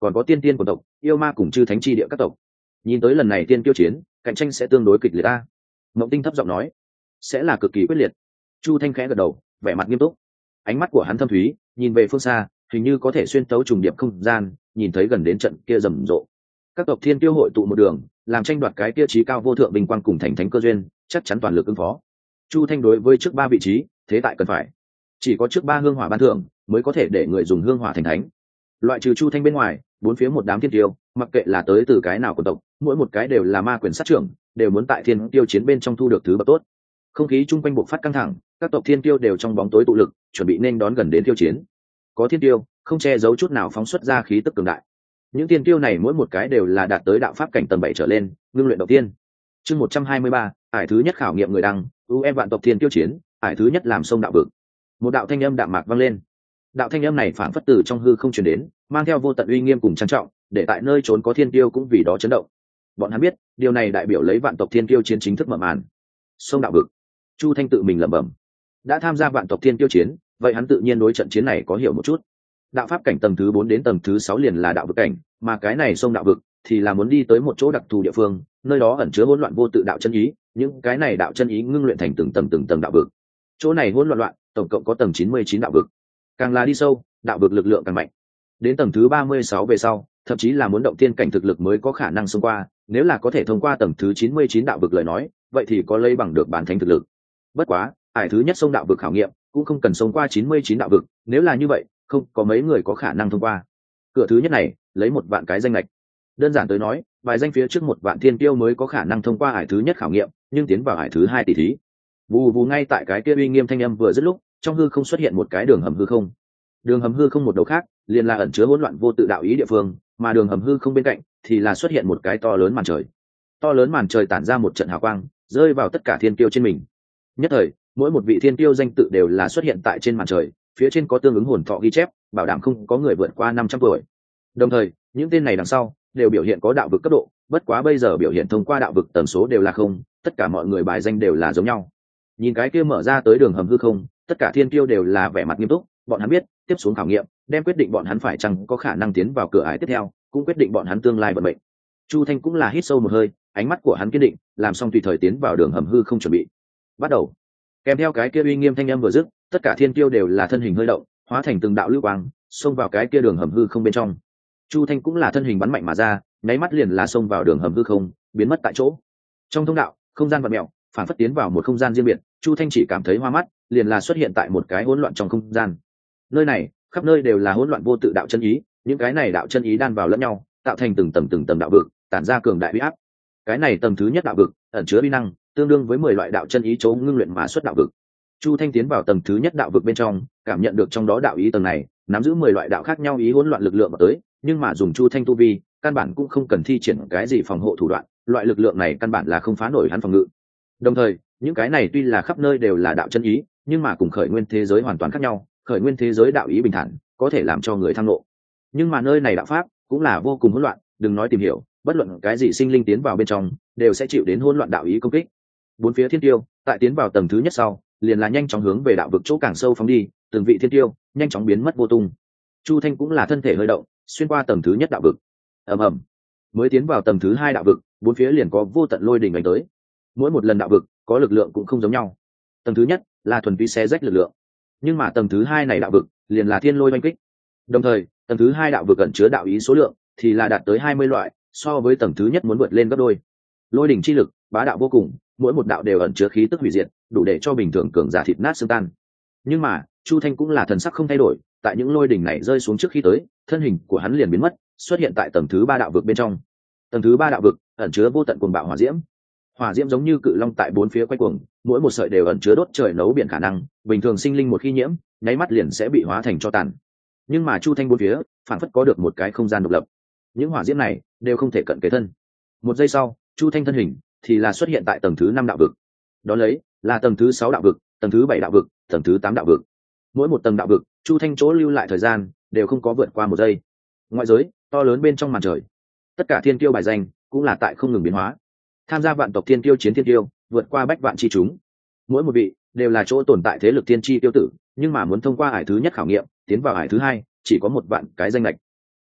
còn có tiên tiên của tộc, yêu ma cùng chư thánh chi địa các tộc. Nhìn tới lần này tiên tiêu chiến cạnh tranh sẽ tương đối kịch liệt ta. Mộng Tinh thấp giọng nói, sẽ là cực kỳ quyết liệt. Chu Thanh khẽ gật đầu, vẻ mặt nghiêm túc. Ánh mắt của hắn thâm thúy, nhìn về phương xa, hình như có thể xuyên tấu trùng điệp không gian, nhìn thấy gần đến trận kia rầm rộ. Các tộc thiên tiêu hội tụ một đường, làm tranh đoạt cái kia trí cao vô thượng bình quang cùng thành thánh cơ duyên, chắc chắn toàn lực ứng phó. Chu Thanh đối với trước ba vị trí, thế tại cần phải. Chỉ có trước ba hương hỏa ban thưởng, mới có thể để người dùng hương hỏa thành thánh. Loại trừ Chu Thanh bên ngoài, bốn phía một đám thiên tiêu, mặc kệ là tới từ cái nào của tộc, mỗi một cái đều là ma quyền sát trưởng, đều muốn tại thiên tiêu chiến bên trong thu được thứ bậc tốt. Không khí chung quanh bộc phát căng thẳng, các tộc thiên tiêu đều trong bóng tối tụ lực, chuẩn bị nên đón gần đến tiêu chiến. Có thiên tiêu không che giấu chút nào phóng xuất ra khí tức cường đại. Những thiên tiêu này mỗi một cái đều là đạt tới đạo pháp cảnh tầng bảy trở lên, ngưng luyện đầu tiên. Chương một trăm hai mươi ba, ải thứ nhất khảo nghiệm người đăng, u em vạn tộc thiên tiêu chiến, ải thứ nhất làm sông đạo vực. Một đạo thanh âm đạm mạc vang lên. Đạo thanh âm này phản phất từ trong hư không truyền đến, mang theo vô tận uy nghiêm cùng trang trọng, để tại nơi trốn có thiên tiêu cũng vì đó chấn động. Bọn hắn biết, điều này đại biểu lấy vạn tộc thiên tiêu chiến chính thức mở màn. Sông đạo vực. Chu Thanh tự mình lẩm bẩm. Đã tham gia vạn tộc thiên tiêu chiến, vậy hắn tự nhiên đối trận chiến này có hiểu một chút. Đạo pháp cảnh tầng thứ bốn đến tầng thứ sáu liền là đạo vực cảnh, mà cái này sông đạo vực thì là muốn đi tới một chỗ đặc thù địa phương, nơi đó ẩn chứa hỗn loạn vô tự đạo chân ý, những cái này đạo chân ý ngưng luyện thành từng tầng từng tầng đạo vực. Chỗ này hỗn loạn loạn, tổng cộng có tầng chín mươi chín đạo vực. Càng là đi sâu, đạo vực lực lượng càng mạnh. Đến tầng thứ ba mươi sáu về sau, thậm chí là muốn động tiên cảnh thực lực mới có khả năng xông qua, nếu là có thể thông qua tầng thứ chín mươi chín đạo vực lời nói, vậy thì có lấy bằng được bán thánh thực lực. Bất quá, ải thứ nhất sông đạo vực khảo nghiệm, cũng không cần xông qua chín mươi chín đạo vực, nếu là như vậy, không có mấy người có khả năng thông qua. Cửa thứ nhất này, lấy một vạn cái danh lệch. Đơn giản tới nói, vài danh phía trước một vạn thiên tiêu mới có khả năng thông qua ải thứ nhất khảo nghiệm, nhưng tiến vào ải thứ hai tỷ thí. Vù vù ngay tại cái kia uy nghiêm thanh âm vừa dứt lúc, trong hư không xuất hiện một cái đường hầm hư không. Đường hầm hư không một đầu khác, liền là ẩn chứa hỗn loạn vô tự đạo ý địa phương, mà đường hầm hư không bên cạnh thì là xuất hiện một cái to lớn màn trời. To lớn màn trời tản ra một trận hào quang, rơi vào tất cả thiên tiêu trên mình. Nhất thời, mỗi một vị thiên tiêu danh tự đều là xuất hiện tại trên màn trời, phía trên có tương ứng hồn thọ ghi chép, bảo đảm không có người vượt qua năm trăm tuổi. Đồng thời, những tên này đằng sau đều biểu hiện có đạo vực cấp độ, bất quá bây giờ biểu hiện thông qua đạo vực tần số đều là không, tất cả mọi người bài danh đều là giống nhau. Nhìn cái kia mở ra tới đường hầm hư không, tất cả thiên tiêu đều là vẻ mặt nghiêm túc, bọn hắn biết, tiếp xuống khảo nghiệm, đem quyết định bọn hắn phải chăng có khả năng tiến vào cửa ải tiếp theo, cũng quyết định bọn hắn tương lai vận mệnh. Chu Thanh cũng là hít sâu một hơi, ánh mắt của hắn kiên định, làm xong tùy thời tiến vào đường hầm hư không chuẩn bị. Bắt đầu. Kèm theo cái kia uy nghiêm thanh âm vừa dứt, tất cả thiên tiêu đều là thân hình hơi động, hóa thành từng đạo lưu quang, xông vào cái kia đường hầm hư không bên trong. Chu Thanh cũng là thân hình bắn mạnh mà ra, nháy mắt liền là xông vào đường hầm hư không, biến mất tại chỗ. Trong thông đạo, không gian vặn mèo, phản phất tiến vào một không gian riêng biệt, Chu Thanh chỉ cảm thấy hoa mắt, liền là xuất hiện tại một cái hỗn loạn trong không gian. Nơi này, khắp nơi đều là hỗn loạn vô tự đạo chân ý, những cái này đạo chân ý đan vào lẫn nhau, tạo thành từng tầng từng tầng đạo vực, tản ra cường đại uy áp. Cái này tầng thứ nhất đạo vực, ẩn chứa uy năng, tương đương với mười loại đạo chân ý chấu ngưng luyện mà xuất đạo vực. Chu Thanh tiến vào tầng thứ nhất đạo vực bên trong, cảm nhận được trong đó đạo ý tầng này, nắm giữ mười loại đạo khác nhau ý hỗn loạn lực lượng vào tới, nhưng mà dùng Chu Thanh tu vi, căn bản cũng không cần thi triển cái gì phòng hộ thủ đoạn, loại lực lượng này căn bản là không phá nổi hắn phòng ngự. Đồng thời, những cái này tuy là khắp nơi đều là đạo chân ý, nhưng mà cùng khởi nguyên thế giới hoàn toàn khác nhau, khởi nguyên thế giới đạo ý bình thản, có thể làm cho người thăng ngộ. Nhưng mà nơi này đạo pháp cũng là vô cùng hỗn loạn, đừng nói tìm hiểu, bất luận cái gì sinh linh tiến vào bên trong, đều sẽ chịu đến hỗn loạn đạo ý công kích. Bốn phía thiên tiêu, tại tiến vào tầng thứ nhất sau, liền là nhanh chóng hướng về đạo vực chỗ càng sâu phóng đi, từng vị thiên tiêu nhanh chóng biến mất vô tung. Chu Thanh cũng là thân thể hơi động, xuyên qua tầng thứ nhất đạo vực. Ầm ầm. Mới tiến vào tầng thứ hai đạo vực, bốn phía liền có vô tận lôi đình đánh tới. Mỗi một lần đạo vực có lực lượng cũng không giống nhau. Tầng thứ nhất là thuần túy xé rách lực lượng, nhưng mà tầng thứ hai này đạo vực liền là thiên lôi oanh kích. Đồng thời, tầng thứ hai đạo vực ẩn chứa đạo ý số lượng thì là đạt tới hai mươi loại, so với tầng thứ nhất muốn vượt lên gấp đôi. Lôi đỉnh chi lực bá đạo vô cùng, mỗi một đạo đều ẩn chứa khí tức hủy diệt, đủ để cho bình thường cường giả thịt nát xương tan. Nhưng mà Chu Thanh cũng là thần sắc không thay đổi, tại những lôi đỉnh này rơi xuống trước khi tới, thân hình của hắn liền biến mất, xuất hiện tại tầng thứ ba đạo vực bên trong. Tầng thứ ba đạo vực ẩn chứa vô tận cuồng bạo hỏa diễm, hỏa diễm giống như cự long tại bốn phía quay cuồng, mỗi một sợi đều ẩn chứa đốt trời nấu biển khả năng, bình thường sinh linh một khi nhiễm, nháy mắt liền sẽ bị hóa thành tro tàn. Nhưng mà Chu Thanh bốn phía phản phất có được một cái không gian độc lập, những hỏa diễm này đều không thể cận kề thân. Một giây sau, Chu Thanh thân hình thì là xuất hiện tại tầng thứ năm đạo vực, đó lấy là tầng thứ sáu đạo vực, tầng thứ bảy đạo vực, tầng thứ tám đạo vực. Mỗi một tầng đạo vực, Chu Thanh chỗ lưu lại thời gian đều không có vượt qua một giây. Ngoại giới to lớn bên trong màn trời, tất cả thiên tiêu bài danh cũng là tại không ngừng biến hóa. Tham gia vạn tộc thiên tiêu chiến thiên tiêu, vượt qua bách vạn chi chúng. Mỗi một vị đều là chỗ tồn tại thế lực thiên chi tiêu tử, nhưng mà muốn thông qua ải thứ nhất khảo nghiệm, tiến vào ải thứ hai, chỉ có một vạn cái danh lệch.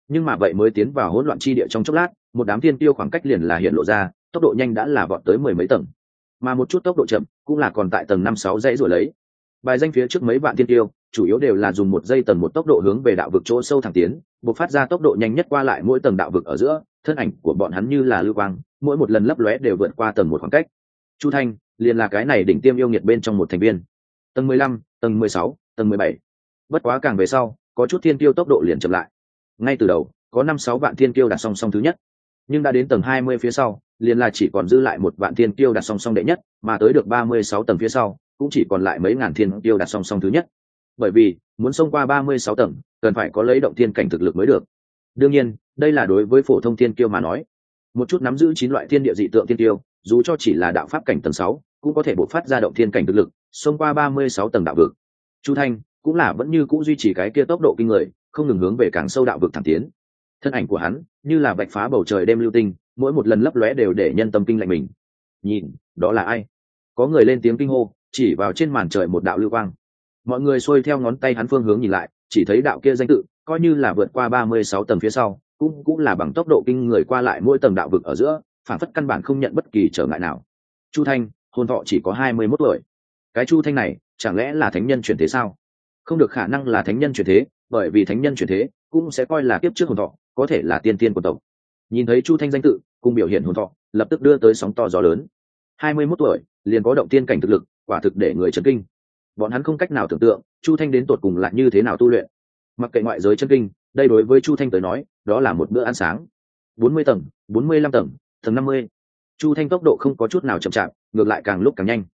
Nhưng mà vậy mới tiến vào hỗn loạn chi địa trong chốc lát, một đám thiên tiêu khoảng cách liền là hiện lộ ra, tốc độ nhanh đã là vọt tới mười mấy tầng, mà một chút tốc độ chậm cũng là còn tại tầng năm sáu dãy rồi lấy. Bài danh phía trước mấy vạn thiên tiêu chủ yếu đều là dùng một giây tầng một tốc độ hướng về đạo vực chỗ sâu thẳng tiến, buộc phát ra tốc độ nhanh nhất qua lại mỗi tầng đạo vực ở giữa, thân ảnh của bọn hắn như là lưu quang, mỗi một lần lấp lóe đều vượt qua tầng một khoảng cách. Chu Thanh liền là cái này đỉnh tiêm yêu nghiệt bên trong một thành viên. Tầng mười lăm, tầng mười sáu, tầng mười bảy. Bất quá càng về sau, có chút thiên tiêu tốc độ liền chậm lại. Ngay từ đầu, có năm sáu vạn thiên tiêu đạt song song thứ nhất, nhưng đã đến tầng hai mươi phía sau, liền là chỉ còn giữ lại một vạn thiên tiêu đạt song song đệ nhất, mà tới được ba mươi sáu tầng phía sau, cũng chỉ còn lại mấy ngàn thiên tiêu đạt song song thứ nhất. Bởi vì, muốn xông qua ba mươi sáu tầng, cần phải có lấy động thiên cảnh thực lực mới được. Đương nhiên, đây là đối với phổ thông thiên kiêu mà nói. Một chút nắm giữ chín loại thiên địa dị tượng thiên kiêu, dù cho chỉ là đạo pháp cảnh tầng sáu, cũng có thể bộc phát ra động thiên cảnh thực lực, xông qua ba mươi sáu tầng đạo vực. Chu Thanh cũng là vẫn như cũ duy trì cái kia tốc độ kinh người, không ngừng hướng về càng sâu đạo vực thẳng tiến. Thân ảnh của hắn như là vạch phá bầu trời đêm lưu tinh, mỗi một lần lấp lóe đều để nhân tâm kinh lạnh mình. Nhìn, đó là ai? Có người lên tiếng kinh hô, chỉ vào trên màn trời một đạo lưu quang. Mọi người xuôi theo ngón tay hắn phương hướng nhìn lại, chỉ thấy đạo kia danh tự, coi như là vượt qua ba mươi sáu tầng phía sau, cũng cũng là bằng tốc độ kinh người qua lại mỗi tầng đạo vực ở giữa, phản phất căn bản không nhận bất kỳ trở ngại nào. Chu Thanh, hôn thọ chỉ có hai mươi mốt tuổi. Cái Chu Thanh này, chẳng lẽ là thánh nhân chuyển thế sao? Không được, khả năng là thánh nhân chuyển thế, bởi vì thánh nhân chuyển thế cũng sẽ coi là kiếp trước hồn thọ, có thể là tiên tiên của tộc. Nhìn thấy Chu Thanh danh tự cùng biểu hiện hồn thọ, lập tức đưa tới sóng to gió lớn. hai mươi mốt tuổi liền có động tiên cảnh thực lực, quả thực để người chấn kinh. Bọn hắn không cách nào tưởng tượng Chu Thanh đến tột cùng lại như thế nào tu luyện. Mặc kệ ngoại giới chân kinh, đây đối với Chu Thanh tới nói, đó là một bữa ăn sáng. bốn mươi tầng, bốn mươi lăm tầng, tầng năm mươi. Chu Thanh tốc độ không có chút nào chậm chạp, ngược lại càng lúc càng nhanh.